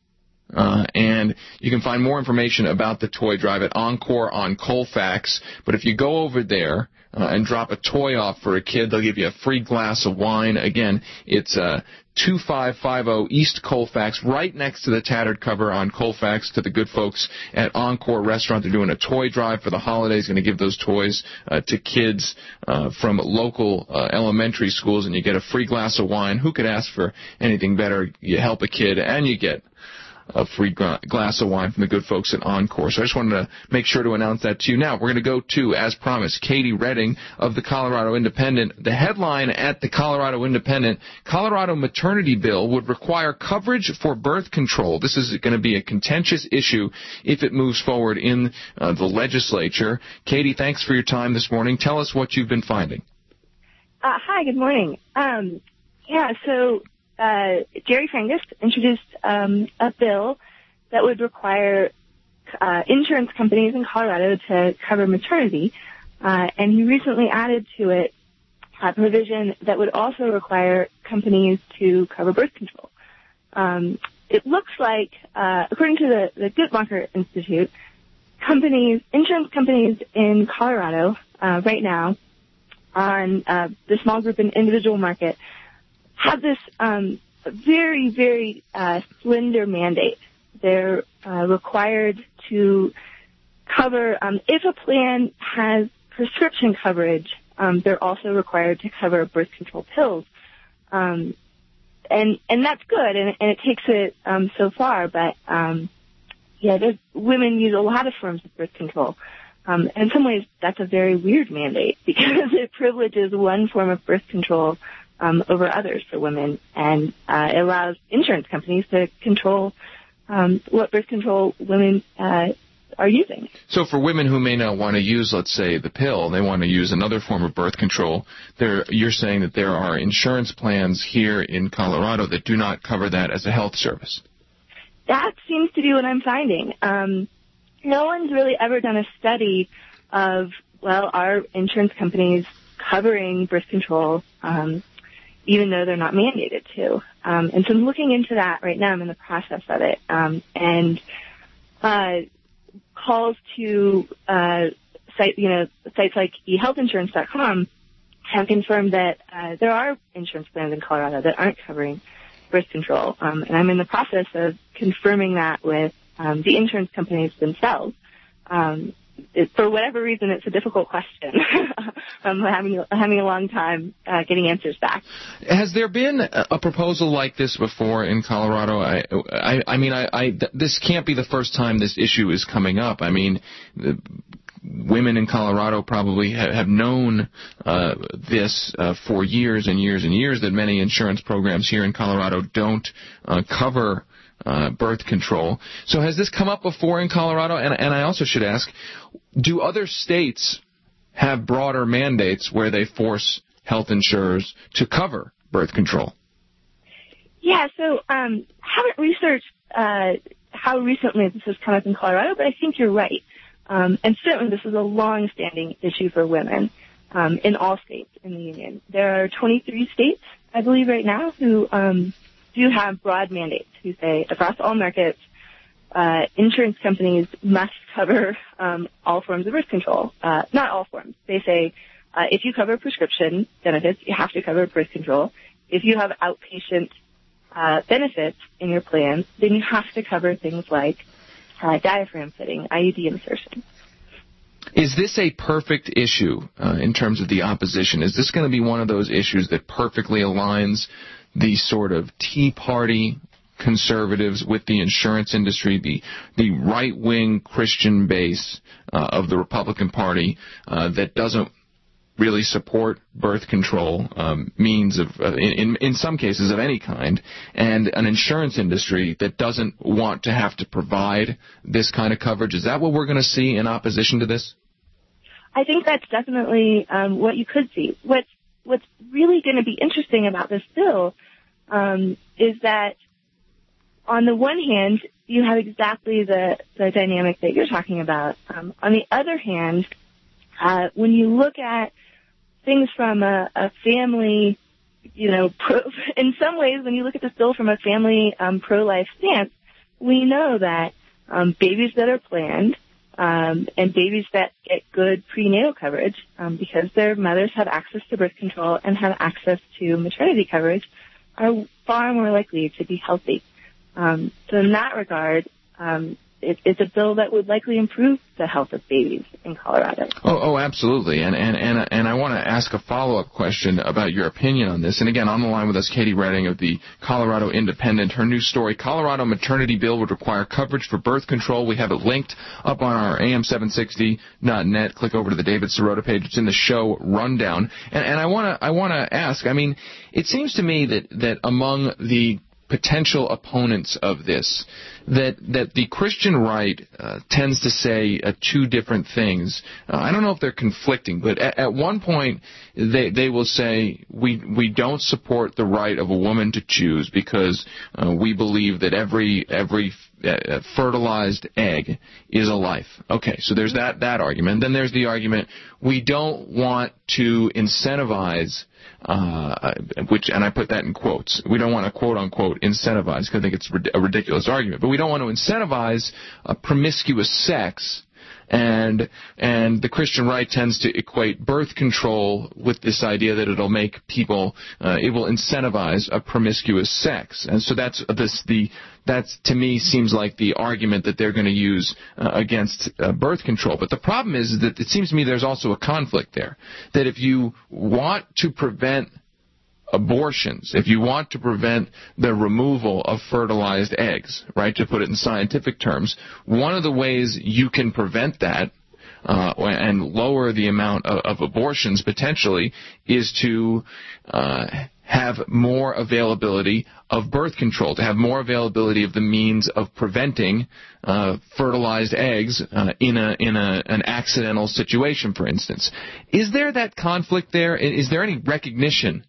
And you can find more information about the toy drive at Encore on Colfax. But if you go over there and drop a toy off for a kid, they'll give you a free glass of wine. Again, it's 2550 East Colfax, right next to the tattered cover on Colfax, to the good folks at Encore Restaurant. They're doing a toy drive for the holidays, going to give those toys to kids from local elementary schools, and you get a free glass of wine. Who could ask for anything better? You help a kid, and you get a free glass of wine from the good folks at Encore. So I just wanted to make sure to announce that to you. Now, we're going to go to, as promised, Katie Redding of the Colorado Independent. The headline at the Colorado Independent: Colorado maternity bill would require coverage for birth control. This is going to be a contentious issue if it moves forward in the legislature. Katie, thanks for your time this morning. Tell us what you've been finding. Hi, good morning. So Jerry Frangus introduced a bill that would require insurance companies in Colorado to cover maternity, and he recently added to it a provision that would also require companies to cover birth control. It looks like, according to the Guttmacher Institute, insurance companies in Colorado right now on the small group and individual market have this very, very slender mandate. They're required to cover, if a plan has prescription coverage, they're also required to cover birth control pills. And that's good, and it takes it so far, but women use a lot of forms of birth control. And in some ways, that's a very weird mandate because it privileges one form of birth control over others for women, and it allows insurance companies to control what birth control women are using. So for women who may not want to use, let's say, the pill, they want to use another form of birth control, you're saying that there are insurance plans here in Colorado that do not cover that as a health service. That seems to be what I'm finding. No one's really ever done a study of, are insurance companies covering birth control, even though they're not mandated to. And so I'm looking into that right now. I'm in the process of it. And calls to sites like ehealthinsurance.com have confirmed that there are insurance plans in Colorado that aren't covering birth control. And I'm in the process of confirming that with the insurance companies themselves. For whatever reason, it's a difficult question. I'm having a long time getting answers back. Has there been a proposal like this before in Colorado? This can't be the first time this issue is coming up. I mean, women in Colorado probably have known this for years and years and years, that many insurance programs here in Colorado don't cover birth control. So has this come up before in Colorado? And I also should ask, do other states have broader mandates where they force health insurers to cover birth control? Yeah, so haven't researched how recently this has come up in Colorado, but I think you're right. And certainly this is a long-standing issue for women in all states in the union. There are 23 states, I believe, right now who do have broad mandates who say across all markets, insurance companies must cover all forms of birth control. Not all forms. They say if you cover prescription benefits, you have to cover birth control. If you have outpatient benefits in your plan, then you have to cover things like diaphragm fitting, IUD insertion. Is this a perfect issue in terms of the opposition? Is this going to be one of those issues that perfectly aligns the sort of Tea Party conservatives with the insurance industry, the right-wing Christian base of the Republican Party that doesn't really support birth control means of, in some cases of any kind, and an insurance industry that doesn't want to have to provide this kind of coverage? Is that what we're going to see in opposition to this? I think that's definitely what you could see. What's really going to be interesting about this bill is that on the one hand, you have exactly the dynamic that you're talking about. On the other hand, when you look at things from a family, in some ways, when you look at this bill from a family pro-life stance, we know that babies that are planned and babies that get good prenatal coverage because their mothers have access to birth control and have access to maternity coverage are far more likely to be healthy. So in that regard, it's a bill that would likely improve the health of babies in Colorado. Oh, absolutely. And I want to ask a follow-up question about your opinion on this. And again, on the line with us, Katie Redding of the Colorado Independent. Her new story, Colorado maternity bill would require coverage for birth control. We have it linked up on our am760.net. Click over to the David Sirota page. It's in the show rundown. And I want to ask, I mean, it seems to me that among the potential opponents of this, that the Christian right tends to say two different things. I don't know if they're conflicting, but at one point they will say we don't support the right of a woman to choose because we believe that every fertilized egg is a life. Okay, so there's that argument. Then there's the argument we don't want to incentivize, and I put that in quotes. We don't want to quote unquote incentivize because I think it's a ridiculous argument. But we don't want to incentivize promiscuous sex. And the Christian right tends to equate birth control with this idea that it'll make people, it will incentivize a promiscuous sex. And so that's to me seems like the argument that they're going to use against birth control. But the problem is that it seems to me there's also a conflict there. That if you want to prevent abortions, if you want to prevent the removal of fertilized eggs, right, to put it in scientific terms, one of the ways you can prevent that and lower the amount of abortions potentially is to have more availability of birth control, to have more availability of the means of preventing fertilized eggs in an accidental situation, for instance. Is there that conflict there? Is there any recognition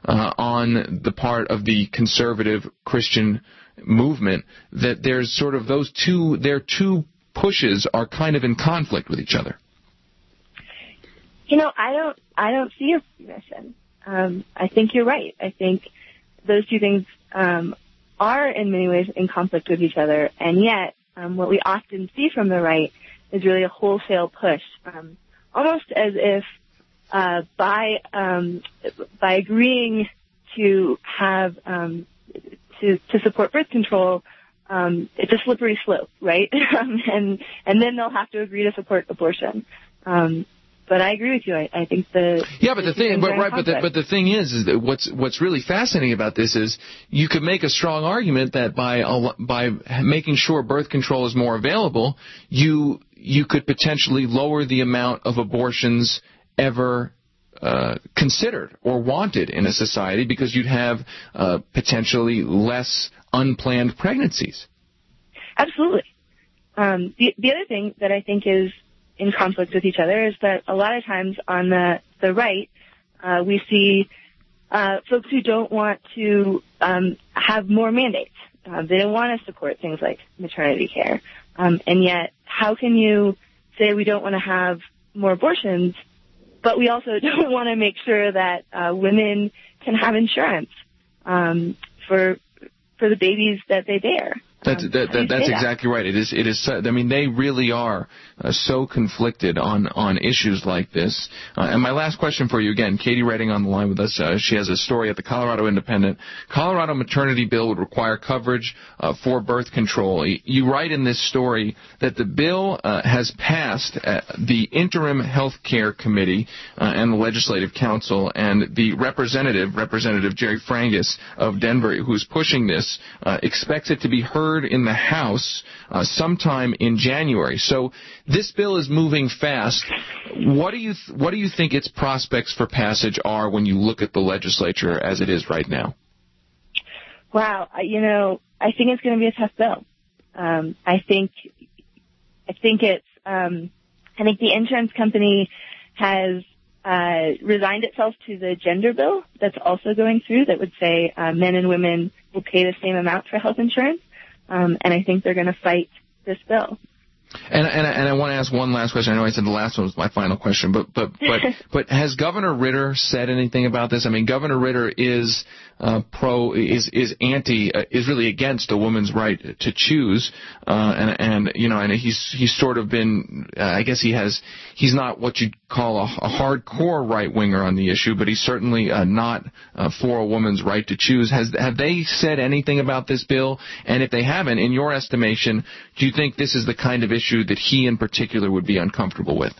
on the part of the conservative Christian movement that there's sort of their two pushes are kind of in conflict with each other? You know, I don't see a position. I think you're right. I think those two things are in many ways in conflict with each other, and yet what we often see from the right is really a wholesale push, almost as if by agreeing to have to support birth control, it's a slippery slope, right? and then they'll have to agree to support abortion. But I agree with you. I think the thing is that what's really fascinating about this is you could make a strong argument that by making sure birth control is more available, you could potentially lower the amount of abortions ever considered or wanted in a society because you'd have potentially less unplanned pregnancies. Absolutely. The other thing that I think is in conflict with each other is that a lot of times on the right, we see folks who don't want to have more mandates. They don't want to support things like maternity care. And yet, how can you say we don't want to have more abortions, but we also don't want to make sure that women can have insurance for the babies that they bear? That's exactly right. It is. I mean, they really are so conflicted on issues like this. And my last question for you again, Katie Redding on the line with us. She has a story at the Colorado Independent. Colorado maternity bill would require coverage for birth control. You write in this story that the bill has passed the interim health care committee and the legislative council, and the Representative Jerry Frangus of Denver, who's pushing this, expects it to be heard in the House sometime in January. So this bill is moving fast. What do you think its prospects for passage are when you look at the legislature as it is right now? Wow, I think it's going to be a tough bill. I think the insurance company has resigned itself to the gender bill that's also going through that would say men and women will pay the same amount for health insurance. And I think they're going to fight this bill. And I want to ask one last question. I know I said the last one was my final question, but has Governor Ritter said anything about this? I mean, Governor Ritter is really against a woman's right to choose, and he's sort of been, I guess he's not what you'd call a hardcore right winger on the issue, but he's certainly not for a woman's right to choose. Have they said anything about this bill? And if they haven't, in your estimation, do you think this is the kind of issue that he in particular would be uncomfortable with?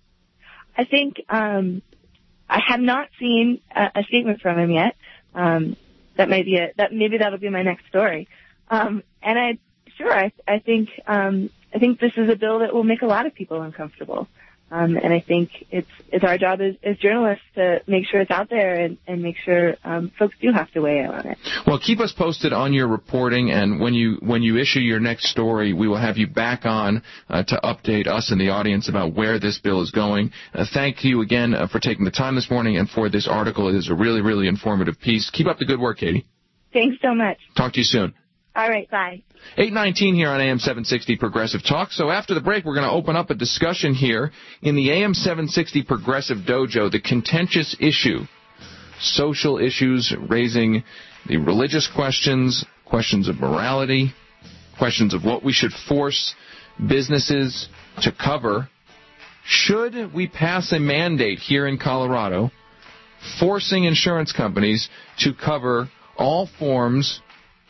I think I have not seen a statement from him yet. That maybe that'll be my next story. And I think this is a bill that will make a lot of people uncomfortable. And I think it's our job as journalists to make sure it's out there and make sure folks do have to weigh in on it. Well, keep us posted on your reporting, and when you issue your next story, we will have you back on to update us and the audience about where this bill is going. Thank you again for taking the time this morning and for this article. It is a really, really informative piece. Keep up the good work, Katie. Thanks so much. Talk to you soon. All right, bye. 8:19 here on AM 760 Progressive Talk. So after the break, we're going to open up a discussion here in the AM 760 Progressive Dojo, the contentious issue, social issues raising the religious questions, questions of morality, questions of what we should force businesses to cover. Should we pass a mandate here in Colorado forcing insurance companies to cover all forms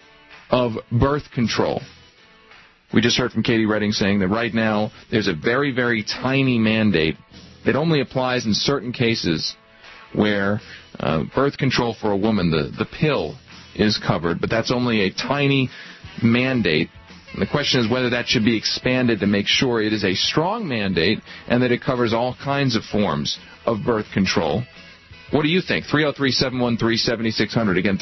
of birth control? We just heard from Katie Redding saying that right now there's a very, very tiny mandate that only applies in certain cases where birth control for a woman, the pill, is covered, but that's only a tiny mandate. And the question is whether that should be expanded to make sure it is a strong mandate and that it covers all kinds of forms of birth control. What do you think? 303-713-7600. Again,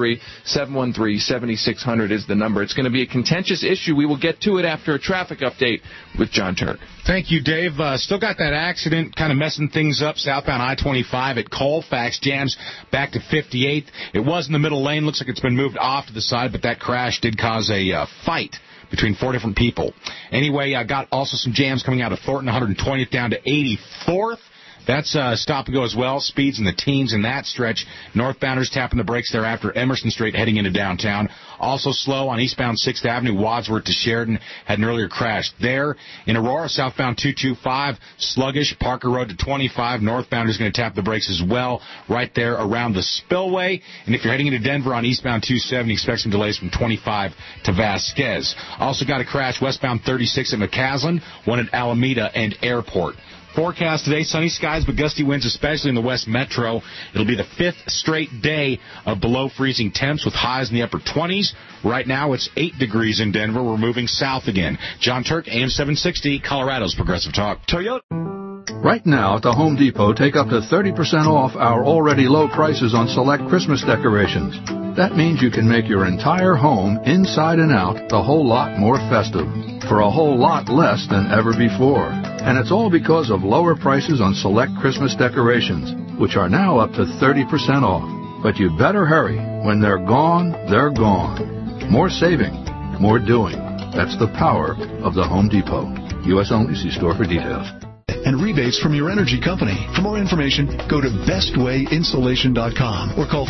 303-713-7600 is the number. It's going to be a contentious issue. We will get to it after a traffic update with John Turk. Thank you, Dave. Still got that accident kind of messing things up southbound I-25 at Colfax. Jams back to 58th. It was in the middle lane. Looks like it's been moved off to the side, but that crash did cause a fight between 4 different people. Anyway, I got also some jams coming out of Thornton, 120th down to 84th. That's stop and go as well. Speeds in the teens in that stretch. Northbounders tapping the brakes there after Emerson Street heading into downtown. Also slow on eastbound 6th Avenue, Wadsworth to Sheridan. Had an earlier crash there. In Aurora, southbound 225, sluggish. Parker Road to 25. Northbounders going to tap the brakes as well right there around the spillway. And if you're heading into Denver on eastbound 270, expect some delays from 25 to Vasquez. Also got a crash westbound 36 at McCaslin, one at Alameda and Airport. Forecast today, sunny skies but gusty winds, especially in the west metro. It'll be the 5th straight day of below freezing temps with highs in the upper 20s. Right now it's 8 degrees in Denver. We're moving south again. John Turk, AM 760, Colorado's Progressive Talk. Toyota. Right now at the Home Depot, take up to 30% off our already low prices on select Christmas decorations. That means you can make your entire home, inside and out, a whole lot more festive for a whole lot less than ever before. And it's all because of lower prices on select Christmas decorations, which are now up to 30% off. But you better hurry. When they're gone, they're gone. More saving, more doing. That's the power of the Home Depot. U.S. only. See store for details. And rebates from your energy company. For more information, go to bestwayinsulation.com or call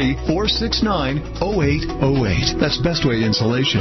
303-469-0808. That's Bestway Insulation.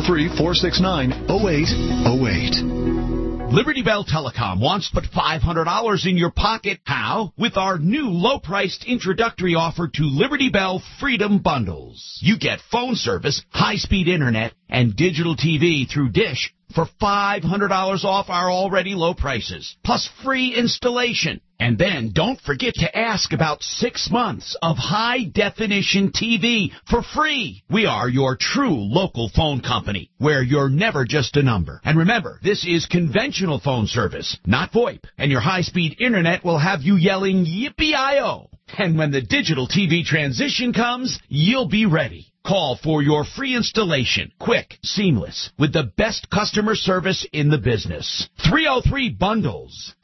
303-469-0808. Liberty Bell Telecom wants to put $500 in your pocket. How? With our new low-priced introductory offer to Liberty Bell Freedom Bundles. You get phone service, high-speed internet, and digital TV through Dish for $500 off our already low prices, plus free installation. And then don't forget to ask about 6 months of high-definition TV for free. We are your true local phone company, where you're never just a number. And remember, this is conventional phone service, not VoIP. And your high-speed internet will have you yelling, yippee-I-O. And when the digital TV transition comes, you'll be ready. Call for your free installation, quick, seamless, with the best customer service in the business. 303-BUNDLES,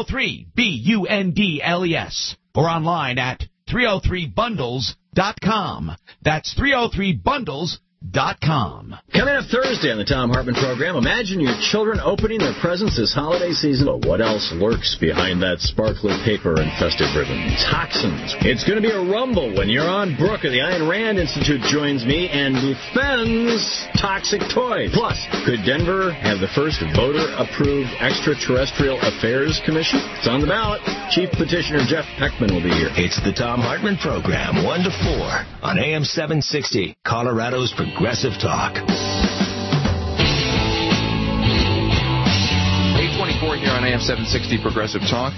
303-BUNDLES, or online at 303bundles.com. That's 303bundles.com. Coming up Thursday on the Thom Hartmann program, imagine your children opening their presents this holiday season, but what else lurks behind that sparkly paper and festive ribbon? Toxins. It's going to be a rumble when Yaron Brook of the Ayn Rand Institute joins me and defends toxic toys. Plus, could Denver have the first voter-approved extraterrestrial affairs commission? It's on the ballot. Chief Petitioner Jeff Peckman will be here. It's the Thom Hartmann program, 1 to 4 on AM 760, Colorado's Progressive Talk. 824 here on AM 760 Progressive Talk.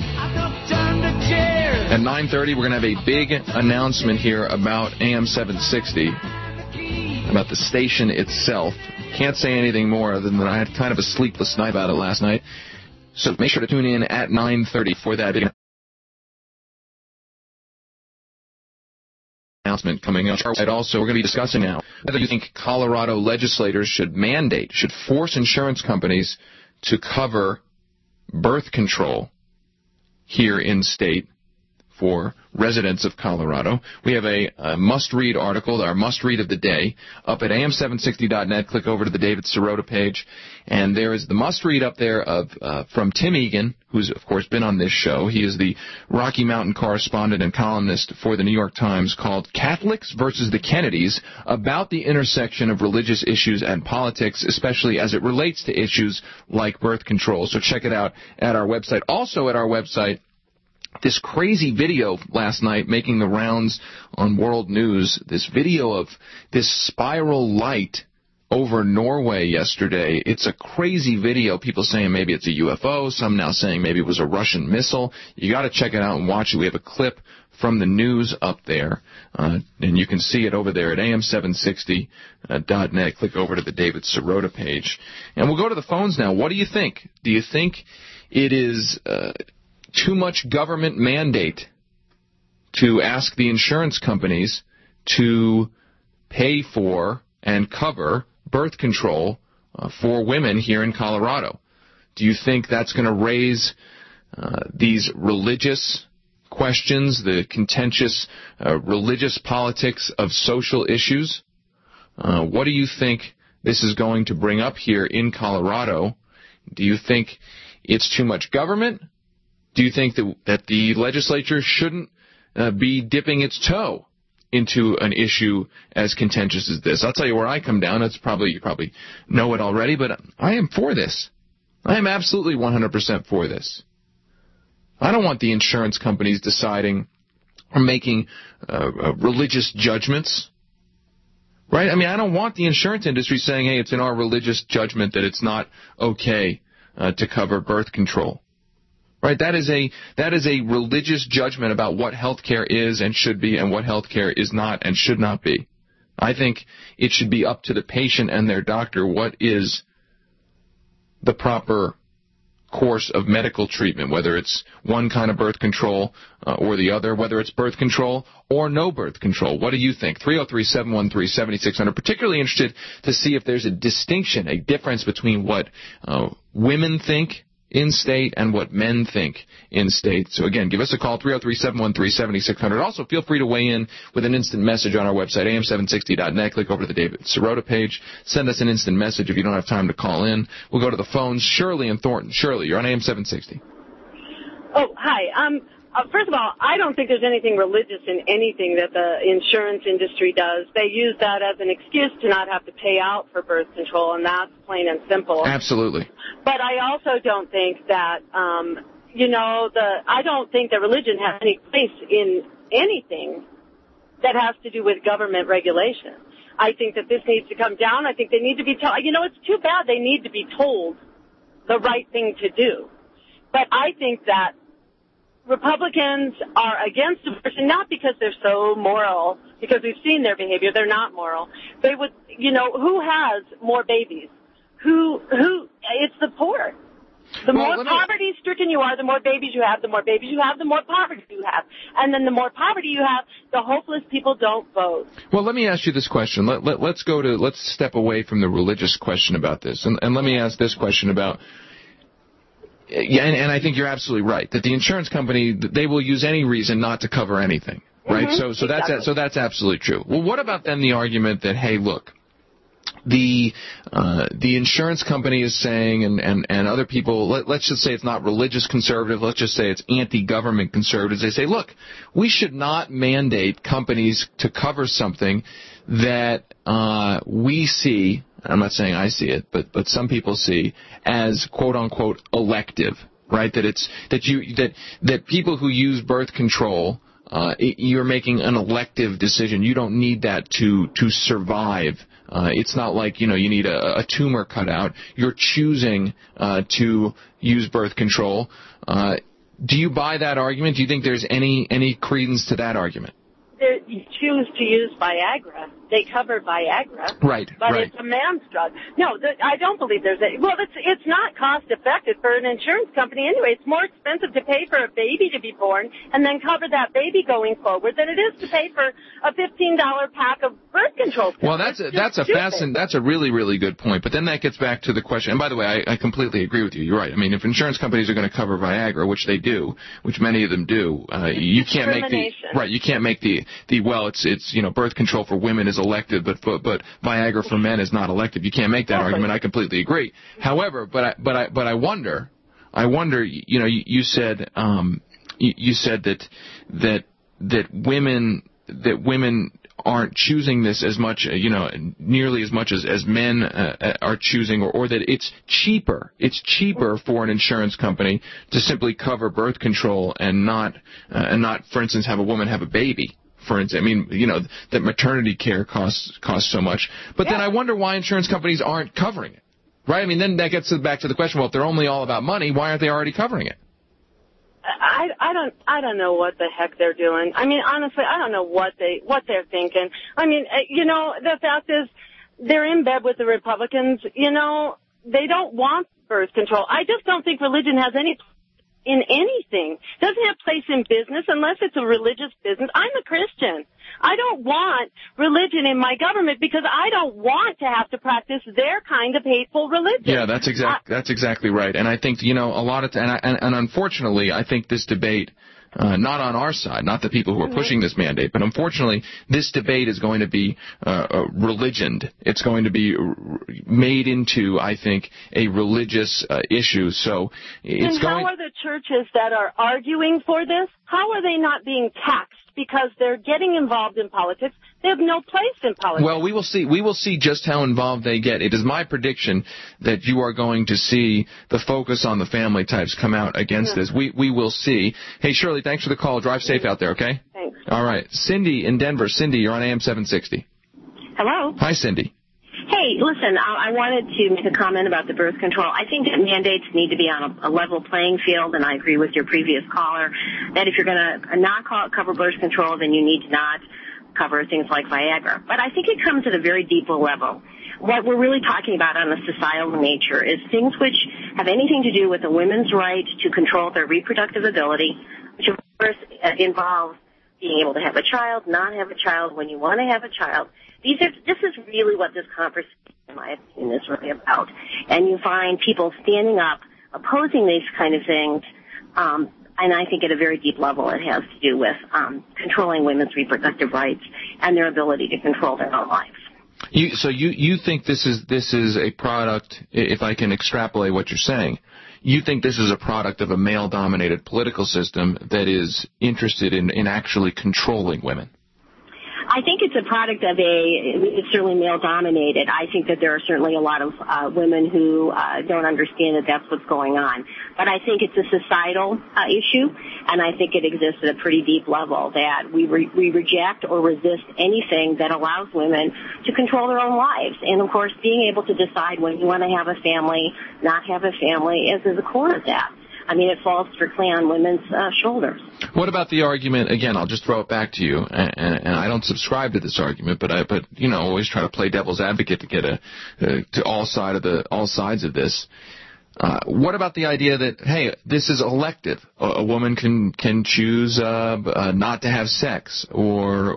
At 9:30, we're going to have a big announcement here about AM 760, about the station itself. Can't say anything more other than I had kind of a sleepless night about it last night. So make sure to tune in at 9:30 for that big announcement coming up. And also, we're going to be discussing now whether you think Colorado legislators should force insurance companies to cover birth control here in state for residents of Colorado. We have a must-read article, our must-read of the day, up at am760.net. Click over to the David Sirota page, and there is the must-read up there from Tim Egan, who's, of course, been on this show. He is the Rocky Mountain correspondent and columnist for the New York Times, called Catholics versus the Kennedys, about the intersection of religious issues and politics, especially as it relates to issues like birth control. So check it out at our website. Also at our website, this crazy video last night making the rounds on World News, this video of this spiral light over Norway yesterday. It's a crazy video. People saying maybe it's a UFO, some now saying maybe it was a Russian missile. You got to check it out and watch it. We have a clip from the news up there, and you can see it over there at am760.net. Click over to the David Sirota page. And we'll go to the phones now. What do you think? Do you think it is too much government mandate to ask the insurance companies to pay for and cover birth control for women here in Colorado? Do you think that's going to raise these religious questions, the contentious religious politics of social issues? What do you think this is going to bring up here in Colorado? Do you think it's too much government? Do you think that the legislature shouldn't be dipping its toe into an issue as contentious as this? I'll tell you where I come down. You probably know it already, but I am for this. I am absolutely 100% for this. I don't want the insurance companies deciding or making religious judgments. Right? I mean, I don't want the insurance industry saying, hey, it's in our religious judgment that it's not okay to cover birth control. Right, that is a religious judgment about what health care is and should be and what health care is not and should not be. I think it should be up to the patient and their doctor what is the proper course of medical treatment, whether it's one kind of birth control or the other, whether it's birth control or no birth control. What do you think? 303-713-7600. Particularly interested to see if there's a distinction, a difference between what women think in state and what men think in state. So again, give us a call, 303-713-7600. Also, feel free to weigh in with an instant message on our website, am760.net. Click over to the David Sirota page. Send us an instant message if you don't have time to call in. We'll go to the phones. Shirley in Thornton. Shirley, you're on AM760. Oh, hi. First of all, I don't think there's anything religious in anything that the insurance industry does. They use that as an excuse to not have to pay out for birth control, and that's plain and simple. Absolutely. But I also don't think that, I don't think that religion has any place in anything that has to do with government regulation. I think that this needs to come down. I think they need to be told. It's too bad they need to be told the right thing to do. But I think that Republicans are against abortion, not because they're so moral, because we've seen their behavior. They're not moral. They would, who has more babies? It's the poor. The more poverty-stricken you are, the more babies you have. The more babies you have, the more poverty you have. And then the more poverty you have, the hopeless people don't vote. Well, let me ask you this question. Let's step away from the religious question about this. And let me ask this question about, and I think you're absolutely right, that the insurance company, they will use any reason not to cover anything. Right? Mm-hmm. So that's absolutely true. Well, what about then the argument that, hey, look, the insurance company is saying, and other people, let's just say it's not religious conservative, let's just say it's anti-government conservatives, they say, look, we should not mandate companies to cover something that we see, I'm not saying I see it, but some people see as quote-unquote elective, right? That people who use birth control, you're making an elective decision. You don't need that to survive. It's not like, you need a tumor cut out. You're choosing to use birth control. Do you buy that argument? Do you think there's any credence to that argument? You choose to use Viagra. They cover Viagra. Right, but right. It's a man's drug. No, I don't believe there's any. Well, it's not cost effective for an insurance company anyway. It's more expensive to pay for a baby to be born and then cover that baby going forward than it is to pay for a $15 pack of birth control pills. Well, that's a really, really good point. But then that gets back to the question. And by the way, I completely agree with you. You're right. I mean, if insurance companies are going to cover Viagra, which they do, which many of them do, you can't make the birth control for women is elective, but Viagra for men is not elective. You can't make that argument. I completely agree. However, but I wonder. You said that women aren't choosing this as much, nearly as much as men are choosing, or that it's cheaper for an insurance company to simply cover birth control and not, for instance, have a woman have a baby. For instance, I mean, that maternity care costs so much. But then I wonder why insurance companies aren't covering it, right? I mean, then that gets back to the question, well, if they're only all about money, why aren't they already covering it? I don't know what the heck they're doing. I mean, honestly, I don't know what they're thinking. I mean, the fact is they're in bed with the Republicans. They don't want birth control. I just don't think religion has any in anything. Doesn't have place in business unless it's a religious business. I'm a Christian. I don't want religion in my government because I don't want to have to practice their kind of hateful religion. Yeah, that's exactly right. And I think, a lot of and unfortunately, I think this debate, not on our side, not the people who are pushing this mandate, but unfortunately, this debate is going to be religioned. It's going to be made into, I think, a religious issue. So it's how are the churches that are arguing for this? How are they not being taxed? Because they're getting involved in politics. They have no place in politics. Well, we will see. We will see just how involved they get. It is my prediction that you are going to see the focus on the family types come out against this. We will see. Hey, Shirley, thanks for the call. Drive safe out there, okay? Thanks. All right. Cindy in Denver. Cindy, you're on AM 760. Hello. Hi, Cindy. Hey, listen, I wanted to make a comment about the birth control. I think that mandates need to be on a level playing field, and I agree with your previous caller that if you're going to not cover birth control, then you need to not cover things like Viagra. But I think it comes at a very deeper level. What we're really talking about on a societal nature is things which have anything to do with a woman's right to control their reproductive ability, which of course involves being able to have a child, not have a child when you want to have a child. This is really what this conversation, in my opinion, is really about. And you find people standing up, opposing these kind of things, and I think at a very deep level it has to do with controlling women's reproductive rights and their ability to control their own lives. So you think this is a product, if I can extrapolate what you're saying, you think this is a product of a male-dominated political system that is interested in actually controlling women? I think it's a product of it's certainly male-dominated. I think that there are certainly a lot of women who don't understand that that's what's going on. But I think it's a societal issue, and I think it exists at a pretty deep level that we reject or resist anything that allows women to control their own lives. And, of course, being able to decide when you want to have a family, not have a family, is at the core of that. I mean, it falls strictly on women's shoulders. What about the argument, again, I'll just throw it back to you, and I don't subscribe to this argument, but always try to play devil's advocate to get to all sides of this. What about the idea that, hey, this is elective? A woman can choose not to have sex, or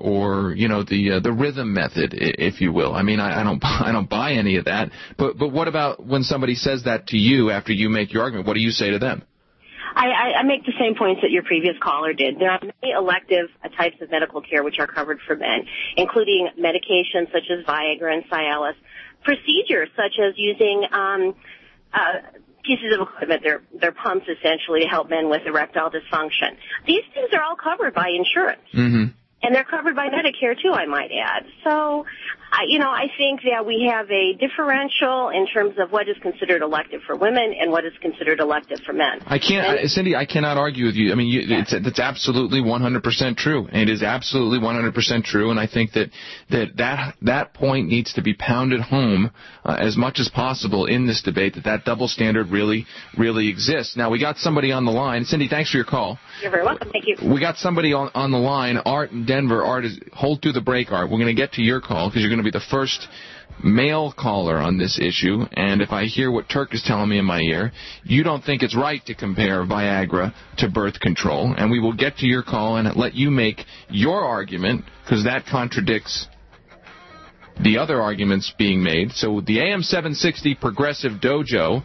the rhythm method, if you will. I mean, I don't buy any of that. But what about when somebody says that to you after you make your argument? What do you say to them? I make the same points that your previous caller did. There are many elective types of medical care which are covered for men, including medications such as Viagra and Cialis, procedures such as using pieces of equipment, they're pumps essentially to help men with erectile dysfunction. These things are all covered by insurance. Mm-hmm. And they're covered by Medicare, too, I might add. So, I think that we have a differential in terms of what is considered elective for women and what is considered elective for men. Cindy, I cannot argue with you. I mean, it's absolutely 100% true. And it is absolutely 100% true. And I think that point needs to be pounded home as much as possible in this debate, that double standard really, really exists. Now, we got somebody on the line. Cindy, thanks for your call. You're very welcome. Thank you. We got somebody on the line, Art in Denver. Art, hold through the break, Art. We're going to get to your call because you're going to be the first male caller on this issue. And if I hear what Turk is telling me in my ear, you don't think it's right to compare Viagra to birth control. And we will get to your call and let you make your argument because that contradicts the other arguments being made. So the AM 760 Progressive Dojo...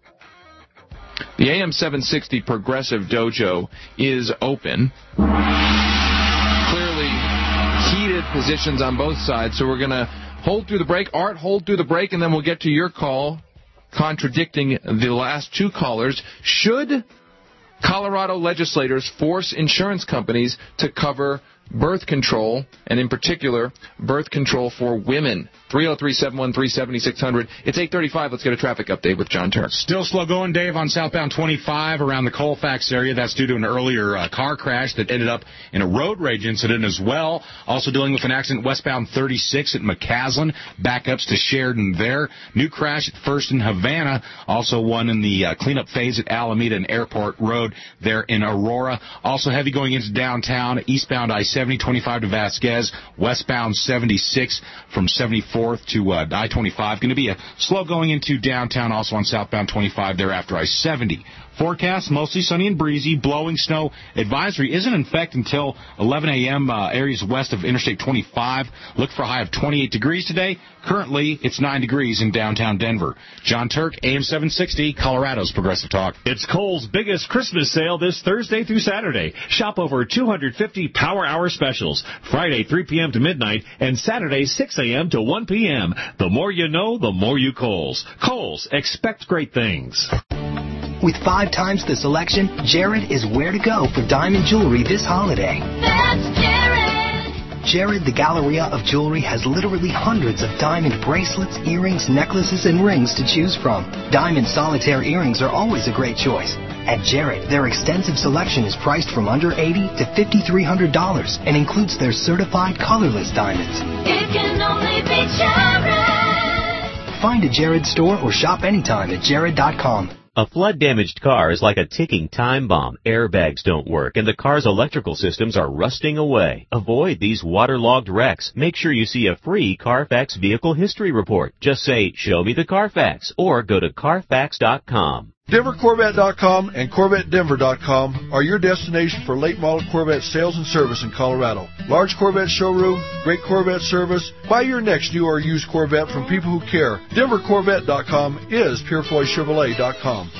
The AM 760 Progressive Dojo is open. Clearly heated positions on both sides, so we're going to hold through the break. Art, hold through the break, and then we'll get to your call contradicting the last two callers. Should Colorado legislators force insurance companies to cover birth control, and in particular, birth control for women? 303-713-7600. It's 8:35. Let's get a traffic update with John Turk. Still slow going, Dave, on southbound 25 around the Colfax area. That's due to an earlier car crash that ended up in a road rage incident as well. Also dealing with an accident westbound 36 at McCaslin. Backups to Sheridan there. New crash at First in Havana. Also one in the cleanup phase at Alameda and Airport Road there in Aurora. Also heavy going into downtown. Eastbound I-70, 25 to Vasquez. Westbound 76 from 74 to I-25. Going to be a slow going into downtown, also on southbound 25 there after I-70. Forecast, mostly sunny and breezy. Blowing snow advisory isn't in effect until 11 a.m. Areas west of Interstate 25. Look for a high of 28 degrees today. Currently, it's 9 degrees in downtown Denver. John Turk, AM 760, Colorado's Progressive Talk. It's Kohl's biggest Christmas sale this Thursday through Saturday. Shop over 250 Power Hour specials. Friday, 3 p.m. to midnight, and Saturday, 6 a.m. to 1 p.m. The more you know, the more you Kohl's. Kohl's, expect great things. With 5 times the selection, Jared is where to go for diamond jewelry this holiday. That's Jared! Jared, the Galleria of Jewelry, has literally hundreds of diamond bracelets, earrings, necklaces, and rings to choose from. Diamond solitaire earrings are always a great choice. At Jared, their extensive selection is priced from under $80 to $5,300 and includes their certified colorless diamonds. It can only be Jared! Find a Jared store or shop anytime at Jared.com. A flood-damaged car is like a ticking time bomb. Airbags don't work, and the car's electrical systems are rusting away. Avoid these waterlogged wrecks. Make sure you see a free Carfax Vehicle History Report. Just say, "Show me the Carfax," or go to Carfax.com. DenverCorvette.com and CorvetteDenver.com are your destination for late-model Corvette sales and service in Colorado. Large Corvette showroom, great Corvette service. Buy your next new or used Corvette from people who care. DenverCorvette.com is PureFloydChevrolet.com.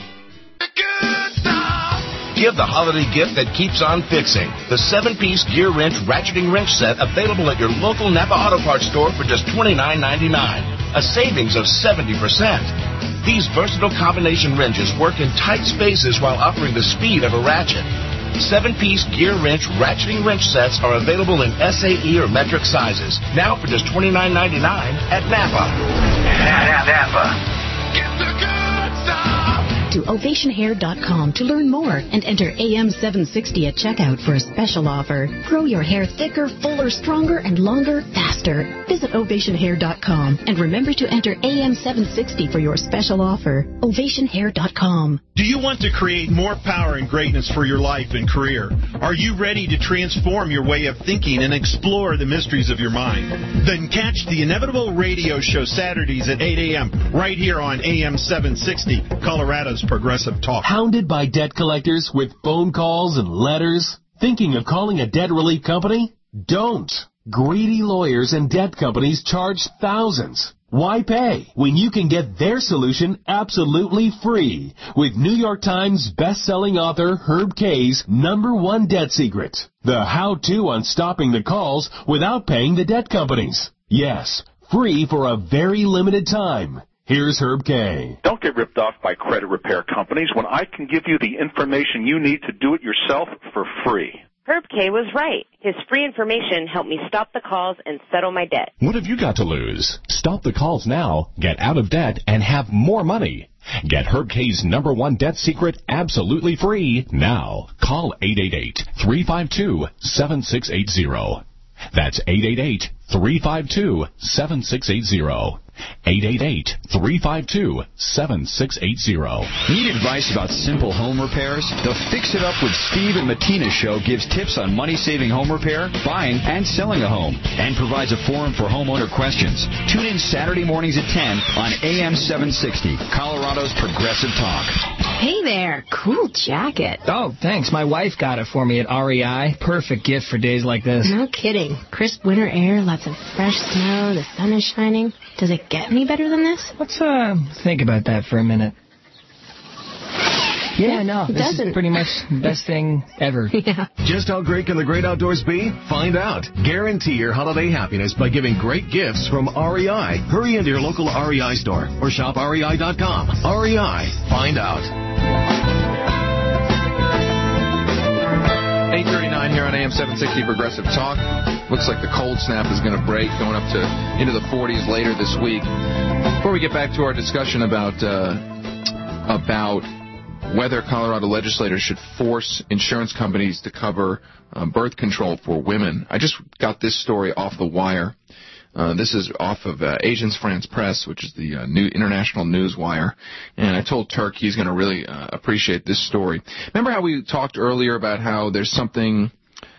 Give the holiday gift that keeps on fixing. The 7-piece gear wrench ratcheting wrench set available at your local Napa Auto Parts store for just $29.99. A savings of 70%. These versatile combination wrenches work in tight spaces while offering the speed of a ratchet. 7-piece gear wrench ratcheting wrench sets are available in SAE or metric sizes. Now for just $29.99 at Napa. Napa. Get the good stuff. To ovationhair.com to learn more and enter AM760 at checkout for a special offer. Grow your hair thicker, fuller, stronger, and longer, faster. Visit ovationhair.com and remember to enter AM760 for your special offer. ovationhair.com. Do you want to create more power and greatness for your life and career? Are you ready to transform your way of thinking and explore the mysteries of your mind? Then catch the Inevitable Radio Show Saturdays at 8 a.m. right here on AM 760, Colorado's Progressive Talk. Hounded by debt collectors with phone calls and letters? Thinking of calling a debt relief company? Don't. Greedy lawyers and debt companies charge thousands. Why pay when you can get their solution absolutely free with New York Times best-selling author Herb Kay's #1 debt secret, the how-to on stopping the calls without paying the debt companies. Yes, free for a very limited time. Here's Herb Kay. Don't get ripped off by credit repair companies when I can give you the information you need to do it yourself for free. Herb Kay was right. His free information helped me stop the calls and settle my debt. What have you got to lose? Stop the calls now, get out of debt, and have more money. Get Herb Kay's #1 debt secret absolutely free now. Call 888-352-7680. That's 888-352-7680. 888-352-7680. Need advice about simple home repairs? The Fix It Up with Steve and Martina show gives tips on money-saving home repair, buying, and selling a home, and provides a forum for homeowner questions. Tune in Saturday mornings at 10 on AM 760, Colorado's Progressive Talk. Hey there, cool jacket. Oh, thanks. My wife got it for me at REI. Perfect gift for days like this. No kidding. Crisp winter air, lots of fresh snow, the sun is shining. Does it get any better than this? Let's think about that for a minute. Yeah, no, this is pretty much the best thing ever. Yeah. Just how great can the great outdoors be? Find out. Guarantee your holiday happiness by giving great gifts from REI. Hurry into your local REI store or shop REI.com. REI. Find out. 8:39 here on AM 760 Progressive Talk. Looks like the cold snap is going to break, going up to into the 40s later this week. Before we get back to our discussion about whether Colorado legislators should force insurance companies to cover birth control for women, I just got this story off the wire. This is off of Agence France Presse, which is the new international news wire. And I told Turk he's going to really appreciate this story. Remember how we talked earlier about how there's something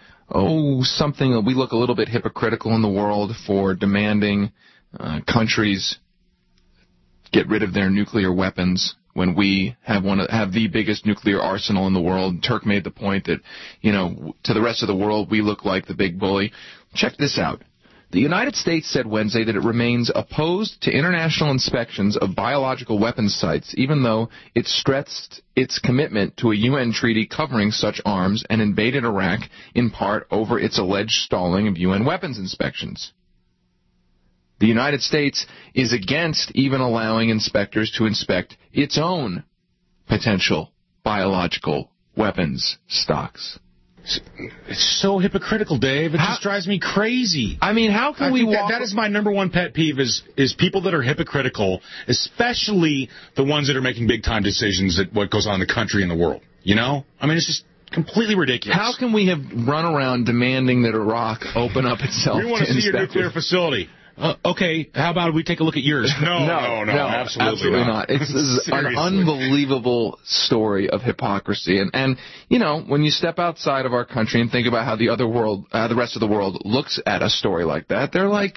we look a little bit hypocritical in the world for demanding countries get rid of their nuclear weapons when we have the biggest nuclear arsenal in the world. Turk made the point that, to the rest of the world, we look like the big bully. Check this out. The United States said Wednesday that it remains opposed to international inspections of biological weapons sites, even though it stressed its commitment to a UN treaty covering such arms and invaded Iraq in part over its alleged stalling of UN weapons inspections. The United States is against even allowing inspectors to inspect its own potential biological weapons stocks. It's so hypocritical, Dave. It just drives me crazy. I mean, how can we walk... That is my #1 pet peeve is people that are hypocritical, especially the ones that are making big-time decisions at what goes on in the country and the world. I mean, it's just completely ridiculous. How can we have run around demanding that Iraq open up itself to inspectors? We want to see your nuclear facility. Okay, how about we take a look at yours? No, absolutely not. This is an unbelievable story of hypocrisy. And when you step outside of our country and think about how the rest of the world looks at a story like that, they're like,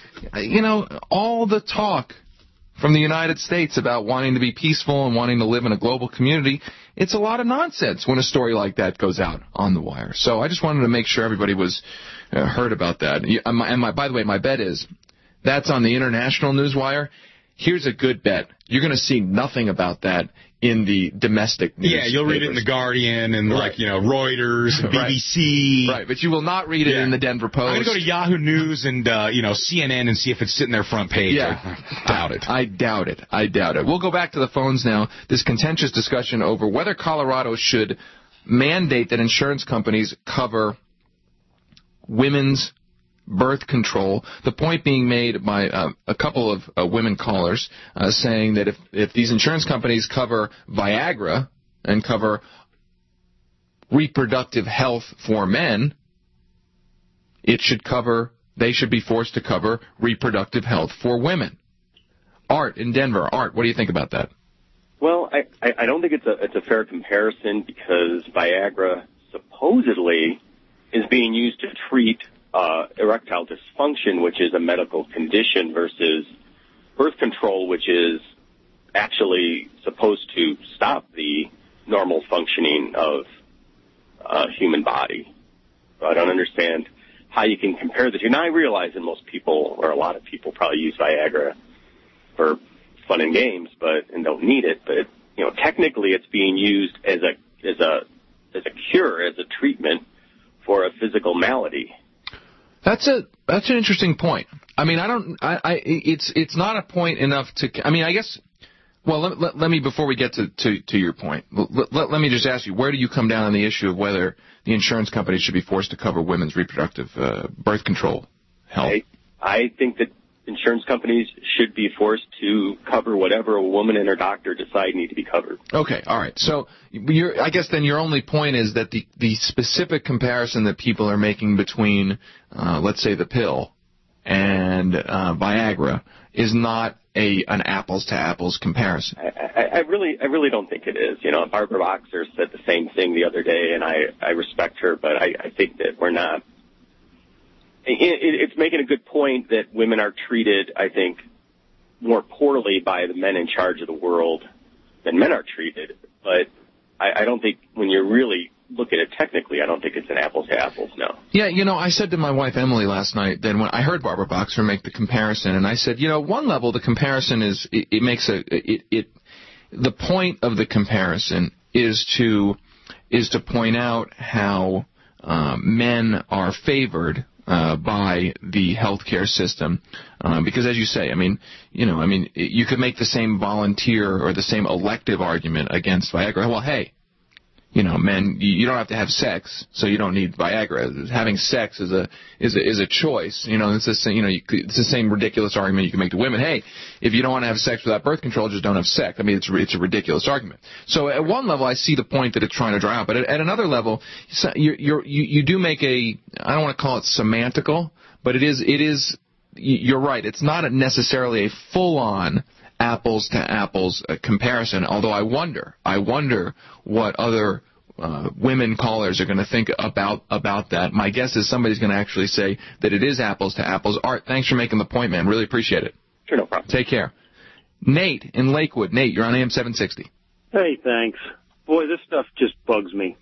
all the talk from the United States about wanting to be peaceful and wanting to live in a global community, it's a lot of nonsense when a story like that goes out on the wire. So I just wanted to make sure everybody was heard about that. And by the way, my bet is that's on the international news wire. Here's a good bet. You're going to see nothing about that in the domestic news. Yeah, you'll read it in The Guardian and, Reuters and BBC. Right, but you will not read it in the Denver Post. I'm going to go to Yahoo News and, CNN and see if it's sitting there front page. Yeah. I doubt it. I doubt it. We'll go back to the phones now. This contentious discussion over whether Colorado should mandate that insurance companies cover women's birth control. The point being made by a couple of women callers saying that if these insurance companies cover Viagra and cover reproductive health for men, they should be forced to cover reproductive health for women. Art in Denver. Art, what do you think about that? Well, I don't think it's a fair comparison because Viagra supposedly is being used to treat erectile dysfunction, which is a medical condition, versus birth control, which is actually supposed to stop the normal functioning of human body. So I don't understand how you can compare the two. Now, I realize that most people, or a lot of people, probably use Viagra for fun and games, and don't need it. But technically, it's being used as a cure, as a treatment for a physical malady. That's an interesting point. I mean, it's not a point enough to. I mean, I guess. Well, let me before we get to your point. Let me just ask you, where do you come down on the issue of whether the insurance companies should be forced to cover women's reproductive birth control health? I think that insurance companies should be forced to cover whatever a woman and her doctor decide need to be covered. Okay, all right. So I guess then your only point is that the specific comparison that people are making between, let's say, the pill and Viagra is not an apples to apples comparison. I really don't think it is. Barbara Boxer said the same thing the other day, and I respect her, but I think that we're not. It's making a good point that women are treated, I think, more poorly by the men in charge of the world than men are treated. But I don't think when you really look at it technically, I don't think it's an apples to apples, no. Yeah, I said to my wife Emily last night that when I heard Barbara Boxer make the comparison, and I said, one level the comparison is the point of the comparison is to point out how men are favored by the healthcare system, because as you say, you could make the same volunteer or the same elective argument against Viagra. Well, hey, men, you don't have to have sex, so you don't need Viagra. Having sex is a choice. It's the same ridiculous argument you can make to women. Hey, if you don't want to have sex without birth control, just don't have sex. I mean, it's a ridiculous argument. So at one level, I see the point that it's trying to draw out, but at another level, you do make I don't want to call it semantical, but it is. You're right. It's not necessarily a full-on apples to apples comparison, although I wonder what other women callers are going to think about that. My guess is somebody's going to actually say that it is apples to apples. Art, thanks for making the point, man. Really appreciate it. Sure, no problem. Take care. Nate in Lakewood. Nate, you're on AM 760. Hey, thanks. Boy, this stuff just bugs me.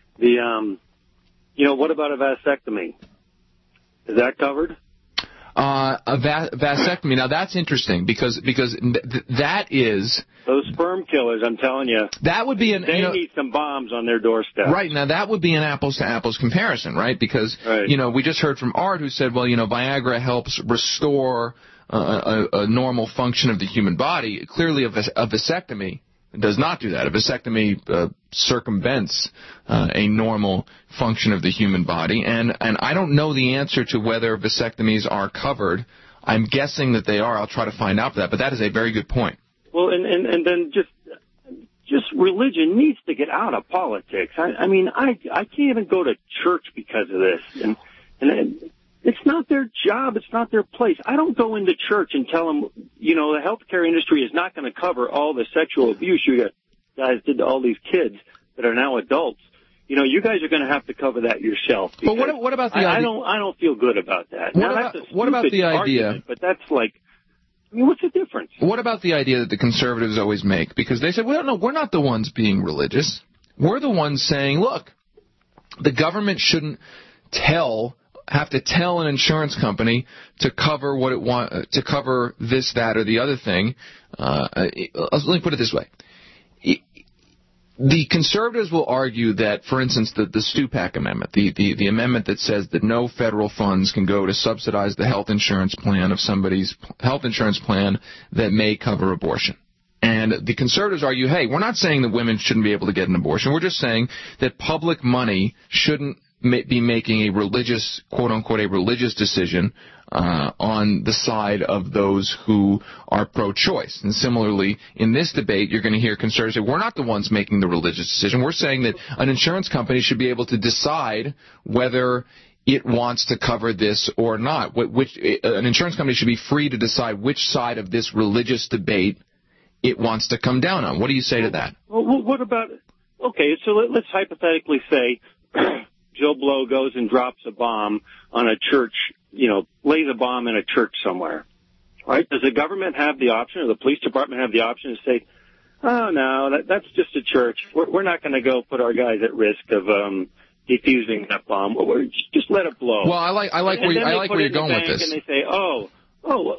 What about a vasectomy? Is that covered? A vasectomy. Now that's interesting because that is those sperm killers. I'm telling you, that would be they need some bombs on their doorstep. Right, now that would be an apples to apples comparison, right? Because we just heard from Art who said, well, Viagra helps restore a normal function of the human body. Clearly, a vasectomy does not do that. A vasectomy circumvents a normal function of the human body, and I don't know the answer to whether vasectomies are covered. I'm guessing that they are. I'll try to find out for that, but that is a very good point. Well, and then just religion needs to get out of politics. I can't even go to church because of this, and it's not their job. It's not their place. I don't go into church and tell them, the healthcare industry is not going to cover all the sexual abuse you guys did to all these kids that are now adults. You guys are going to have to cover that yourself. But what about the idea? I don't feel good about that. What about the idea? Argument, but that's what's the difference? What about the idea that the conservatives always make? Because they say, well, no, we're not the ones being religious. We're the ones saying, look, the government shouldn't have to tell an insurance company to cover what it to cover this, that, or the other thing. Let me put it this way. The conservatives will argue that, for instance, the Stupak Amendment, the amendment that says that no federal funds can go to subsidize the health insurance plan of somebody's health insurance plan that may cover abortion. And the conservatives argue, hey, we're not saying that women shouldn't be able to get an abortion. We're just saying that public money shouldn't be making a religious, quote-unquote, a religious decision on the side of those who are pro-choice. And similarly, in this debate, you're going to hear conservatives say, we're not the ones making the religious decision. We're saying that an insurance company should be able to decide whether it wants to cover this or not. An insurance company should be free to decide which side of this religious debate it wants to come down on. What do you say to that? Well, what about, okay, so let's hypothetically say Joe Blow goes and drops a bomb on a church, lays a bomb in a church somewhere, right? Does the government have the option, or the police department have the option to say, oh, no, that's just a church. We're not going to go put our guys at risk of defusing that bomb. Just let it blow. Well, I like where you're going with this. And they say, well,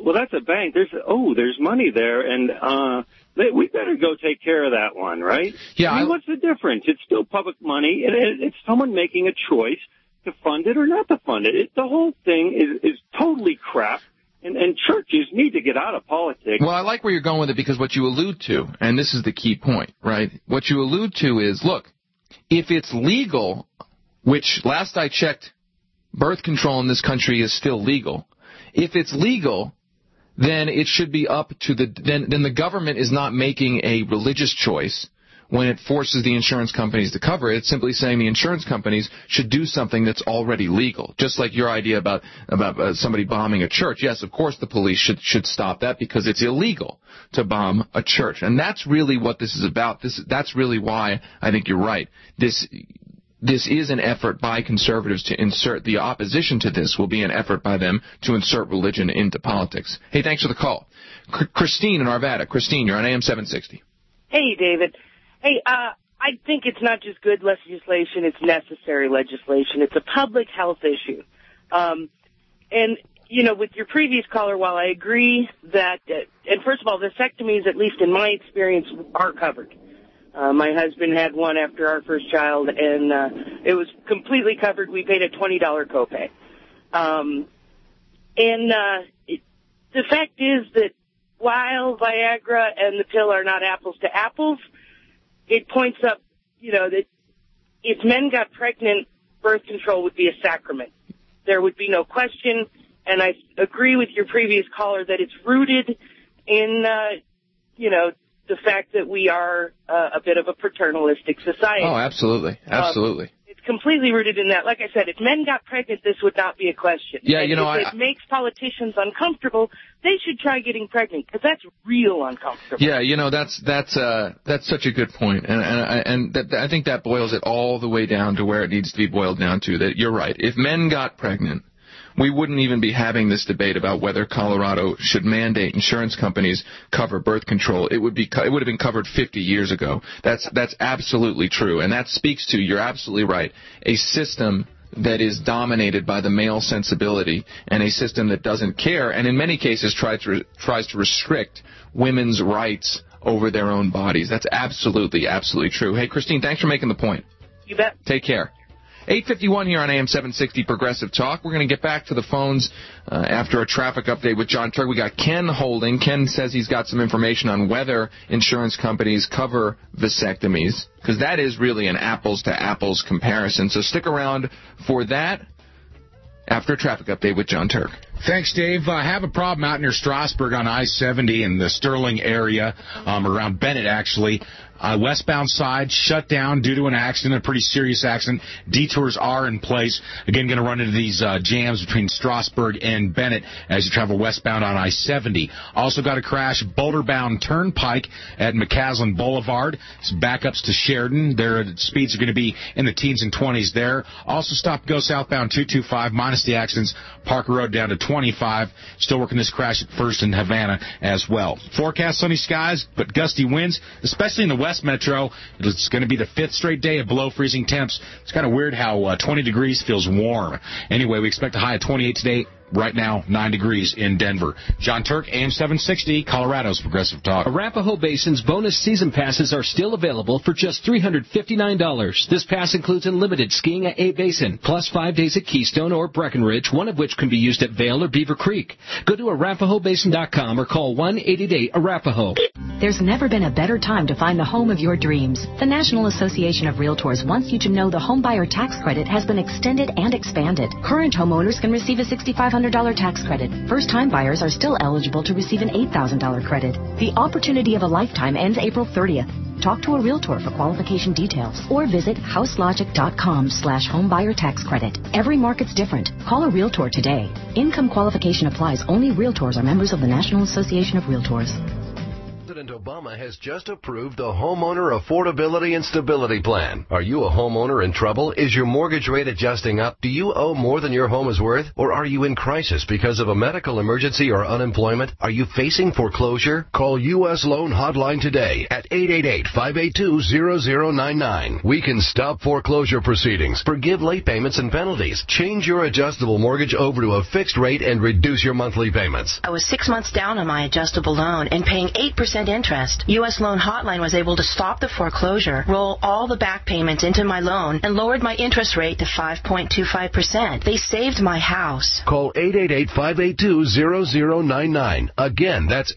well, that's a bank. There's money there, and we better go take care of that one, right? Yeah. I mean, what's the difference? It's still public money. It's someone making a choice to fund it or not to fund it. The whole thing is totally crap. And churches need to get out of politics. Well, I like where you're going with it because what you allude to, and this is the key point, right? What you allude to is, look, if it's legal, which last I checked, birth control in this country is still legal. If it's legal, then it should be up to then the government is not making a religious choice when it forces the insurance companies to cover it. It's simply saying the insurance companies should do something that's already legal. Just like your idea about somebody bombing a church. Yes, of course the police should stop that because it's illegal to bomb a church. And that's really what this is about. That's really why I think you're right. This is an effort by conservatives to insert, the opposition to this will be an effort by them to insert religion into politics. Hey, thanks for the call. Christine in Arvada. Christine, you're on AM 760. Hey, David. Hey, I think it's not just good legislation, it's necessary legislation. It's a public health issue. And, you know, with your previous caller, while I agree that, and first of all, vasectomies, at least in my experience, are covered. My husband had one after our first child, and it was completely covered. We paid a $20 copay. The fact is that while Viagra and the pill are not apples to apples, it points up, you know, that if men got pregnant, birth control would be a sacrament. There would be no question, and I agree with your previous caller that it's rooted in, you know, the fact that we are a bit of a paternalistic society. Oh, absolutely. Absolutely. It's completely rooted in that. Like I said, if men got pregnant, this would not be a question. Yeah, and you know, if it makes politicians uncomfortable, they should try getting pregnant, because that's real uncomfortable. Yeah, you know, that's such a good point. And I think that boils it all the way down to where it needs to be boiled down to, that you're right. If men got pregnant, we wouldn't even be having this debate about whether Colorado should mandate insurance companies cover birth control. It would have been covered 50 years ago. That's absolutely true, and that speaks to, you're absolutely right, a system that is dominated by the male sensibility, and a system that doesn't care, and in many cases tries to restrict women's rights over their own bodies. That's absolutely true. Hey, Christine, thanks for making the point. You bet. Take care. 8:51 here on AM 760 Progressive Talk. We're going to get back to the phones after a traffic update with John Turk. We got Ken holding. Ken says he's got some information on whether insurance companies cover vasectomies, because that is really an apples-to-apples comparison. So stick around for that after a traffic update with John Turk. Thanks, Dave. I have a problem out near Strasburg on I-70 in the Sterling area, around Bennett, actually. Westbound side shut down due to an accident, a pretty serious accident. Detours are in place. Again, going to run into these jams between Strasburg and Bennett as you travel westbound on I-70. Also got a crash Boulder-bound Turnpike at McCaslin Boulevard. Some backups to Sheridan. Their speeds are going to be in the teens and 20s there. Also stop go southbound 225 minus the accidents. Parker Road down to 25. Still working this crash at First and Havana as well. Forecast sunny skies, but gusty winds, especially in the West Metro. It's going to be the 5th straight day of below freezing temps. It's kind of weird how 20 degrees feels warm. Anyway, we expect a high of 28 today. Right now, 9 degrees in Denver. John Turk, AM 760, Colorado's Progressive Talk. Arapahoe Basin's bonus season passes are still available for just $359. This pass includes unlimited skiing at A Basin, plus 5 days at Keystone or Breckenridge, one of which can be used at Vail or Beaver Creek. Go to ArapahoeBasin.com or call 1-888-ARAPAHOE. There's never been a better time to find the home of your dreams. The National Association of Realtors wants you to know the homebuyer tax credit has been extended and expanded. Current homeowners can receive a $6,500 tax credit. First-time buyers are still eligible to receive an $8,000 credit. The opportunity of a lifetime ends April 30th. Talk to a realtor for qualification details or visit houselogic.com/homebuyer tax credit. Every market's different. Call a realtor today. Income qualification applies. Only realtors are members of the National Association of Realtors. President Obama has just approved the Homeowner Affordability and Stability Plan. Are you a homeowner in trouble? Is your mortgage rate adjusting up? Do you owe more than your home is worth? Or are you in crisis because of a medical emergency or unemployment? Are you facing foreclosure? Call U.S. Loan Hotline today at 888-582-0099. We can stop foreclosure proceedings, forgive late payments and penalties, change your adjustable mortgage over to a fixed rate, and reduce your monthly payments. I was 6 months down on my adjustable loan and paying 8% interest. U.S. Loan Hotline was able to stop the foreclosure, roll all the back payments into my loan, and lowered my interest rate to 5.25%. They saved my house. Call 888-582-0099. Again, that's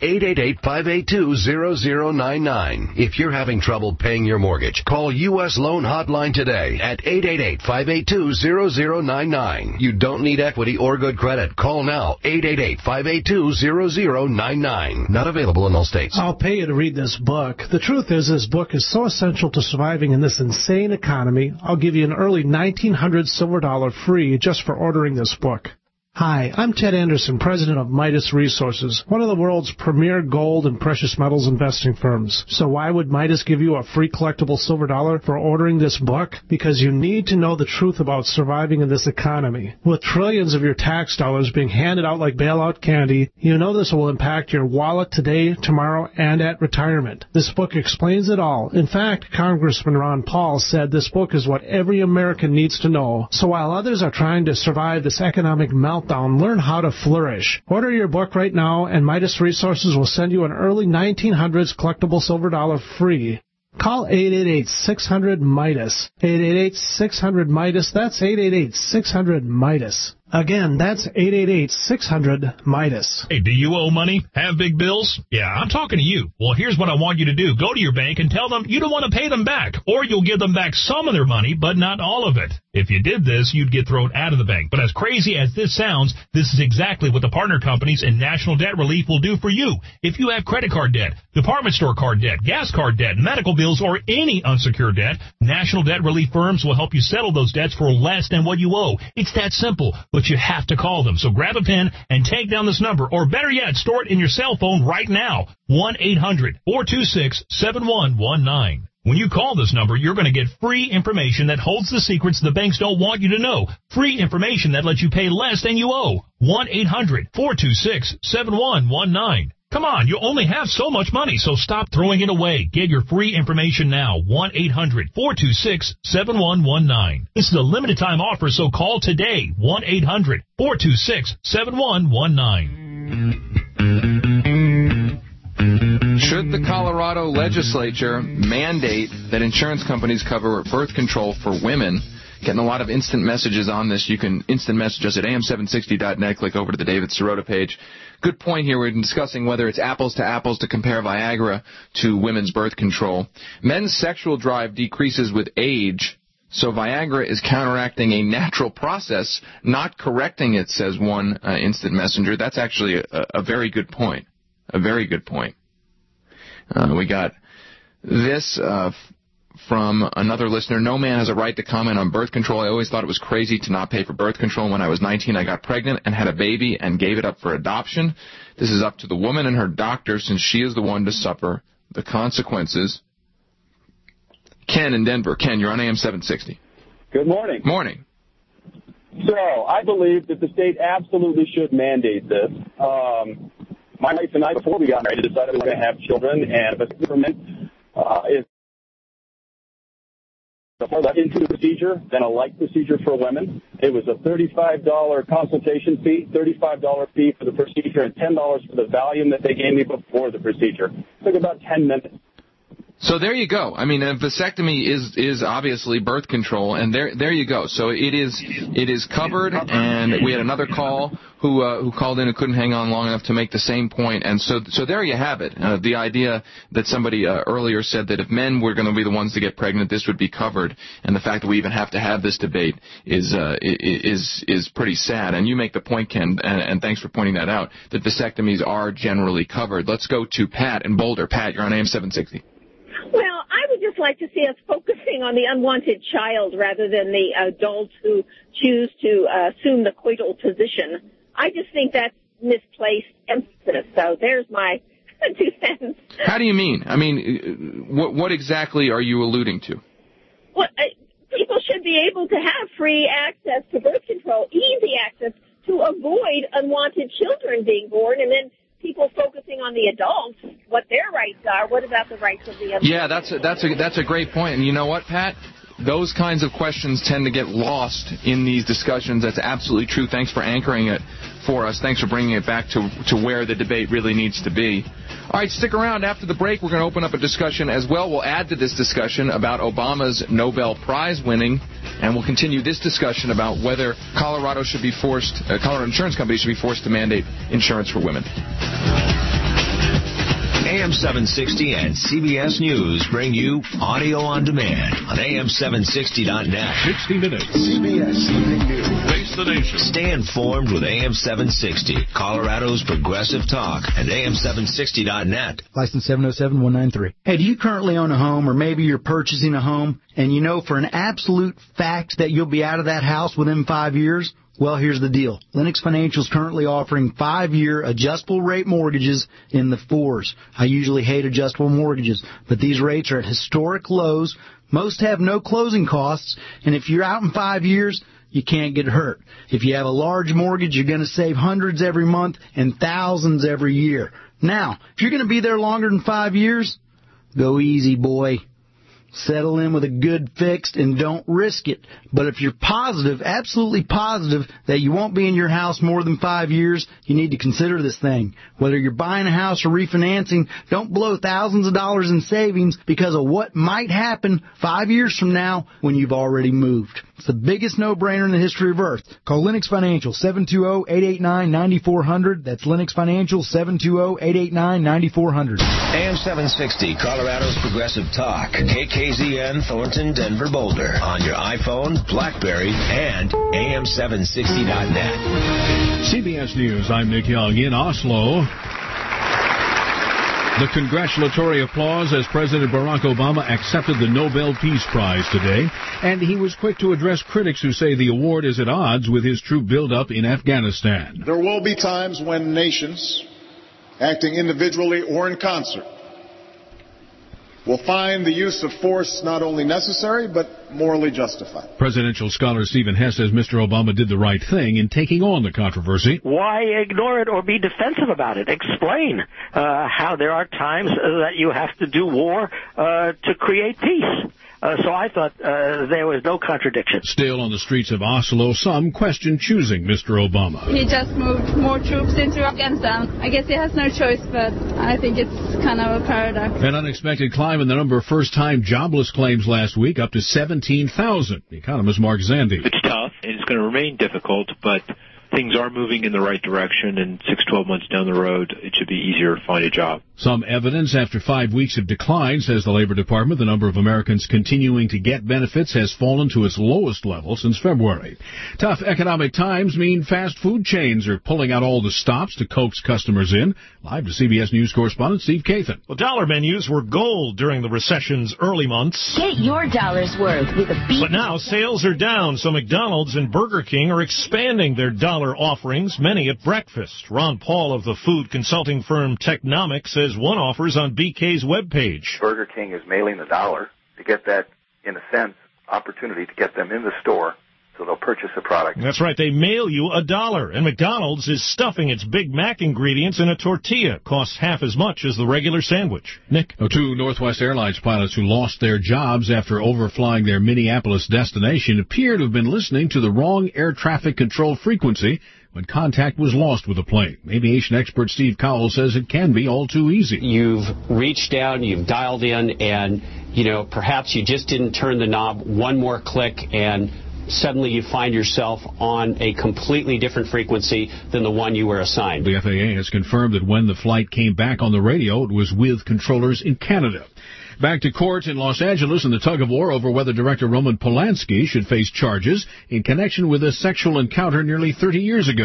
888-582-0099. If you're having trouble paying your mortgage, call U.S. Loan Hotline today at 888-582-0099. You don't need equity or good credit. Call now, 888-582-0099. Not available in all states. I'll pay you to read this book. The truth is, this book is so essential to surviving in this insane economy, I'll give you an early 1900 silver dollar free just for ordering this book. Hi, I'm Ted Anderson, president of Midas Resources, one of the world's premier gold and precious metals investing firms. So why would Midas give you a free collectible silver dollar for ordering this book? Because you need to know the truth about surviving in this economy. With trillions of your tax dollars being handed out like bailout candy, you know this will impact your wallet today, tomorrow, and at retirement. This book explains it all. In fact, Congressman Ron Paul said this book is what every American needs to know. So while others are trying to survive this economic meltdown, learn how to flourish. Order your book right now, and Midas Resources will send you an early 1900s collectible silver dollar free. Call 888-600-MIDAS. 888-600-MIDAS. That's 888-600-MIDAS. Again, that's 888-600-MIDAS. Hey, do you owe money? Have big bills? Yeah, I'm talking to you. Well, here's what I want you to do. Go to your bank and tell them you don't want to pay them back, or you'll give them back some of their money, but not all of it. If you did this, you'd get thrown out of the bank. But as crazy as this sounds, this is exactly what the partner companies and National Debt Relief will do for you. If you have credit card debt, department store card debt, gas card debt, medical bills, or any unsecured debt, National Debt Relief firms will help you settle those debts for less than what you owe. It's that simple, but you have to call them. So grab a pen and take down this number, or better yet, store it in your cell phone right now. 1-800-426-7119. When you call this number, you're going to get free information that holds the secrets the banks don't want you to know. Free information that lets you pay less than you owe. 1-800-426-7119. Come on, you only have so much money, so stop throwing it away. Get your free information now. 1-800-426-7119. This is a limited time offer, so call today. 1-800-426-7119. Should the Colorado legislature mandate that insurance companies cover birth control for women? Getting a lot of instant messages on this. You can instant message us at am760.net. Click over to the David Sirota page. Good point here. We're discussing whether it's apples to compare Viagra to women's birth control. Men's sexual drive decreases with age, so Viagra is counteracting a natural process, not correcting it, says one instant messenger. That's actually a very good point. A very good point. We got this from another listener. No man has a right to comment on birth control. I always thought it was crazy to not pay for birth control. When I was 19, I got pregnant and had a baby and gave it up for adoption. This is up to the woman and her doctor, since she is the one to suffer the consequences. Ken in Denver. Ken, you're on AM 760. Good morning. Morning. So I believe that the state absolutely should mandate this. My wife and I, before we got married, decided we were going to have children, and if the government is more into the procedure than a like procedure for women. It was a $35 consultation fee, $35 fee for the procedure, and $10 for the Valium that they gave me before the procedure. It took about 10 minutes. So there you go. I mean, a vasectomy is obviously birth control, and there you go. So it is covered. And we had another call who called in and couldn't hang on long enough to make the same point. And so there you have it. The idea that somebody earlier said that if men were going to be the ones to get pregnant, this would be covered, and the fact that we even have to have this debate is pretty sad. And you make the point, Ken, and thanks for pointing that out, that vasectomies are generally covered. Let's go to Pat in Boulder. Pat, you're on AM 760. Well, I would just like to see us focusing on the unwanted child rather than the adults who choose to assume the coital position. I just think that's misplaced emphasis. So there's my my 2 cents. How do you mean? I mean, what exactly are you alluding to? Well, people should be able to have free access to birth control, easy access to avoid unwanted children being born, and then people focusing on the adults, what their rights are. What about the rights of the adults? Yeah, that's a great point. And you know what, Pat? Those kinds of questions tend to get lost in these discussions. That's absolutely true. Thanks for anchoring it for us. Thanks for bringing it back to where the debate really needs to be. All right, stick around. After the break, we're going to open up a discussion as well. We'll add to this discussion about Obama's Nobel Prize winning, and we'll continue this discussion about whether Colorado insurance companies should be forced to mandate insurance for women. AM 760 and CBS News bring you audio on demand on AM760.net. 60 Minutes. CBS Evening News. Face the nation. Stay informed with AM 760, Colorado's progressive talk, and AM760.net. License 707193. Hey, do you currently own a home, or maybe you're purchasing a home, and you know for an absolute fact that you'll be out of that house within 5 years? Well, here's the deal. Lennox Financial is currently offering 5-year adjustable rate mortgages in the 4s. I usually hate adjustable mortgages, but these rates are at historic lows. Most have no closing costs, and if you're out in 5 years, you can't get hurt. If you have a large mortgage, you're going to save hundreds every month and thousands every year. Now, if you're going to be there longer than 5 years, go easy, boy. Settle in with a good fixed and don't risk it. But if you're positive, absolutely positive, that you won't be in your house more than 5 years, you need to consider this thing. Whether you're buying a house or refinancing, don't blow thousands of dollars in savings because of what might happen 5 years from now when you've already moved. It's the biggest no-brainer in the history of Earth. Call Lennox Financial, 720-889-9400. That's Lennox Financial, 720-889-9400. AM 760, Colorado's progressive talk. KKZN, Thornton, Denver, Boulder. On your iPhone, BlackBerry, and AM760.net. CBS News, I'm Nick Young in Oslo. The congratulatory applause as President Barack Obama accepted the Nobel Peace Prize today, and he was quick to address critics who say the award is at odds with his troop buildup in Afghanistan. There will be times when nations, acting individually or in concert, will find the use of force not only necessary, but morally justified. Presidential scholar Stephen Hess says Mr. Obama did the right thing in taking on the controversy. Why ignore it or be defensive about it? Explain how there are times that you have to do war to create peace. So I thought there was no contradiction. Still on the streets of Oslo, some question choosing Mr. Obama. He just moved more troops into Afghanistan. I guess he has no choice, but I think it's kind of a paradox. An unexpected climb in the number of first-time jobless claims last week, up to 17,000. Economist Mark Zandi. It's tough, and it's going to remain difficult, but things are moving in the right direction, and 6-12 months down the road, it should be easier to find a job. Some evidence after 5 weeks of decline, says the Labor Department. The number of Americans continuing to get benefits has fallen to its lowest level since February. Tough economic times mean fast food chains are pulling out all the stops to coax customers in. Live to CBS News correspondent Steve Kathan. Well, dollar menus were gold during the recession's early months. Get your dollar's worth with a beef. But now sales are down, so McDonald's and Burger King are expanding their dollar offerings, many at breakfast. Ron Paul of the food consulting firm Technomic says one offers on BK's webpage. Burger King is mailing the dollar to get that, in a sense, opportunity to get them in the store so they'll purchase a product. That's right. They mail you $1. And McDonald's is stuffing its Big Mac ingredients in a tortilla. Costs half as much as the regular sandwich. Nick? Two Northwest Airlines pilots who lost their jobs after overflying their Minneapolis destination appear to have been listening to the wrong air traffic control frequency when contact was lost with the plane. Aviation expert Steve Cowell says it can be all too easy. You've reached down, you've dialed in, and, perhaps you just didn't turn the knob one more click, and suddenly you find yourself on a completely different frequency than the one you were assigned. The FAA has confirmed that when the flight came back on the radio, it was with controllers in Canada. Back to court in Los Angeles in the tug-of-war over whether director Roman Polanski should face charges in connection with a sexual encounter nearly 30 years ago.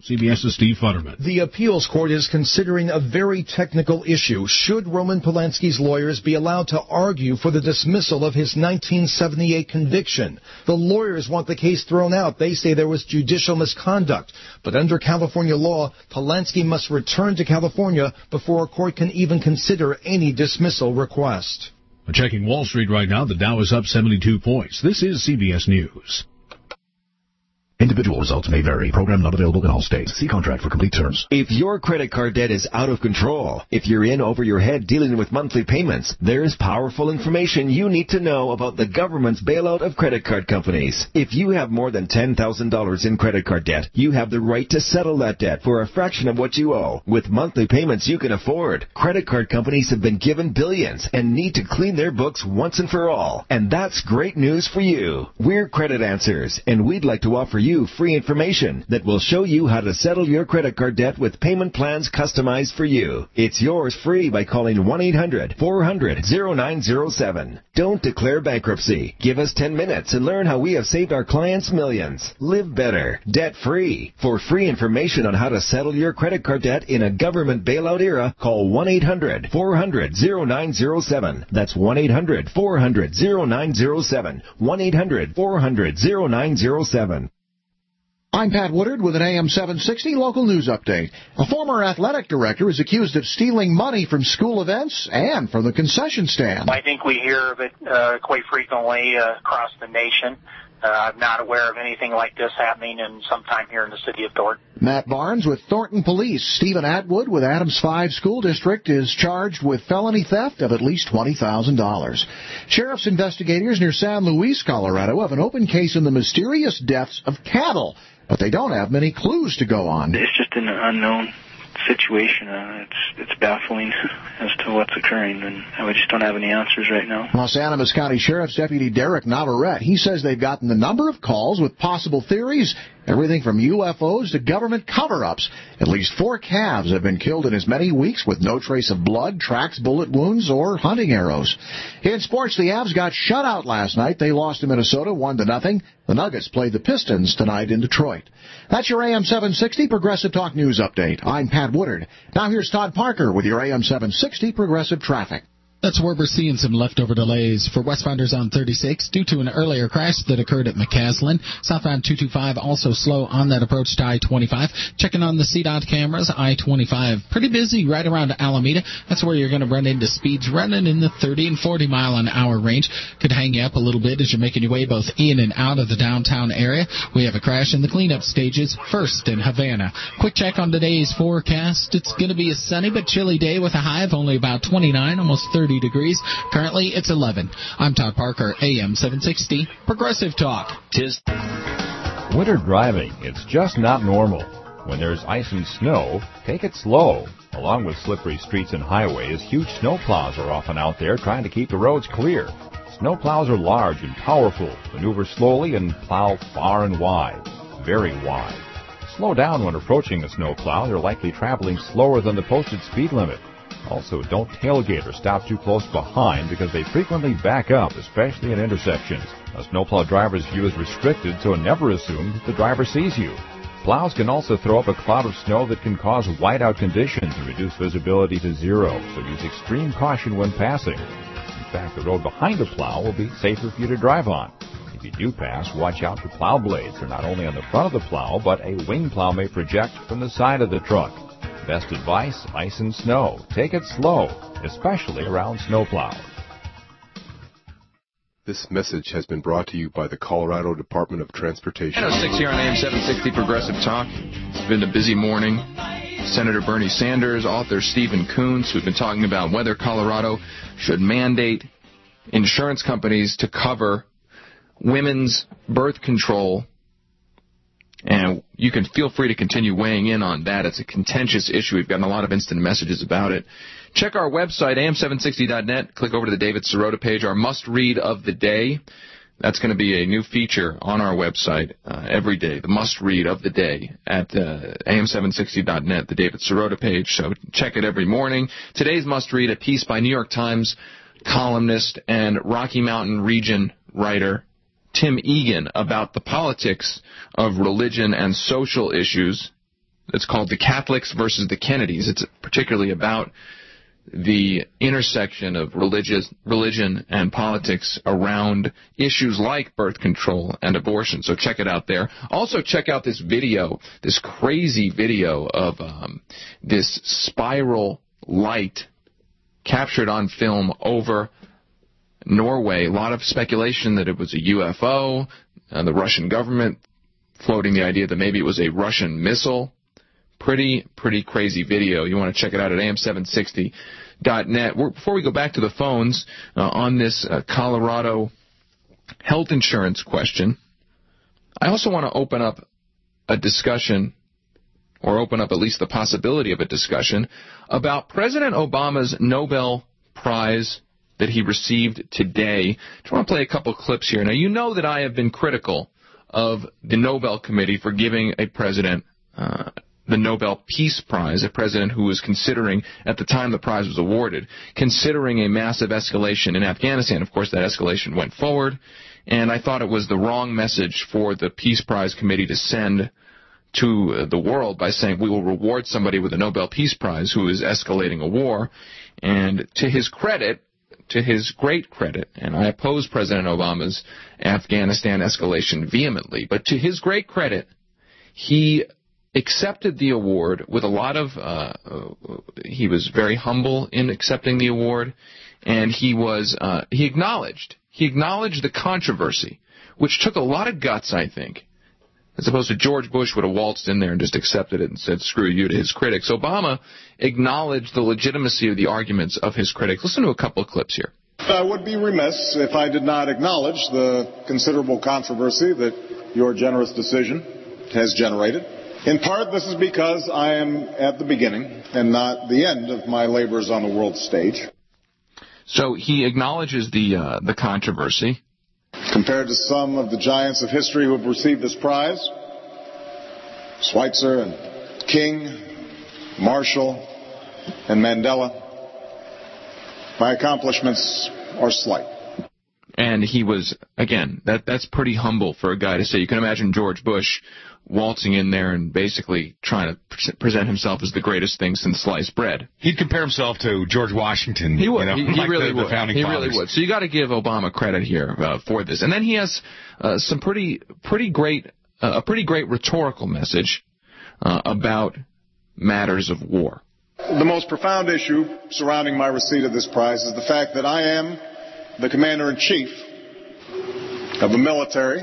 CBS's Steve Futterman. The appeals court is considering a very technical issue. Should Roman Polanski's lawyers be allowed to argue for the dismissal of his 1978 conviction? The lawyers want the case thrown out. They say there was judicial misconduct. But under California law, Polanski must return to California before a court can even consider any dismissal request. Checking Wall Street right now, the Dow is up 72 points. This is CBS News. Individual results may vary. Program not available in all states. See contract for complete terms. If your credit card debt is out of control, if you're in over your head dealing with monthly payments, there's powerful information you need to know about the government's bailout of credit card companies. If you have more than $10,000 in credit card debt, you have the right to settle that debt for a fraction of what you owe with monthly payments you can afford. Credit card companies have been given billions and need to clean their books once and for all. And that's great news for you. We're Credit Answers, and we'd like to offer you free information that will show you how to settle your credit card debt with payment plans customized for you. It's yours free by calling 1-800-400-0907. Don't declare bankruptcy. Give us 10 minutes and learn how we have saved our clients millions. Live better, debt-free. For free information on how to settle your credit card debt in a government bailout era, call 1-800-400-0907. That's 1-800-400-0907. 1-800-400-0907. I'm Pat Woodard with an AM 760 local news update. A former athletic director is accused of stealing money from school events and from the concession stand. I think we hear of it quite frequently across the nation. I'm not aware of anything like this happening in some time here in the city of Thornton. Matt Barnes with Thornton Police. Stephen Atwood with Adams 5 School District is charged with felony theft of at least $20,000. Sheriff's investigators near San Luis, Colorado, have an open case in the mysterious deaths of cattle, but they don't have many clues to go on. It's just an unknown situation. It's baffling as to what's occurring, and we just don't have any answers right now. Los Animas County Sheriff's Deputy Derek Navarrete, he says they've gotten a number of calls with possible theories, everything from UFOs to government cover-ups. At least 4 calves have been killed in as many weeks with no trace of blood, tracks, bullet wounds, or hunting arrows. In sports, the Avs got shut out last night. They lost to Minnesota 1-0. The Nuggets played the Pistons tonight in Detroit. That's your AM 760 Progressive Talk News Update. I'm Pat Woodard. Now here's Todd Parker with your AM 760 Progressive Traffic. That's where we're seeing some leftover delays for westbounders on 36 due to an earlier crash that occurred at McCaslin. Southbound 225 also slow on that approach to I-25. Checking on the CDOT cameras, I-25 pretty busy right around Alameda. That's where you're going to run into speeds running in the 30 and 40 mile an hour range. Could hang you up a little bit as you're making your way both in and out of the downtown area. We have a crash in the cleanup stages first in Havana. Quick check on today's forecast. It's going to be a sunny but chilly day with a high of only about 29, almost 30 degrees. Currently, it's 11. I'm Todd Parker, AM 760, Progressive Talk. Winter driving, it's just not normal. When there's ice and snow, take it slow. Along with slippery streets and highways, huge snowplows are often out there trying to keep the roads clear. Snowplows are large and powerful, maneuver slowly, and plow far and wide, very wide. Slow down when approaching a snowplow. They're likely traveling slower than the posted speed limit. Also, don't tailgate or stop too close behind because they frequently back up, especially in intersections. A snowplow driver's view is restricted, so never assume that the driver sees you. Plows can also throw up a cloud of snow that can cause whiteout conditions and reduce visibility to zero, so use extreme caution when passing. In fact, the road behind a plow will be safer for you to drive on. If you do pass, watch out for plow blades. They're not only on the front of the plow, but a wing plow may project from the side of the truck. Best advice, ice and snow. Take it slow, especially around snowplows. This message has been brought to you by the Colorado Department of Transportation. 106 here on AM 760 Progressive Talk. It's been a busy morning. Senator Bernie Sanders, author Stephen Coons, we've been talking about whether Colorado should mandate insurance companies to cover women's birth control. And you can feel free to continue weighing in on that. It's a contentious issue. We've gotten a lot of instant messages about it. Check our website, am760.net. Click over to the David Sirota page, our must-read of the day. That's going to be a new feature on our website every day, the must-read of the day at am760.net, the David Sirota page. So check it every morning. Today's must-read, a piece by New York Times columnist and Rocky Mountain region writer Tim Egan about the politics of religion and social issues It's called The Catholics versus the Kennedys. It's particularly about the intersection of religion and politics around issues like birth control and abortion. So check it out there. Also check out this video, this crazy video of this spiral light captured on film over Norway. A lot of speculation that it was a UFO, and the Russian government floating the idea that maybe it was a Russian missile. Pretty crazy video. You want to check it out at am760.net. Before we go back to the phones on this Colorado health insurance question, I also want to open up a discussion, or open up at least the possibility of a discussion, about President Obama's Nobel Prize that he received today. I just want to play a couple clips here. Now, you know that I have been critical of the Nobel Committee for giving a president the Nobel Peace Prize, a president who was considering, at the time the prize was awarded, considering a massive escalation in Afghanistan. Of course, that escalation went forward, and I thought it was the wrong message for the Peace Prize Committee to send to the world by saying we will reward somebody with a Nobel Peace Prize who is escalating a war. And to his credit, to his great credit, and I oppose President Obama's Afghanistan escalation vehemently, but to his great credit, he accepted the award with a lot of, he was very humble in accepting the award, and he acknowledged the controversy, which took a lot of guts, I think, as opposed to George Bush would have waltzed in there and just accepted it and said, screw you, to his critics. Obama acknowledged the legitimacy of the arguments of his critics. Listen to a couple of clips here. I would be remiss if I did not acknowledge the considerable controversy that your generous decision has generated. In part, this is because I am at the beginning and not the end of my labors on the world stage. So he acknowledges the controversy. Compared to some of the giants of history who have received this prize, Schweitzer and King, Marshall, and Mandela, my accomplishments are slight. And he was, again, that's pretty humble for a guy to say. You can imagine George Bush waltzing in there and basically trying to present himself as the greatest thing since sliced bread. He'd compare himself to George Washington. He would. You know, he really would. He really would. So you got to give Obama credit here for this. And then he has some pretty great rhetorical message about matters of war. The most profound issue surrounding my receipt of this prize is the fact that I am the commander-in-chief of a military,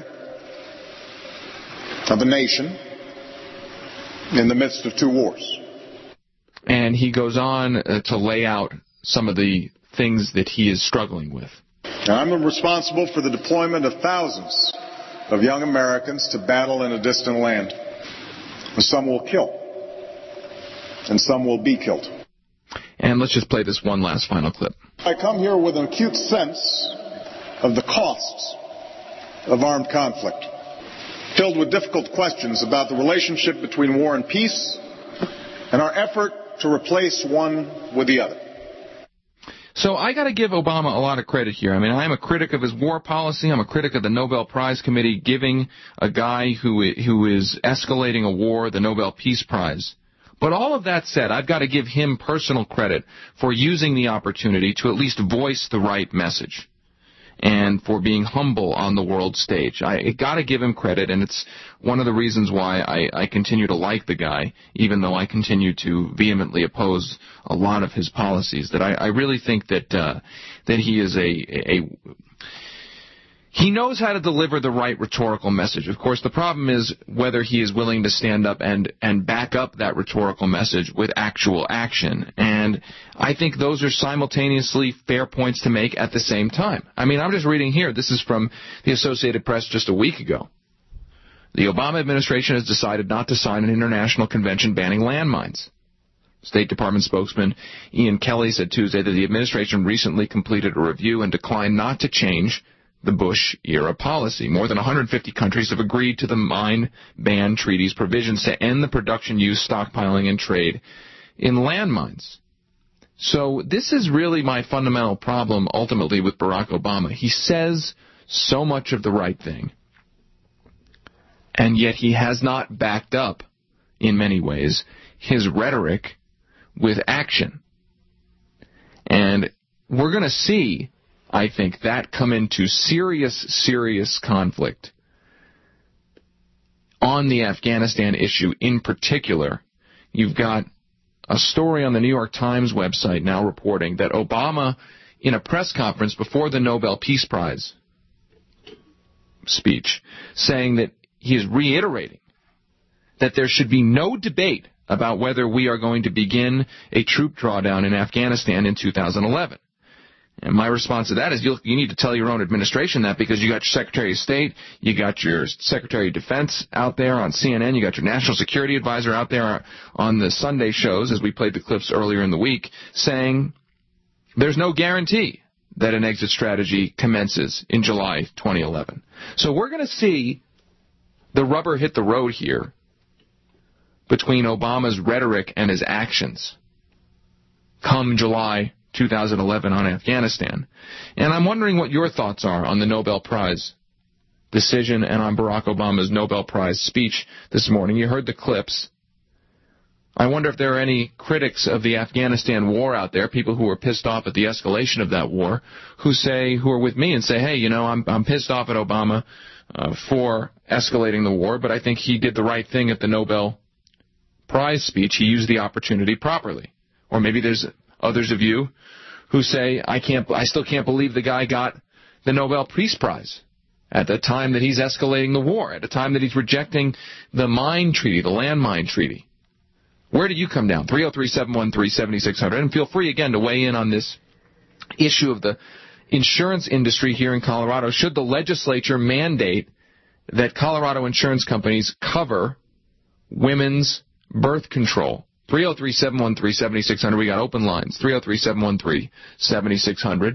of a nation, in the midst of two wars. And he goes on to lay out some of the things that he is struggling with. Now, I'm responsible for the deployment of thousands of young Americans to battle in a distant land. Some will kill, and some will be killed. And let's just play this one last final clip. I come here with an acute sense of the costs of armed conflict, filled with difficult questions about the relationship between war and peace and our effort to replace one with the other. So I got to give Obama a lot of credit here. I mean, I'm a critic of his war policy. I'm a critic of the Nobel Prize Committee giving a guy who is escalating a war the Nobel Peace Prize. But all of that said, I've got to give him personal credit for using the opportunity to at least voice the right message and for being humble on the world stage. I got to give him credit, and it's one of the reasons why I continue to like the guy, even though I continue to vehemently oppose a lot of his policies. That I really think that he is he knows how to deliver the right rhetorical message. Of course, the problem is whether he is willing to stand up and back up that rhetorical message with actual action. And I think those are simultaneously fair points to make at the same time. I mean, I'm just reading here. This is from the Associated Press just a week ago. The Obama administration has decided not to sign an international convention banning landmines. State Department spokesman Ian Kelly said Tuesday that the administration recently completed a review and declined not to change the Bush-era policy. More than 150 countries have agreed to the mine ban treaty's provisions to end the production, use, stockpiling, and trade in landmines. So this is really my fundamental problem ultimately with Barack Obama. He says so much of the right thing, and yet he has not backed up in many ways, his rhetoric with action. And we're going to see, I think, that come into serious conflict on the Afghanistan issue in particular. You've got a story on the New York Times website now reporting that Obama, in a press conference before the Nobel Peace Prize speech, saying that he is reiterating that there should be no debate about whether we are going to begin a troop drawdown in Afghanistan in 2011. And my response to that is you need to tell your own administration that, because you got your Secretary of State, you got your Secretary of Defense out there on CNN, you got your National Security Advisor out there on the Sunday shows, as we played the clips earlier in the week, saying there's no guarantee that an exit strategy commences in July 2011. So we're going to see the rubber hit the road here between Obama's rhetoric and his actions come July 2011 on Afghanistan. And I'm wondering what your thoughts are on the Nobel Prize decision and on Barack Obama's Nobel Prize speech this morning. You heard the clips. I wonder if there are any critics of the Afghanistan war out there, people who are pissed off at the escalation of that war, who are with me and say, hey, you know, I'm pissed off at Obama for escalating the war, but I think he did the right thing at the Nobel Prize speech. He used the opportunity properly. Or maybe there's others of you who say, I still can't believe the guy got the Nobel Peace Prize at the time that he's escalating the war, at the time that he's rejecting the mine treaty, the landmine treaty. Where do you come down? 303-713-7600. And feel free, again, to weigh in on this issue of the insurance industry here in Colorado. Should the legislature mandate that Colorado insurance companies cover women's birth control? 303-713-7600. We got open lines. 303-713-7600.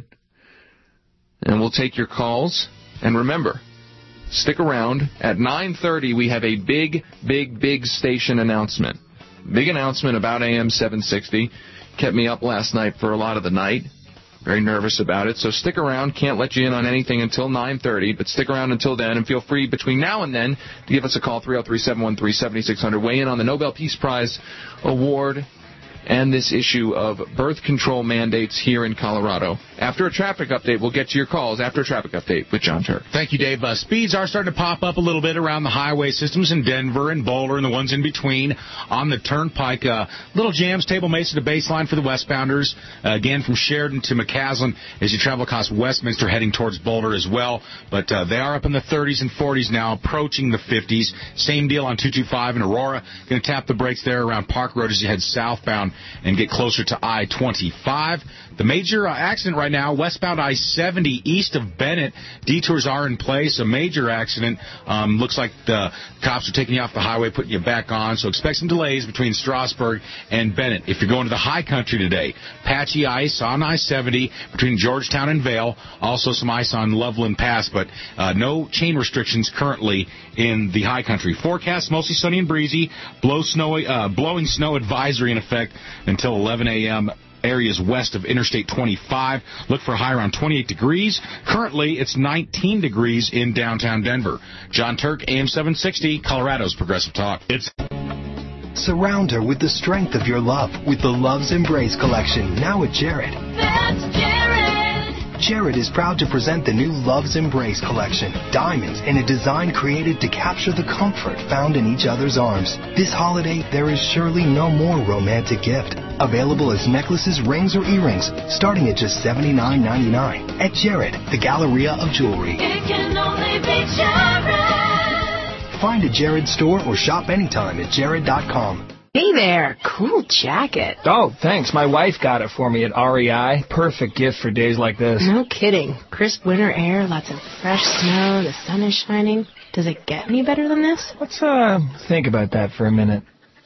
And we'll take your calls. And remember, stick around. At 9:30, we have a big station announcement. Big announcement about AM 760. Kept me up last night for a lot of the night. Very nervous about it. So stick around. Can't let you in on anything until 9:30, but stick around until then, and feel free between now and then to give us a call, 303-713-7600. Weigh in on the Nobel Peace Prize award and this issue of birth control mandates here in Colorado. After a traffic update, we'll get to your calls after a traffic update with John Turk. Thank you, Dave. Speeds are starting to pop up a little bit around the highway systems in Denver and Boulder and the ones in between on the Turnpike. Little jams, Table Mesa to Baseline for the westbounders. Again, from Sheridan to McCaslin as you travel across Westminster heading towards Boulder as well. But they are up in the 30s and 40s now, approaching the 50s. Same deal on 225 in Aurora. Going to tap the brakes there around Park Road as you head southbound and get closer to I-25. The major accident right now, westbound I-70 east of Bennett. Detours are in place. A major accident. Looks like the cops are taking you off the highway, putting you back on. So expect some delays between Strasburg and Bennett. If you're going to the high country today, patchy ice on I-70 between Georgetown and Vail. Also some ice on Loveland Pass, but no chain restrictions currently in the high country. Forecast mostly sunny and breezy. Blowing snow advisory in effect until 11 a.m. areas west of Interstate 25. Look for a high around 28 degrees. Currently, it's 19 degrees in downtown Denver. John Turk, AM 760, Colorado's Progressive Talk. Surround her with the strength of your love with the Love's Embrace collection, now at Jared. That's Jared! Jared is proud to present the new Love's Embrace collection, diamonds in a design created to capture the comfort found in each other's arms. This holiday, there is surely no more romantic gift. Available as necklaces, rings, or earrings, starting at just $79.99 at Jared, the Galleria of Jewelry. It can only be Jared! Find a Jared store or shop anytime at jared.com. Hey there, cool jacket. Oh, thanks. My wife got it for me at REI. Perfect gift for days like this. No kidding. Crisp winter air, lots of fresh snow, the sun is shining. Does it get any better than this? Let's think about that for a minute.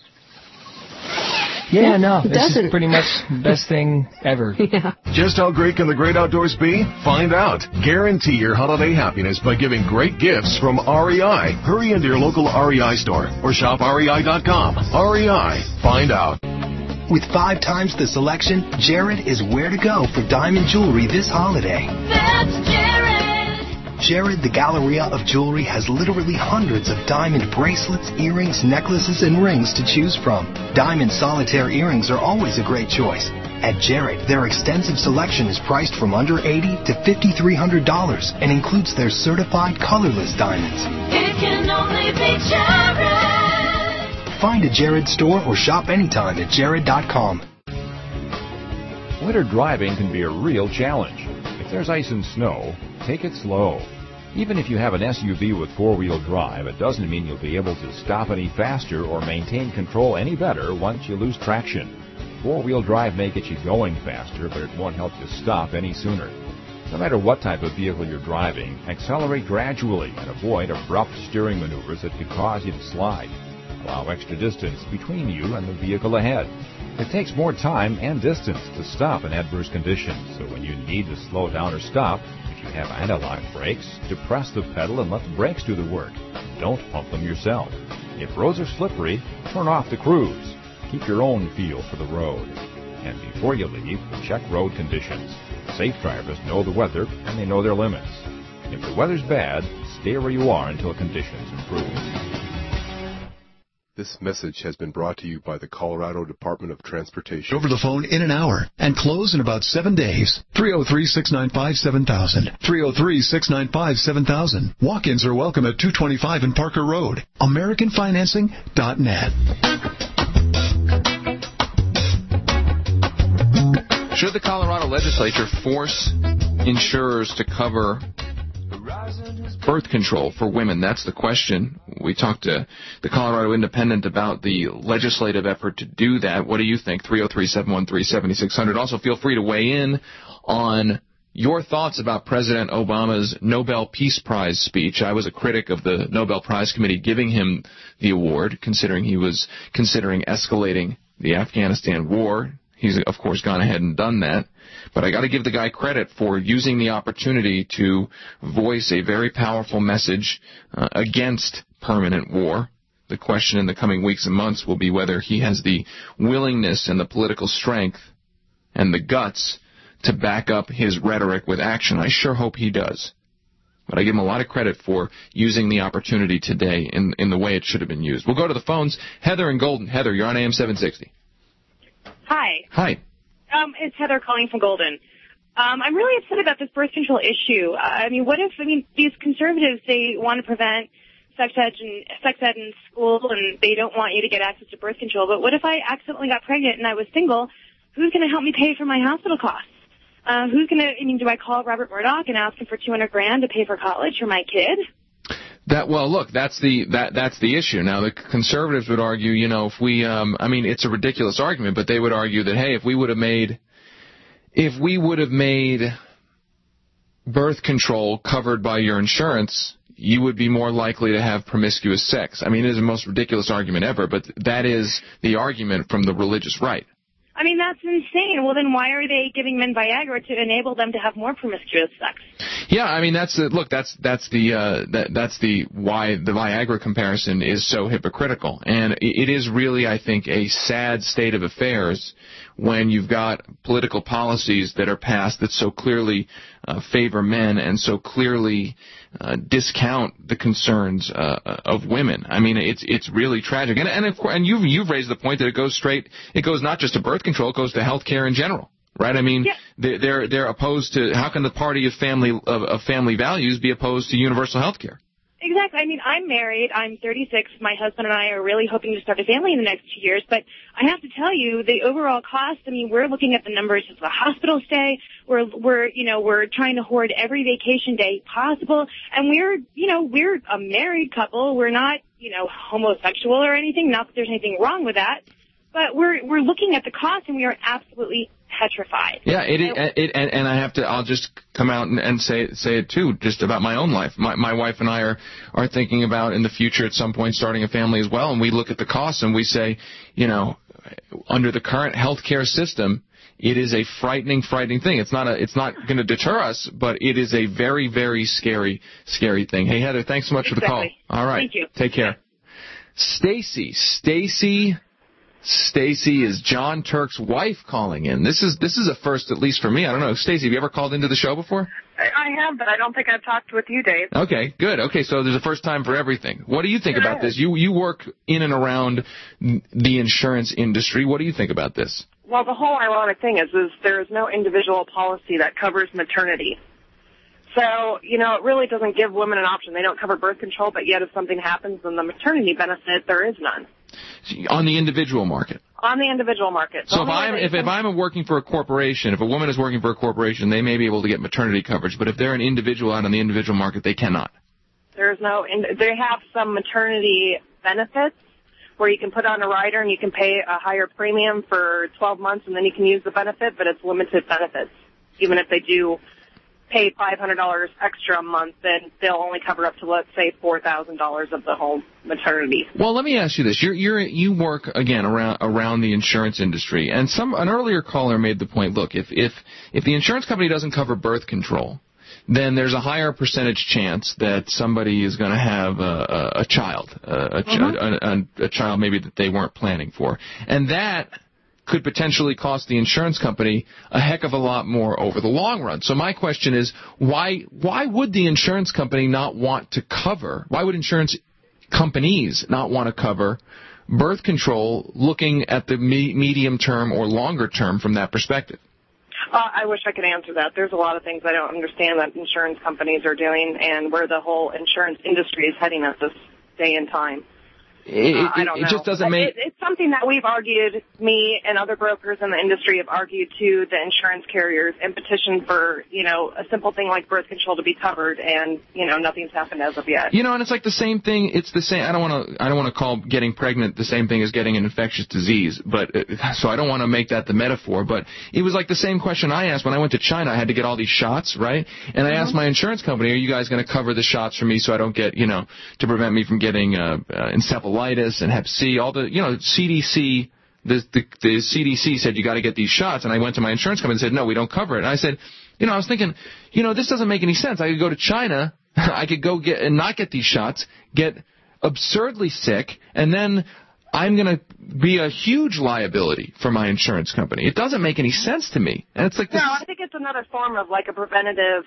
Yeah, no, this is pretty much the best thing ever. Yeah. Just how great can the great outdoors be? Find out. Guarantee your holiday happiness by giving great gifts from REI. Hurry into your local REI store or shop REI.com. REI. Find out. With 5 times the selection, Jared is where to go for diamond jewelry this holiday. That's Jared! Jared, the Galleria of Jewelry, has literally hundreds of diamond bracelets, earrings, necklaces, and rings to choose from. Diamond solitaire earrings are always a great choice. At Jared, their extensive selection is priced from under $80 to $5,300 and includes their certified colorless diamonds. It can only be Jared. Find a Jared store or shop anytime at jared.com. Winter driving can be a real challenge. If there's ice and snow, take it slow. Even if you have an SUV with four-wheel drive, it doesn't mean you'll be able to stop any faster or maintain control any better once you lose traction. Four-wheel drive may get you going faster, but it won't help you stop any sooner. No matter what type of vehicle you're driving, accelerate gradually and avoid abrupt steering maneuvers that could cause you to slide. Allow extra distance between you and the vehicle ahead. It takes more time and distance to stop in adverse conditions, so when you need to slow down or stop, if you have analog brakes, depress the pedal and let the brakes do the work. Don't pump them yourself. If roads are slippery, turn off the cruise. Keep your own feel for the road. And before you leave, check road conditions. Safe drivers know the weather and they know their limits. If the weather's bad, stay where you are until conditions improve. This message has been brought to you by the Colorado Department of Transportation. Over the phone in an hour and close in about 7 days. 303-695-7000. 303-695-7000. Walk-ins are welcome at 225 and Parker Road. AmericanFinancing.net. Should the Colorado legislature force insurers to cover birth control for women? That's the question. We talked to the Colorado Independent about the legislative effort to do that. What do you think? 303-713-7600. Also, feel free to weigh in on your thoughts about President Obama's Nobel Peace Prize speech. I was a critic of the Nobel Prize Committee giving him the award, considering he was considering escalating the Afghanistan war. He's, of course, gone ahead and done that. But I got to give the guy credit for using the opportunity to voice a very powerful message against permanent war. The question in the coming weeks and months will be whether he has the willingness and the political strength and the guts to back up his rhetoric with action. I sure hope he does. But I give him a lot of credit for using the opportunity today in the way it should have been used. We'll go to the phones. Heather in Golden. Heather, you're on AM 760. Hi. Hi. It's Heather calling from Golden. I'm really upset about this birth control issue. These conservatives, they want to prevent sex ed in school, and they don't want you to get access to birth control. But what if I accidentally got pregnant and I was single? Who's going to help me pay for my hospital costs? Do I call Robert Murdoch and ask him for $200,000 to pay for college for my kid? That's the issue. Now, the conservatives would argue, if we, it's a ridiculous argument, but they would argue that, hey, if we would have made birth control covered by your insurance, you would be more likely to have promiscuous sex. It is the most ridiculous argument ever, but that is the argument from the religious right. That's insane. Well, then why are they giving men Viagra to enable them to have more promiscuous sex? Yeah, that's the why the Viagra comparison is so hypocritical. And it is really, I think, a sad state of affairs when you've got political policies that are passed that so clearly favor men and so clearly discount the concerns of women. It's really tragic. And you've raised the point that it goes not just to birth control, it goes to health care in general. Right? They're opposed to, how can the party of family values be opposed to universal health care? Exactly. I'm married. I'm 36. My husband and I are really hoping to start a family in the next 2 years. But I have to tell you, the overall cost, we're looking at the numbers of the hospital stay. We're trying to hoard every vacation day possible. And we're a married couple. We're not, homosexual or anything. Not that there's anything wrong with that. But we're looking at the cost, and we are absolutely petrified. Yeah, and I'll just come out and say it too, just about my own life. My wife and I are thinking about in the future at some point starting a family as well, and we look at the costs and we say, under the current healthcare system, it is a frightening thing. It's not going to deter us, but it is a very, very scary thing. Hey, Heather, thanks so much for the call. All right. Thank you. Take care. Stacy Stacy is John Turk's wife calling in. This is a first, at least for me. I don't know. Stacy, have you ever called into the show before? I have, but I don't think I've talked with you, Dave. Okay, good. Okay, so there's a first time for everything. What do you think about this? You work in and around the insurance industry. What do you think about this? Well, the whole ironic thing is there is no individual policy that covers maternity. So, it really doesn't give women an option. They don't cover birth control, but yet if something happens in the maternity benefit, there is none. On the individual market? On the individual market. So if I'm working for a corporation, if a woman is working for a corporation, they may be able to get maternity coverage, but if they're an individual out on the individual market, they cannot. They have some maternity benefits where you can put on a rider and you can pay a higher premium for 12 months and then you can use the benefit, but it's limited benefits. Even if they do pay $500 extra a month, then they'll only cover up to, let's say, $4,000 of the whole maternity. Well, let me ask you this: you work again around the insurance industry, and an earlier caller made the point. Look, if the insurance company doesn't cover birth control, then there's a higher percentage chance that somebody is going to have a child, a child maybe that they weren't planning for, and that could potentially cost the insurance company a heck of a lot more over the long run. So my question is, why would the insurance company not want to cover, why would insurance companies not want to cover birth control looking at the medium term or longer term from that perspective? I wish I could answer that. There's a lot of things I don't understand that insurance companies are doing and where the whole insurance industry is heading at this day and time. I don't know. It just doesn't make... It's something that we've argued, me and other brokers in the industry have argued to the insurance carriers and petitioned for, a simple thing like birth control to be covered, and, nothing's happened as of yet. And it's like the same thing. It's the same. I don't want to call getting pregnant the same thing as getting an infectious disease, but so I don't want to make that the metaphor, but it was like the same question I asked when I went to China. I had to get all these shots, right? And I asked my insurance company, are you guys going to cover the shots for me so I don't get, to prevent me from getting encephalitis and Hep C, all the, CDC, the CDC said you got to get these shots, and I went to my insurance company and said, no, we don't cover it. And I said, I was thinking, this doesn't make any sense. I could go to China, I could go get and not get these shots, get absurdly sick, and then I'm going to be a huge liability for my insurance company. It doesn't make any sense to me. And it's like this. No, I think it's another form of like a preventative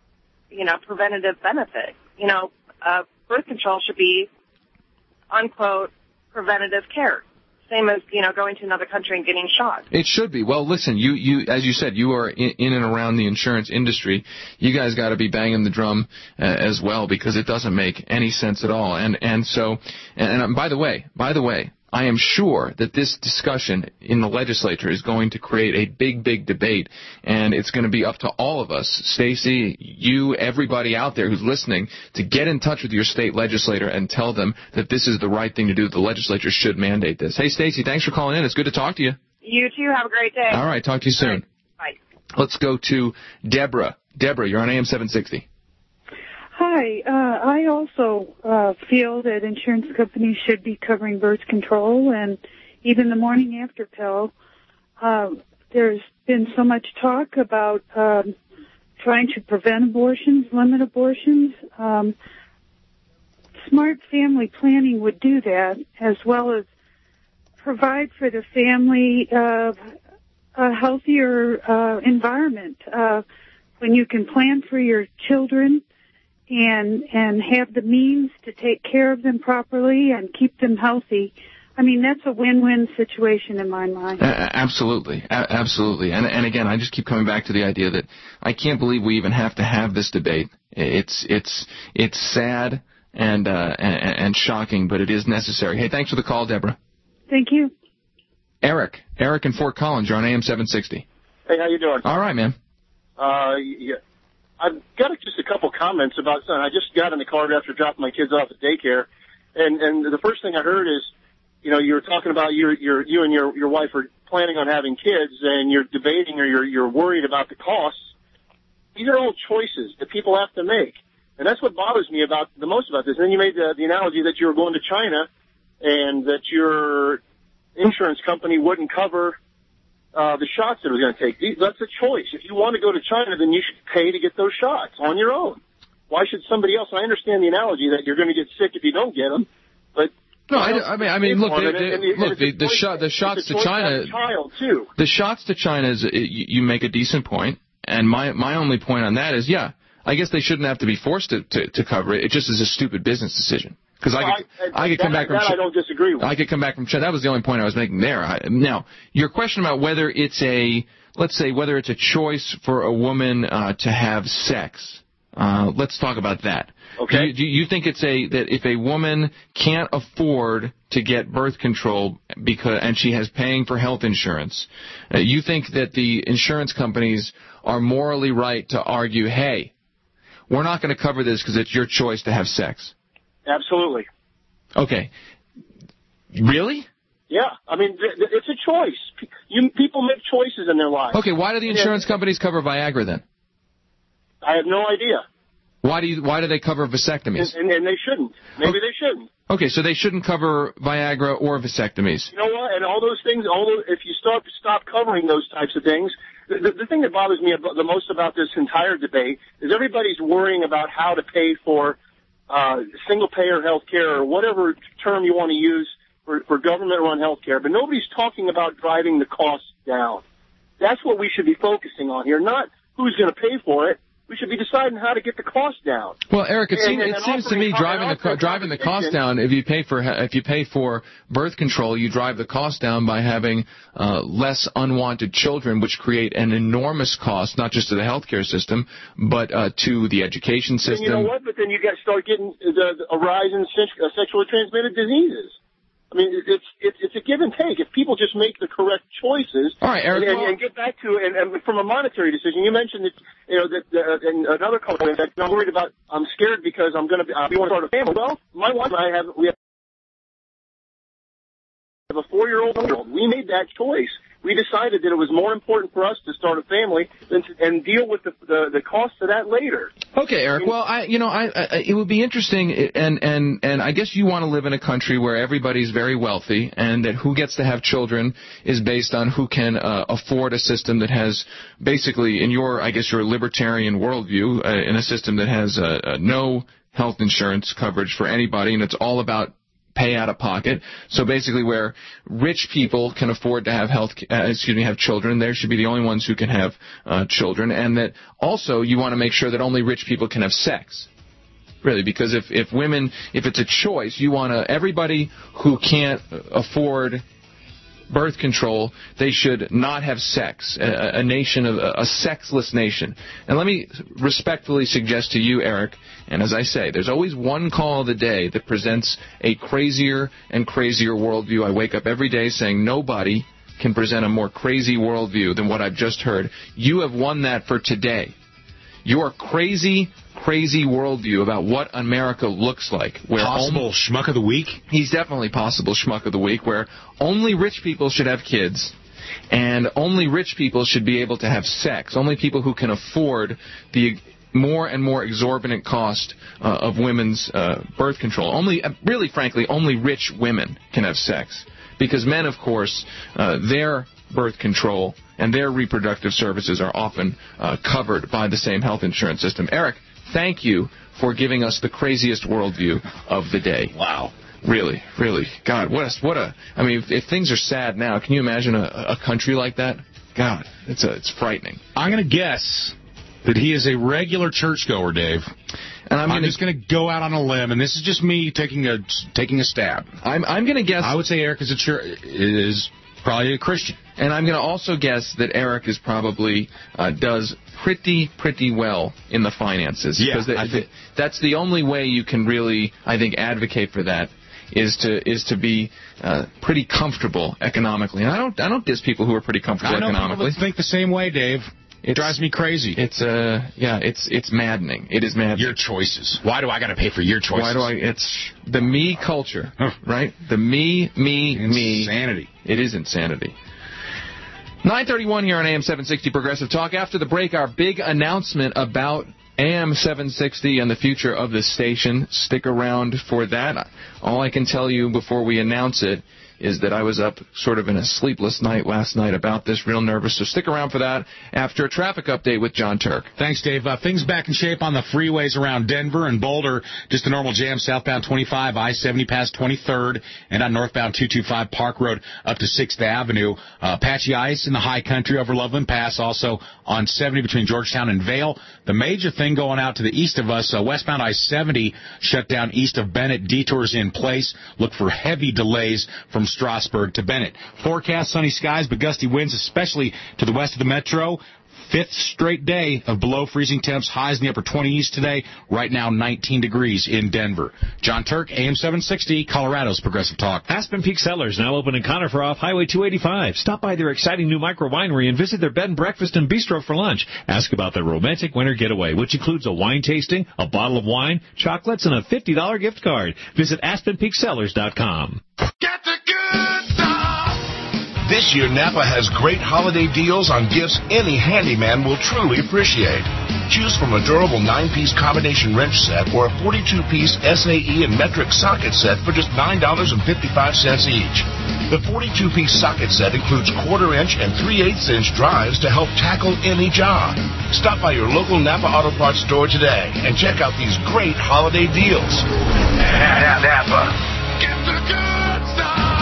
benefit. Birth control should be, unquote, preventative care. Same as, going to another country and getting shot. It should be. Well, listen, you as you said, you are in and around the insurance industry. You guys got to be banging the drum as well, because it doesn't make any sense at all. And so, by the way, I am sure that this discussion in the legislature is going to create a big, big debate, and it's going to be up to all of us, Stacy, you, everybody out there who's listening, to get in touch with your state legislator and tell them that this is the right thing to do. The legislature should mandate this. Hey, Stacy, thanks for calling in. It's good to talk to you. You too. Have a great day. All right. Talk to you soon. Bye. Let's go to Deborah. Deborah, you're on AM 760. Hi. I also feel that insurance companies should be covering birth control and even the morning after pill. There's been so much talk about trying to prevent abortions, limit abortions. Smart family planning would do that, as well as provide for the family a healthier environment. When you can plan for your children and have the means to take care of them properly and keep them healthy, I mean, that's a win-win situation in my mind. Absolutely. Absolutely. And again, I just keep coming back to the idea that I can't believe we even have to have this debate. It's sad and shocking, but it is necessary. Hey, thanks for the call, Deborah. Thank you. Eric in Fort Collins, you're on AM 760. Hey, how you doing? All right, man. Yeah. I've got just a couple comments about something. I just got in the car after dropping my kids off at daycare, and the first thing I heard is, you were talking about you and your wife are planning on having kids, and you're debating or you're worried about the costs. These are all choices that people have to make, and that's what bothers me the most about this. And then you made the analogy that you were going to China, and that your insurance company wouldn't cover the shots that it was going to take. That's a choice. If you want to go to China, then you should pay to get those shots on your own. Why should somebody else? I understand the analogy that you're going to get sick if you don't get them, but No, I mean, look, the shots to China. The shots to China is you make a decent point, and my only point on that is, yeah, I guess they shouldn't have to be forced to cover it. It just is a stupid business decision. Because I could come back from. I don't disagree with. I could come back from China. That was the only point I was making there. Now, your question about whether it's whether it's a choice for a woman to have sex. Let's talk about that. Okay. Do you think that if a woman can't afford to get birth control and she has paying for health insurance, you think that the insurance companies are morally right to argue, hey, we're not going to cover this because it's your choice to have sex? Absolutely. Okay. Really? Yeah. I mean, it's a choice. People make choices in their lives. Okay. Why do the insurance companies cover Viagra then? I have no idea. Why do they cover vasectomies? And they shouldn't. Maybe they shouldn't. Okay, so they shouldn't cover Viagra or vasectomies. You know what? And all those things, if you stop covering those types of things, the thing that bothers me the most about this entire debate is everybody's worrying about how to pay for single-payer health care or whatever term you want to use for government-run health care, but nobody's talking about driving the costs down. That's what we should be focusing on here, not who's going to pay for it. We should be deciding how to get the cost down. Well, Eric, it seems to me driving the cost down. If you pay for birth control, you drive the cost down by having less unwanted children, which create an enormous cost, not just to the healthcare system, but to the education system. And you know what? But then you got to start getting a rise in sexually transmitted diseases. I mean, it's a give and take. If people just make the correct choices, all right, Eric, and get back to and from a monetary decision, you mentioned that and another couple that I'm worried about. I'm scared because we want to start a family. Well, my wife and I have a 4-year-old. We made that choice. We decided that it was more important for us to start a family and deal with the cost of that later. Okay, Eric. Well, it would be interesting, and I guess you want to live in a country where everybody's very wealthy, and that who gets to have children is based on who can afford a system that has basically, in your libertarian worldview, in a system that has no health insurance coverage for anybody, and it's all about pay out of pocket. So basically, where rich people can afford to have have children, they should be the only ones who can have children, and that also you want to make sure that only rich people can have sex. Really, because if it's a choice, you want everybody who can't afford birth control, they should not have sex. A sexless nation. And let me respectfully suggest to you, Eric, and as I say, there's always one call of the day that presents a crazier and crazier worldview. I wake up every day saying nobody can present a more crazy worldview than what I've just heard. You have won that for today. Your crazy worldview about what America looks like. Where possible schmuck of the week? He's definitely possible schmuck of the week, where only rich people should have kids, and only rich people should be able to have sex. Only people who can afford the more and more exorbitant cost of women's birth control. Really frankly, only rich women can have sex. Because men, of course, their birth control and their reproductive services are often covered by the same health insurance system. Eric, thank you for giving us the craziest worldview of the day. Wow. Really. God, I mean, if things are sad now, can you imagine a country like that? God, it's frightening. I'm going to guess that he is a regular churchgoer, Dave. And I'm just going to go out on a limb, and this is just me taking a stab. I'm going to guess. I would say Eric is probably a Christian. And I'm going to also guess that Eric is probably does pretty well in the finances. Yeah, because that's the only way you can really, I think, advocate for that is to be pretty comfortable economically. And I don't diss people who are pretty comfortable economically. I know people that think the same way, Dave. It drives me crazy. It's maddening. It is maddening. Your choices. Why do I got to pay for your choices? It's the me culture, right? The me. Insanity. It is insanity. 9:31 here on AM 760 Progressive Talk. After the break, our big announcement about AM 760 and the future of the station. Stick around for that. All I can tell you before we announce it is that I was up sort of in a sleepless night last night about this, real nervous. So stick around for that after a traffic update with John Turk. Thanks, Dave. Things back in shape on the freeways around Denver and Boulder. Just a normal jam southbound 25, I-70 past 23rd, and on northbound 225 Park Road up to 6th Avenue. Patchy ice in the high country over Loveland Pass, also on 70 between Georgetown and Vail. The major thing going out to the east of us, westbound I-70 shut down east of Bennett. Detours in place. Look for heavy delays from Strasburg to Bennett. Forecast sunny skies, but gusty winds, especially to the west of the metro. Fifth straight day of below freezing temps, highs in the upper 20s today. Right now, 19 degrees in Denver. John Turk, AM 760, Colorado's Progressive Talk. Aspen Peak Cellars, now open in Conifer off Highway 285. Stop by their exciting new micro winery and visit their bed and breakfast and bistro for lunch. Ask about their romantic winter getaway, which includes a wine tasting, a bottle of wine, chocolates, and a $50 gift card. Visit AspenPeakCellars.com. Get the good stuff! This year, Napa has great holiday deals on gifts any handyman will truly appreciate. Choose from a durable 9-piece combination wrench set or a 42-piece SAE and metric socket set for just $9.55 each. The 42-piece socket set includes 1/4-inch and 3/8-inch drives to help tackle any job. Stop by your local Napa Auto Parts store today and check out these great holiday deals. Napa. Get the good stuff!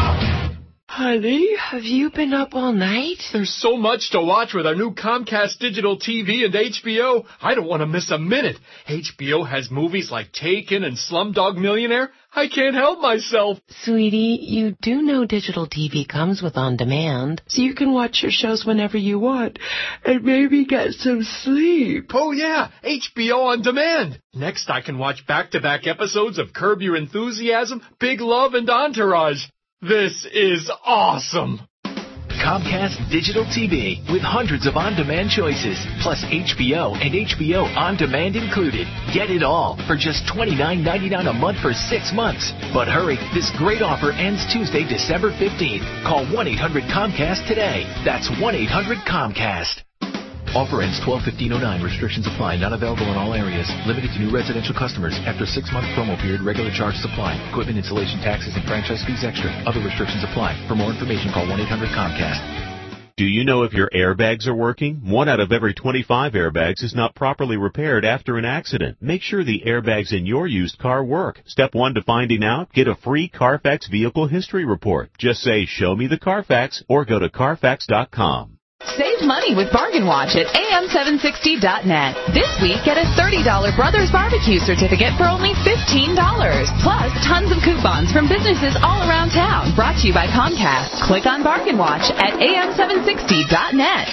Honey, have you been up all night? There's so much to watch with our new Comcast digital TV and HBO. I don't want to miss a minute. HBO has movies like Taken and Slumdog Millionaire. I can't help myself. Sweetie, you do know digital TV comes with On Demand, so you can watch your shows whenever you want and maybe get some sleep. Oh, yeah, HBO On Demand. Next, I can watch back-to-back episodes of Curb Your Enthusiasm, Big Love, and Entourage. This is awesome. Comcast Digital TV with hundreds of on-demand choices, plus HBO and HBO On Demand included. Get it all for just $29.99 a month for 6 months. But hurry, this great offer ends Tuesday, December 15th. Call 1-800-COMCAST today. That's 1-800-COMCAST. Offer ends 12/15/09. Restrictions apply. Not available in all areas. Limited to new residential customers. After 6-month promo period, regular charges apply. Equipment installation taxes and franchise fees extra. Other restrictions apply. For more information, call 1-800-COMCAST. Do you know if your airbags are working? 1 out of every 25 airbags is not properly repaired after an accident. Make sure the airbags in your used car work. Step 1 to finding out, get a free Carfax vehicle history report. Just say, "Show me the Carfax," or go to Carfax.com. Save money with Bargain Watch at am760.net. This week, get a $30 Brothers Barbecue certificate for only $15. Plus, tons of coupons from businesses all around town. Brought to you by Comcast. Click on Bargain Watch at am760.net.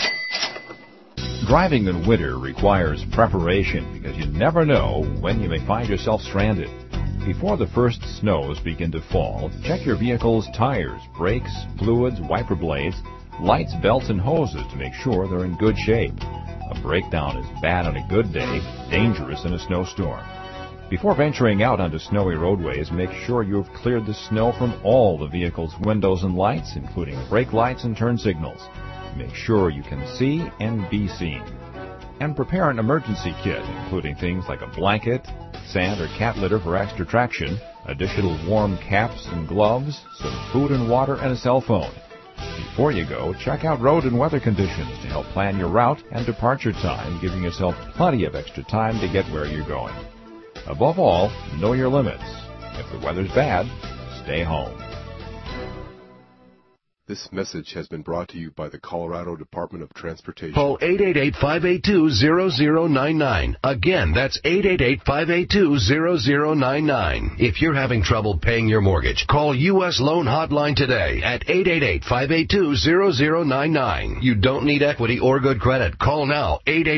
Driving in winter requires preparation because you never know when you may find yourself stranded. Before the first snows begin to fall, check your vehicle's tires, brakes, fluids, wiper blades, lights, belts, and hoses to make sure they're in good shape. A breakdown is bad on a good day, dangerous in a snowstorm. Before venturing out onto snowy roadways, make sure you've cleared the snow from all the vehicle's windows and lights, including brake lights and turn signals. Make sure you can see and be seen. And prepare an emergency kit, including things like a blanket, sand or cat litter for extra traction, additional warm caps and gloves, some food and water, and a cell phone. Before you go, check out road and weather conditions to help plan your route and departure time, giving yourself plenty of extra time to get where you're going. Above all, know your limits. If the weather's bad, stay home. This message has been brought to you by the Colorado Department of Transportation. Call 888-582-0099. Again, that's 888-582-0099. If you're having trouble paying your mortgage, call U.S. Loan Hotline today at 888-582-0099. You don't need equity or good credit. Call now,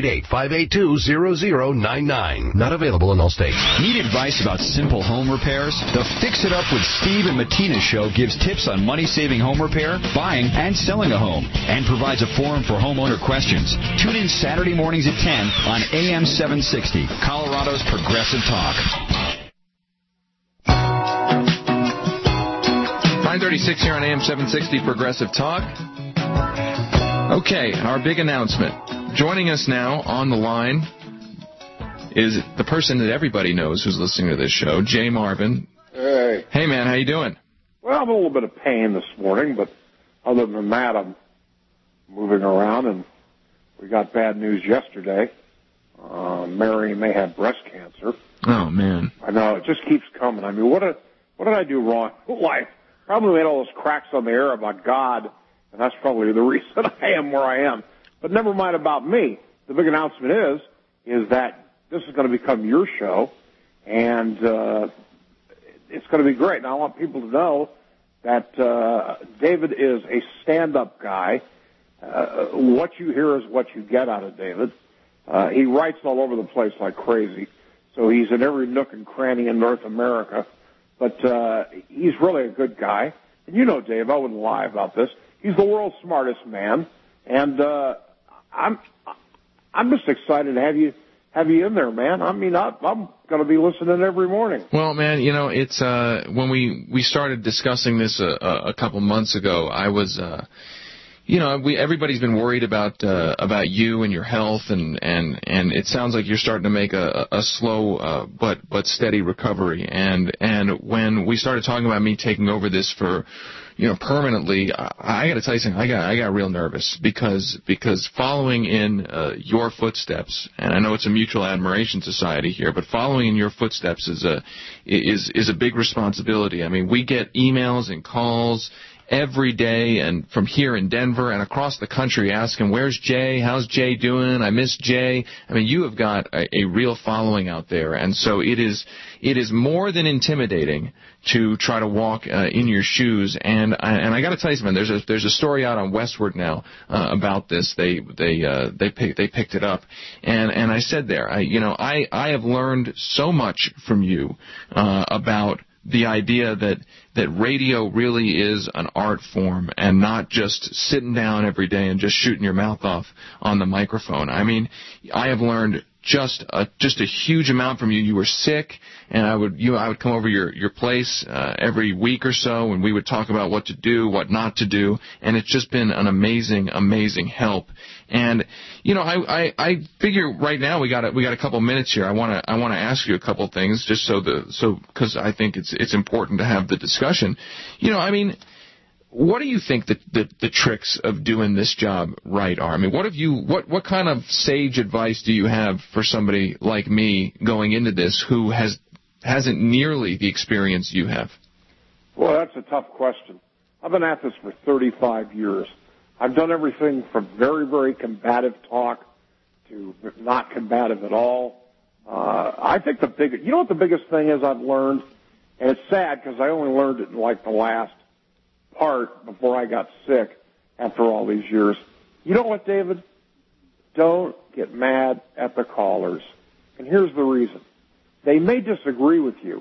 888-582-0099. Not available in all states. Need advice about simple home repairs? The Fix It Up with Steve and Martina show gives tips on money-saving home repair, buying and selling a home, and provides a forum for homeowner questions. Tune in Saturday mornings at 10 on AM 760, Colorado's Progressive Talk. 9:36 here on AM 760 Progressive Talk. Okay, our big announcement. Joining us now on the line is the person that everybody knows who's listening to this show, Jay Marvin. Hey. Hey, man, how you doing? Well, I'm in a little bit of pain this morning, but other than that, I'm moving around, and we got bad news yesterday. Mary may have breast cancer. Oh, man. I know, it just keeps coming. I mean, what did I do wrong in life? Probably made all those cracks on the air about God, and that's probably the reason I am where I am. But never mind about me. The big announcement is that this is going to become your show, and it's going to be great. And I want people to know that David is a stand-up guy. What you hear is what you get out of David. He writes all over the place like crazy, so he's in every nook and cranny in North America. But he's really a good guy. And you know, Dave, I wouldn't lie about this. He's the world's smartest man, and I'm just excited to have you in there, man. I mean, I'm going to be listening every morning. Well, man, you know, it's when we started discussing this a couple months ago, I was. You know, everybody's been worried about you and your health, and it sounds like you're starting to make a slow but steady recovery. And when we started talking about me taking over this for, you know, permanently, I got to tell you something. I got real nervous because following in your footsteps, and I know it's a mutual admiration society here, but following in your footsteps is a big responsibility. I mean, we get emails and calls every day, and from here in Denver and across the country, asking, where's Jay? How's Jay doing? I miss Jay. I mean, you have got a real following out there, and so it is more than intimidating to try to walk in your shoes. And I got to tell you something. There's a story out on Westward now about this. They picked it up, and I said there, I have learned so much from you about the idea that radio really is an art form and not just sitting down every day and just shooting your mouth off on the microphone. I mean, I have learned just a huge amount from you. You were sick, and I would come over your place every week or so, and we would talk about what to do, what not to do, and it's just been an amazing help. And you know, I figure right now we got a couple minutes here. I want to ask you a couple things just because I think it's important to have the discussion. You know, I mean, what do you think the tricks of doing this job right are? I mean, what kind of sage advice do you have for somebody like me going into this who hasn't nearly the experience you have? Well, that's a tough question. I've been at this for 35 years. I've done everything from very, very combative talk to not combative at all. I think you know what the biggest thing is I've learned? And it's sad because I only learned it in like the last part before I got sick after all these years. You know what, David? Don't get mad at the callers. And here's the reason. They may disagree with you,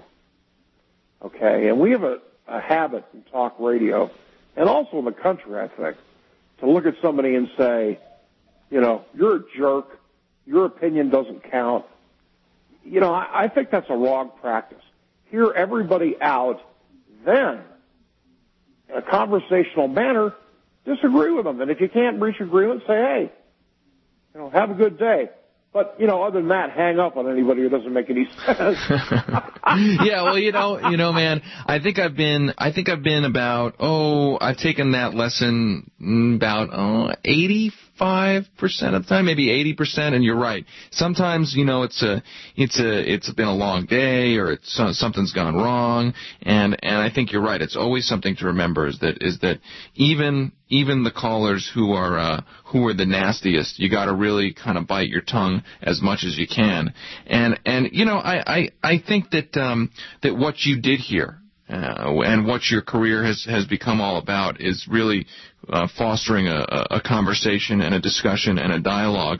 okay? And we have a habit in talk radio, and also in the country, I think, to look at somebody and say, you know, you're a jerk, your opinion doesn't count. You know, I think that's a wrong practice. Hear everybody out, then, in a conversational manner, disagree with them. And if you can't reach agreement, say, hey, you know, have a good day. But, you know, other than that, hang up on anybody who doesn't make any sense. Yeah, well, you know, man, I think I've been about, I've taken that lesson about 85% of the time, maybe 80%, and you're right. Sometimes, you know, it's been a long day, or something's gone wrong, and I think you're right. It's always something to remember is that even the callers who are the nastiest, you got to really kind of bite your tongue as much as you can. And you know, I think that what you did here and what your career has become all about is really fostering a conversation and a discussion and a dialogue.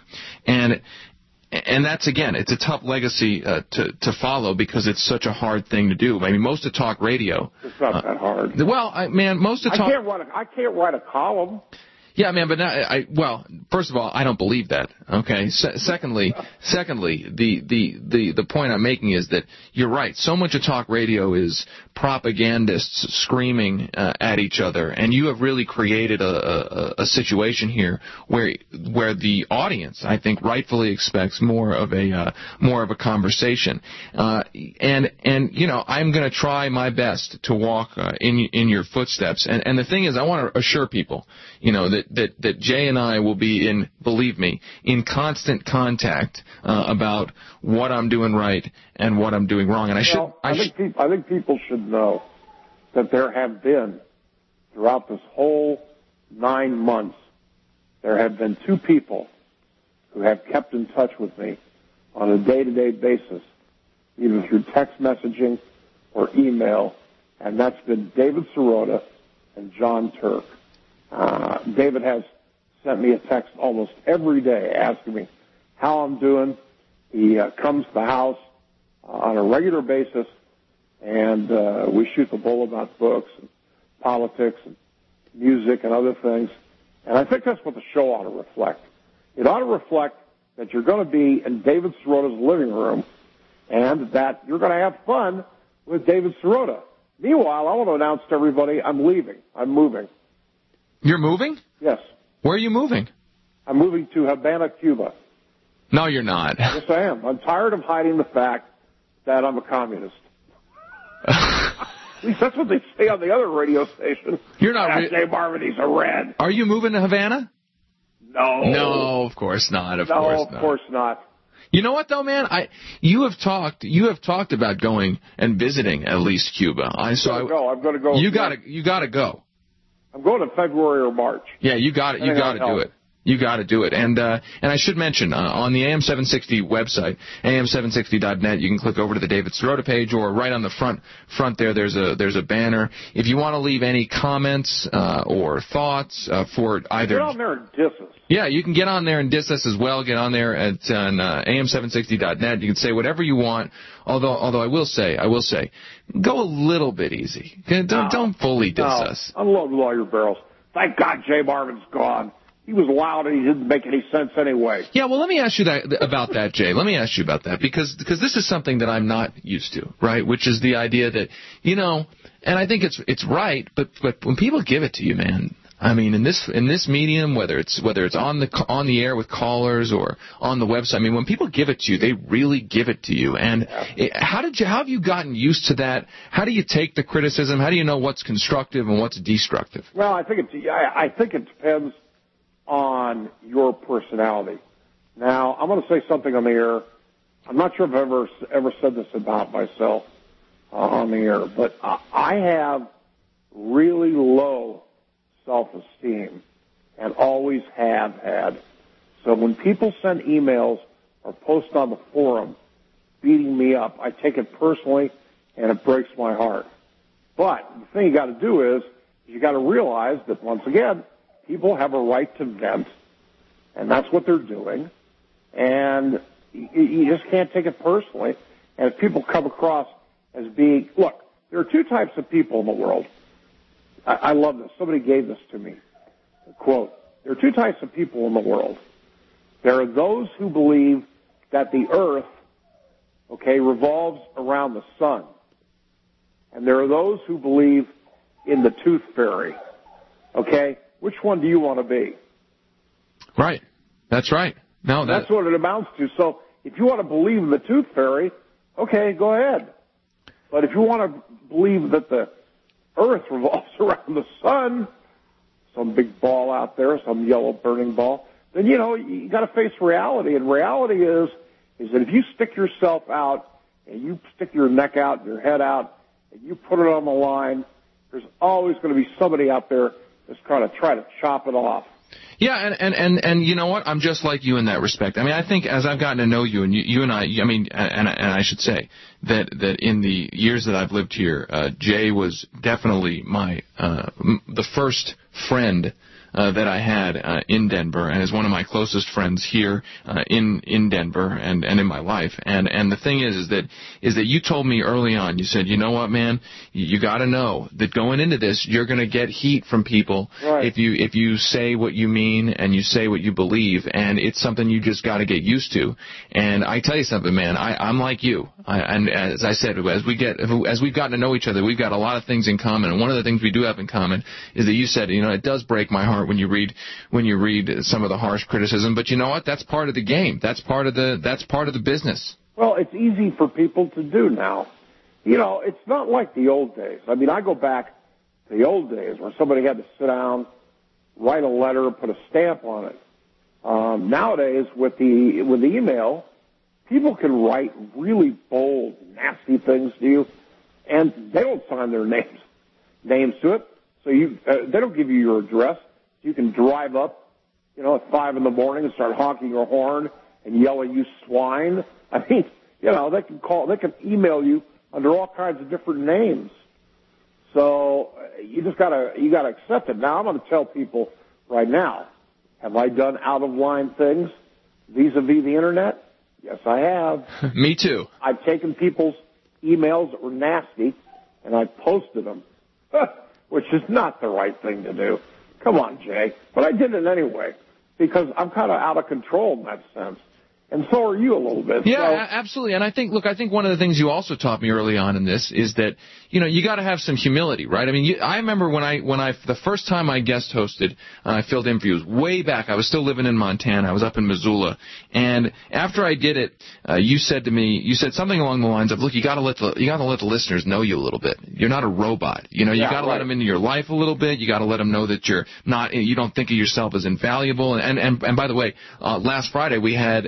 And that's, again, it's a tough legacy to follow because it's such a hard thing to do. I mean, most of talk radio. It's not that hard. Well, most of talk. I can't write a column. Yeah, man, but well, first of all, I don't believe that. Okay. Secondly, the point I'm making is that you're right. So much of talk radio is propagandists screaming at each other, and you have really created a situation here where the audience, I think, rightfully expects more of a conversation. And you know, I'm going to try my best to walk in your footsteps. And the thing is, I want to assure people, you know, that Jay and I will be believe me, in constant contact about what I'm doing right and what I'm doing wrong. And I think people should know that there have been, throughout this whole 9 months, there have been 2 people who have kept in touch with me on a day-to-day basis, either through text messaging or email, and that's been David Sirota and John Turk. David has sent me a text almost every day asking me how I'm doing. He comes to the house on a regular basis, and we shoot the bull about books and politics and music and other things. And I think that's what the show ought to reflect. It ought to reflect that you're going to be in David Sirota's living room and that you're going to have fun with David Sirota. Meanwhile, I want to announce to everybody I'm leaving. I'm moving. You're moving? Yes. Where are you moving? I'm moving to Havana, Cuba. No, you're not. Yes, I am. I'm tired of hiding the fact that I'm a communist. At least that's what they say on the other radio station. You're not. Jay Marvin, he's a red. Are you moving to Havana? No. No, of course not. Of course not. You know what though, man? You have talked about going and visiting at least Cuba. I'm going to go. You got to go. I'm going in February or March. Yeah, you got to do it. You got to do it. And I should mention, on the AM760 website, am760.net, you can click over to the David Sirota page, or right on the front there's a banner. If you want to leave any comments or thoughts for either... Get on there and diss us. Yeah, you can get on there and diss us as well. Get on there on am760.net. You can say whatever you want. Although I will say, go a little bit easy. Don't fully diss us. Unload all your barrels. Thank God Jay Marvin's gone. He was loud and he didn't make any sense anyway. Yeah, well, let me ask you about that, Jay. Let me ask you about that because this is something that I'm not used to, right? Which is the idea that, you know, and I think it's right, but when people give it to you, man, I mean, in this medium, whether it's on the air with callers or on the website, I mean, when people give it to you, they really give it to you. And how have you gotten used to that? How do you take the criticism? How do you know what's constructive and what's destructive? Well, I think it depends on your personality. Now, I'm going to say something on the air. I'm not sure if I've ever said this about myself on the air, but I have really low self-esteem and always have had. So when people send emails or post on the forum beating me up, I take it personally and it breaks my heart. But the thing you got to do is you got to realize that, once again, people have a right to vent, and that's what they're doing. And you just can't take it personally. And if people come across as being, look, there are 2 types of people in the world. I love this. Somebody gave this to me. Quote, there are 2 types of people in the world. There are those who believe that the earth, revolves around the sun. And there are those who believe in the tooth fairy. Okay? Which one do you want to be? Right. That's right. No, that's what it amounts to. So if you want to believe in the tooth fairy, okay, go ahead. But if you want to believe that the earth revolves around the sun, some big ball out there, some yellow burning ball, then, you got to face reality. And reality is that if you stick yourself out and you stick your neck out and your head out and you put it on the line, there's always going to be somebody out there that's going to try to chop it off. Yeah, and you know what? I'm just like you in that respect. I mean, I think as I've gotten to know you, and you and I mean, and I should say that in the years that I've lived here, Jay was definitely my the first friend that I had in Denver, and is one of my closest friends here in Denver and in my life. And the thing is that you told me early on, you said, you know what, man, you got to know that going into this, you're going to get heat from people if you say what you mean and you say what you believe, and it's something you just got to get used to. And I tell you something, man, I'm like you. And as I said, as we've gotten to know each other, we've got a lot of things in common. And one of the things we do have in common is that you said, it does break my heart when you read some of the harsh criticism. But you know what? That's part of the game. That's part of the business. Well, it's easy for people to do now. It's not like the old days. I mean, I go back to the old days where somebody had to sit down, write a letter, put a stamp on it. Nowadays, with the email, people can write really bold, nasty things to you, and they don't sign their names to it. So they don't give you your address. You can drive up, at 5 in the morning and start honking your horn and yelling, "You swine!" I mean, they can email you under all kinds of different names. So you gotta accept it. Now I'm going to tell people right now, have I done out of line things vis-a-vis the internet? Yes, I have. Me too. I've taken people's emails that were nasty and I posted them, which is not the right thing to do. Come on, Jay. But I did it anyway because I'm kind of out of control in that sense. And so are you a little bit. Yeah, absolutely. And I think one of the things you also taught me early on in this is that, you got to have some humility, right? I mean, I remember when the first time I guest hosted, I filled in for you, way back. I was still living in Montana. I was up in Missoula. And after I did it, you said something along the lines of, look, you got to let the listeners know you a little bit. You're not a robot. You got to let them into your life a little bit. You got to let them know that you don't think of yourself as invaluable. And by the way, last Friday we had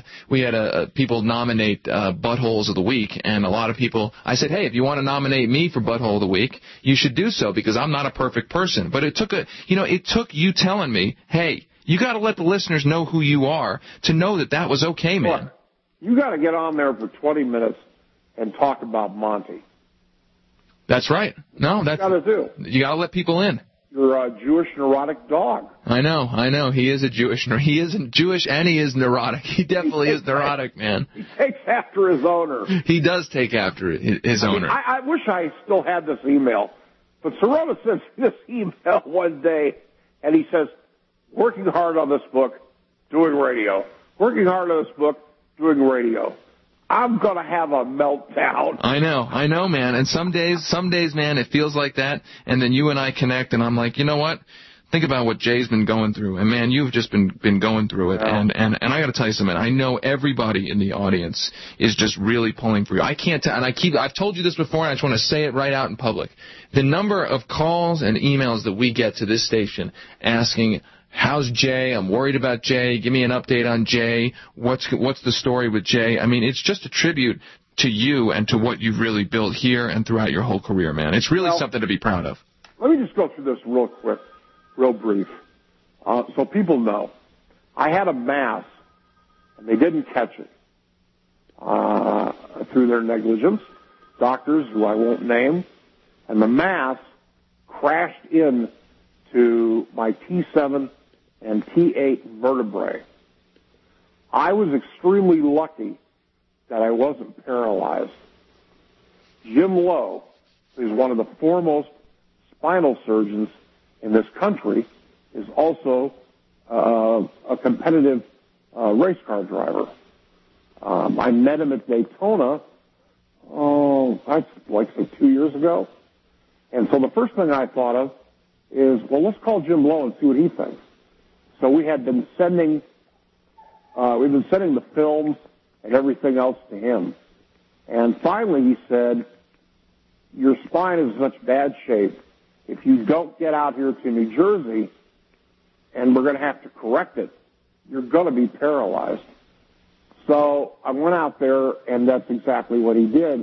people nominate buttholes of the week, and a lot of people, I said, hey, if you want to nominate me for butthole of the week, you should do so because I'm not a perfect person. But it took you telling me, hey, you got to let the listeners know who you are to know that was okay, man. Look, you got to get on there for 20 minutes and talk about Monty. That's right. No, that's what you got to do. You got to let people in. You're a Jewish neurotic dog. I know. He isn't Jewish and he is neurotic. He definitely is neurotic, man. He takes after his owner. He does take after his owner. I wish I still had this email. But Sirota sends this email one day, and he says, working hard on this book, doing radio. Working hard on this book, doing radio. I'm going to have a meltdown. I know, man. And some days, man, it feels like that. And then you and I connect, and I'm like, you know what? Think about what Jay's been going through. And, man, you've just been going through it. Yeah. And I got to tell you something. I know everybody in the audience is just really pulling for you. I can't tell, and I've told you this before, and I just want to say it right out in public. The number of calls and emails that we get to this station asking, how's Jay? I'm worried about Jay. Give me an update on Jay. What's the story with Jay? I mean, it's just a tribute to you and to what you've really built here and throughout your whole career, man. It's really something to be proud of. Let me just go through this real quick, real brief, so people know. I had a mass, and they didn't catch it through their negligence. Doctors, who I won't name, and the mass crashed in to my T7 and T8 vertebrae. I was extremely lucky that I wasn't paralyzed. Jim Lowe, who's one of the foremost spinal surgeons in this country, is also a competitive race car driver. I met him at Daytona, like 2 years ago. And so the first thing I thought of is, well, let's call Jim Lowe and see what he thinks. So we had been sending the films and everything else to him. And finally he said, your spine is in such bad shape, if you don't get out here to New Jersey, and we're going to have to correct it, you're going to be paralyzed. So I went out there, and that's exactly what he did.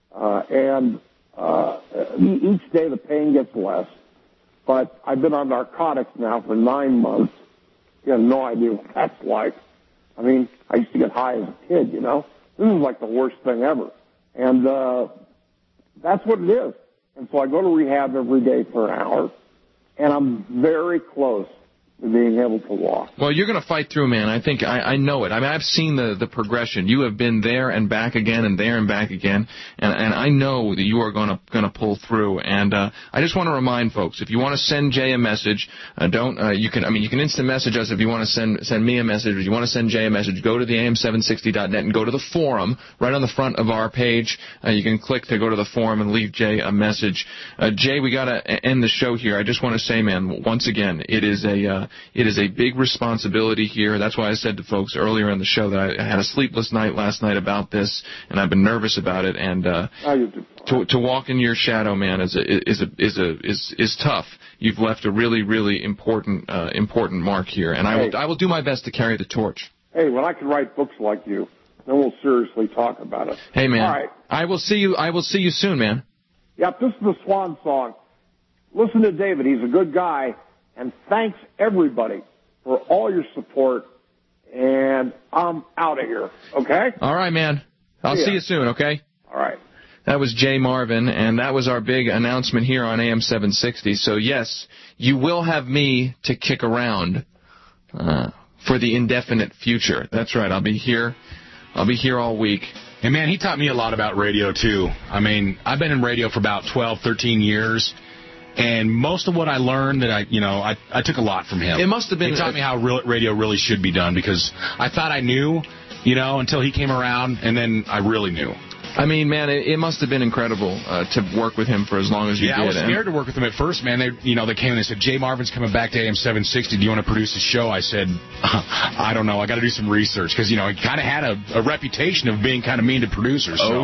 Each day the pain gets less. But I've been on narcotics now for 9 months. You have no idea what that's like. I mean, I used to get high as a kid, you know. This is like the worst thing ever. And that's what it is. And so I go to rehab every day for an hour, and I'm very close than being able to walk. Well, you're going to fight through, man. I think I know it. I mean, I've seen the progression. You have been there and back again and there and back again, and I know that you are going to pull through. And I just want to remind folks, if you want to send Jay a message, you can instant message us if you want to send me a message. If you want to send Jay a message, go to the AM760.net and go to the forum right on the front of our page. You can click to go to the forum and leave Jay a message. Jay, we got to end the show here. I just want to say, man, once again, it is a big responsibility here. That's why I said to folks earlier in the show that I had a sleepless night last night about this, and I've been nervous about it. And to walk in your shadow, man, is tough. You've left a really, really important mark here, and I will do my best to carry the torch. Hey, when I can write books like you, then we'll seriously talk about it. Hey, man. All right. I will see you soon, man. Yep, this is the swan song. Listen to David. He's a good guy. And thanks, everybody, for all your support. And I'm out of here, okay? All right, man. I'll see you soon, okay? All right. That was Jay Marvin, and that was our big announcement here on AM 760. So, yes, you will have me to kick around for the indefinite future. That's right. I'll be here all week. And, man, he taught me a lot about radio, too. I mean, I've been in radio for about 12, 13 years. And most of what I learned that I took a lot from him. It must have been. He taught me how radio really should be done, because I thought I knew, until he came around, and then I really knew. I mean, man, it must have been incredible to work with him for as long as you did. Yeah, I was scared to work with him at first, man. They came and they said, Jay Marvin's coming back to AM 760. Do you want to produce a show? I said, I don't know. I got to do some research, because he kind of had a reputation of being kind of mean to producers. So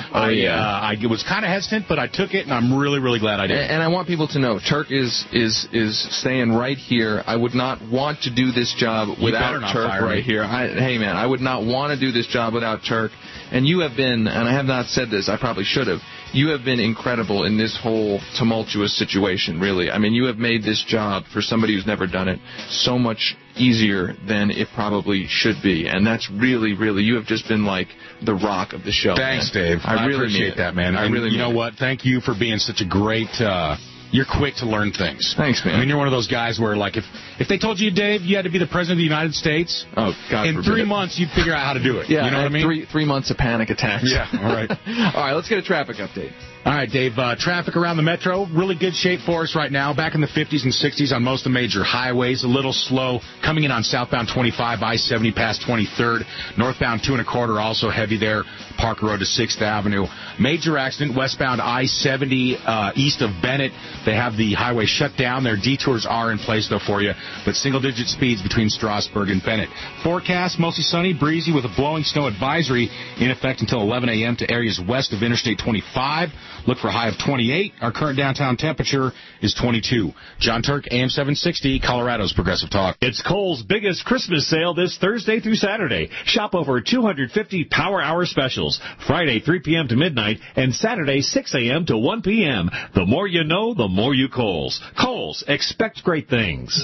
I was kind of hesitant, but I took it, and I'm really, really glad I did. And I want people to know, Turk is staying right here. I would not want to do this job without Turk right here. Hey, man, I would not want to do this job without Turk. And you have been, and I have not said this, I probably should have, you have been incredible in this whole tumultuous situation, really. I mean, you have made this job, for somebody who's never done it, so much easier than it probably should be. And that's really, really, you have just been like the rock of the show. Thanks, man. Dave. I really appreciate that, man. You know what? Thank you for being such a great... You're quick to learn things. Thanks, man. I mean, you're one of those guys where, like, if they told you, Dave, you had to be the president of the United States, in 3 months you'd figure out how to do it. Yeah, you know what I mean? 3 months of panic attacks. Yeah, all right. All right, let's get a traffic update. All right, Dave, traffic around the metro, really good shape for us right now. Back in the 50s and 60s on most of the major highways. A little slow coming in on southbound 25, I-70 past 23rd. Northbound 2 1/4 also heavy there, Parker Road to 6th Avenue. Major accident, westbound I-70 east of Bennett. They have the highway shut down. Their detours are in place, though, for you, but single-digit speeds between Strasburg and Bennett. Forecast, mostly sunny, breezy with a blowing snow advisory in effect until 11 a.m. to areas west of Interstate 25. Look for a high of 28. Our current downtown temperature is 22. John Turk, AM 760, Colorado's Progressive Talk. It's Kohl's biggest Christmas sale this Thursday through Saturday. Shop over 250 Power Hour specials. Friday, 3 p.m. to midnight, and Saturday, 6 a.m. to 1 p.m. The more you know, the more you Kohl's. Kohl's, expect great things.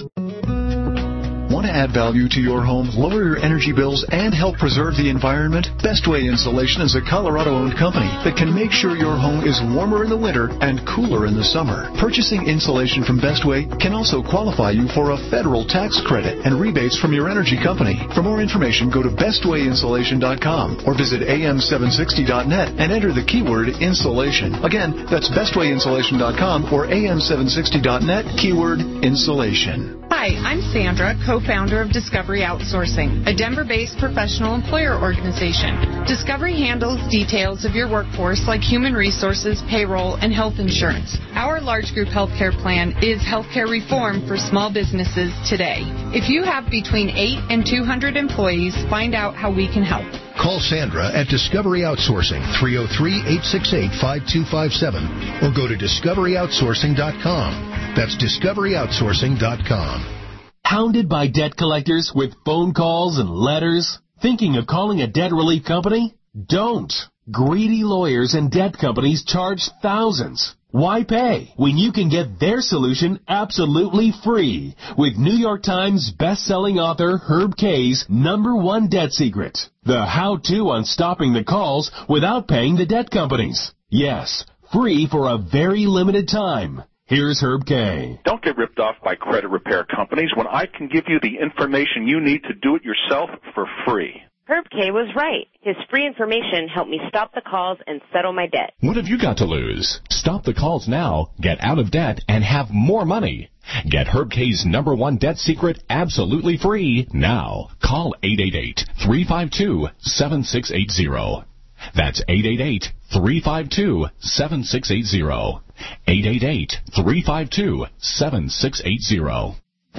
Want to add value to your home, lower your energy bills, and help preserve the environment? Bestway Insulation is a Colorado-owned company that can make sure your home is warmer in the winter and cooler in the summer. Purchasing insulation from Bestway can also qualify you for a federal tax credit and rebates from your energy company. For more information, go to bestwayinsulation.com or visit am760.net and enter the keyword insulation. Again, that's bestwayinsulation.com or am760.net, keyword insulation. Hi, I'm Sandra, co-founder of Discovery Outsourcing, a Denver-based professional employer organization. Discovery handles details of your workforce like human resources, payroll, and health insurance. Our large group healthcare plan is healthcare reform for small businesses today. If you have between 8 and 200 employees, find out how we can help. Call Sandra at Discovery Outsourcing, 303-868-5257, or go to discoveryoutsourcing.com. That's discoveryoutsourcing.com. Hounded by debt collectors with phone calls and letters? Thinking of calling a debt relief company? Don't. Greedy lawyers and debt companies charge thousands. Why pay when you can get their solution absolutely free with New York Times best-selling author Herb Kay's #1 debt secret, the how-to on stopping the calls without paying the debt companies. Yes, free for a very limited time. Here's Herb K. Don't get ripped off by credit repair companies when I can give you the information you need to do it yourself for free. Herb K was right. His free information helped me stop the calls and settle my debt. What have you got to lose? Stop the calls now, get out of debt, and have more money. Get Herb K's #1 debt secret absolutely free now. Call 888-352-7680. That's 888-352-7680. 888-352-7680.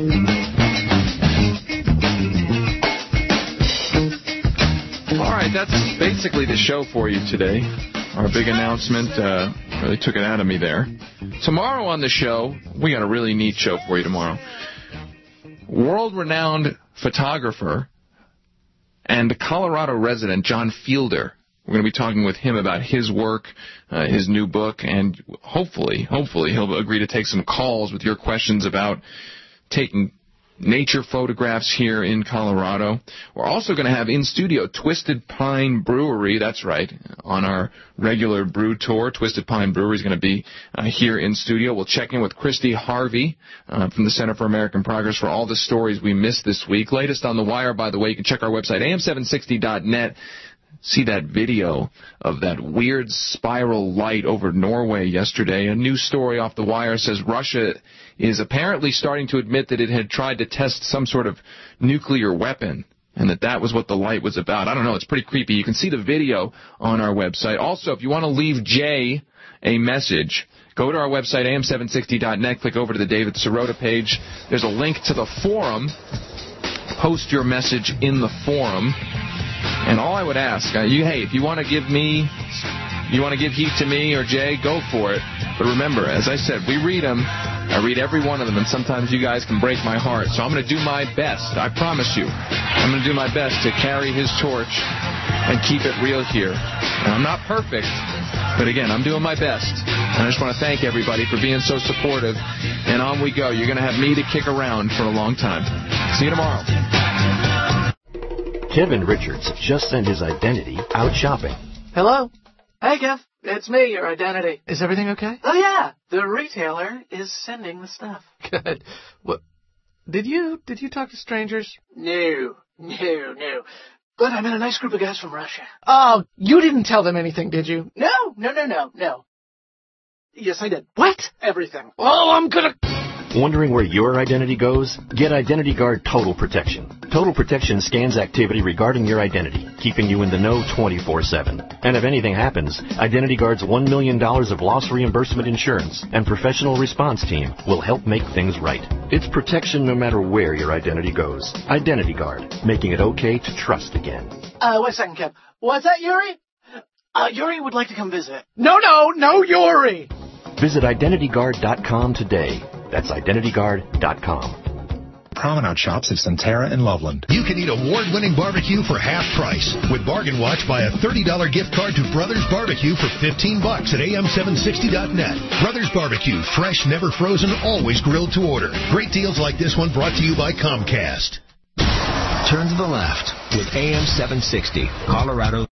All right, that's basically the show for you today. Our big announcement really took it out of me there. Tomorrow on the show, we got a really neat show for you tomorrow. World-renowned photographer and Colorado resident John Fielder. We're going to be talking with him about his work, his new book, and hopefully he'll agree to take some calls with your questions about taking nature photographs here in Colorado. We're also going to have in studio Twisted Pine Brewery. That's right. On our regular brew tour, Twisted Pine Brewery is going to be here in studio. We'll check in with Christy Harvey from the Center for American Progress for all the stories we missed this week. Latest on the wire, by the way, you can check our website, am760.net. See that video of that weird spiral light over Norway yesterday. A new story off the wire says Russia is apparently starting to admit that it had tried to test some sort of nuclear weapon and that was what the light was about. I don't know. It's pretty creepy. You can see the video on our website. Also, if you want to leave Jay a message, go to our website, am760.net. Click over to the David Sirota page. There's a link to the forum. Post your message in the forum. And all I would ask, hey, if you want to give heat to me or Jay, go for it. But remember, as I said, we read them. I read every one of them, and sometimes you guys can break my heart. So I'm going to do my best. I promise you. I'm going to do my best to carry his torch and keep it real here. And I'm not perfect, but again, I'm doing my best. And I just want to thank everybody for being so supportive. And on we go. You're going to have me to kick around for a long time. See you tomorrow. Kevin Richards just sent his identity out shopping. Hello? Hey, Kev. It's me, your identity. Is everything okay? Oh, yeah. The retailer is sending the stuff. Good. What? Did you talk to strangers? No. But I met a nice group of guys from Russia. Oh, you didn't tell them anything, did you? No. Yes, I did. What? Everything. Oh, I'm gonna... Wondering where your identity goes? Get Identity Guard Total Protection. Total Protection scans activity regarding your identity, keeping you in the know 24/7. And if anything happens, Identity Guard's $1 million of loss reimbursement insurance and professional response team will help make things right. It's protection no matter where your identity goes. Identity Guard, making it okay to trust again. Wait a second, Kev. What's that, Yuri? Yuri would like to come visit. No, Yuri! Visit IdentityGuard.com today. That's IdentityGuard.com. Promenade Shops of Centera and Loveland. You can eat award-winning barbecue for half price. With Bargain Watch, buy a $30 gift card to Brothers Barbecue for $15 at am760.net. Brothers Barbecue, fresh, never frozen, always grilled to order. Great deals like this one brought to you by Comcast. Turn to the left with AM760, Colorado.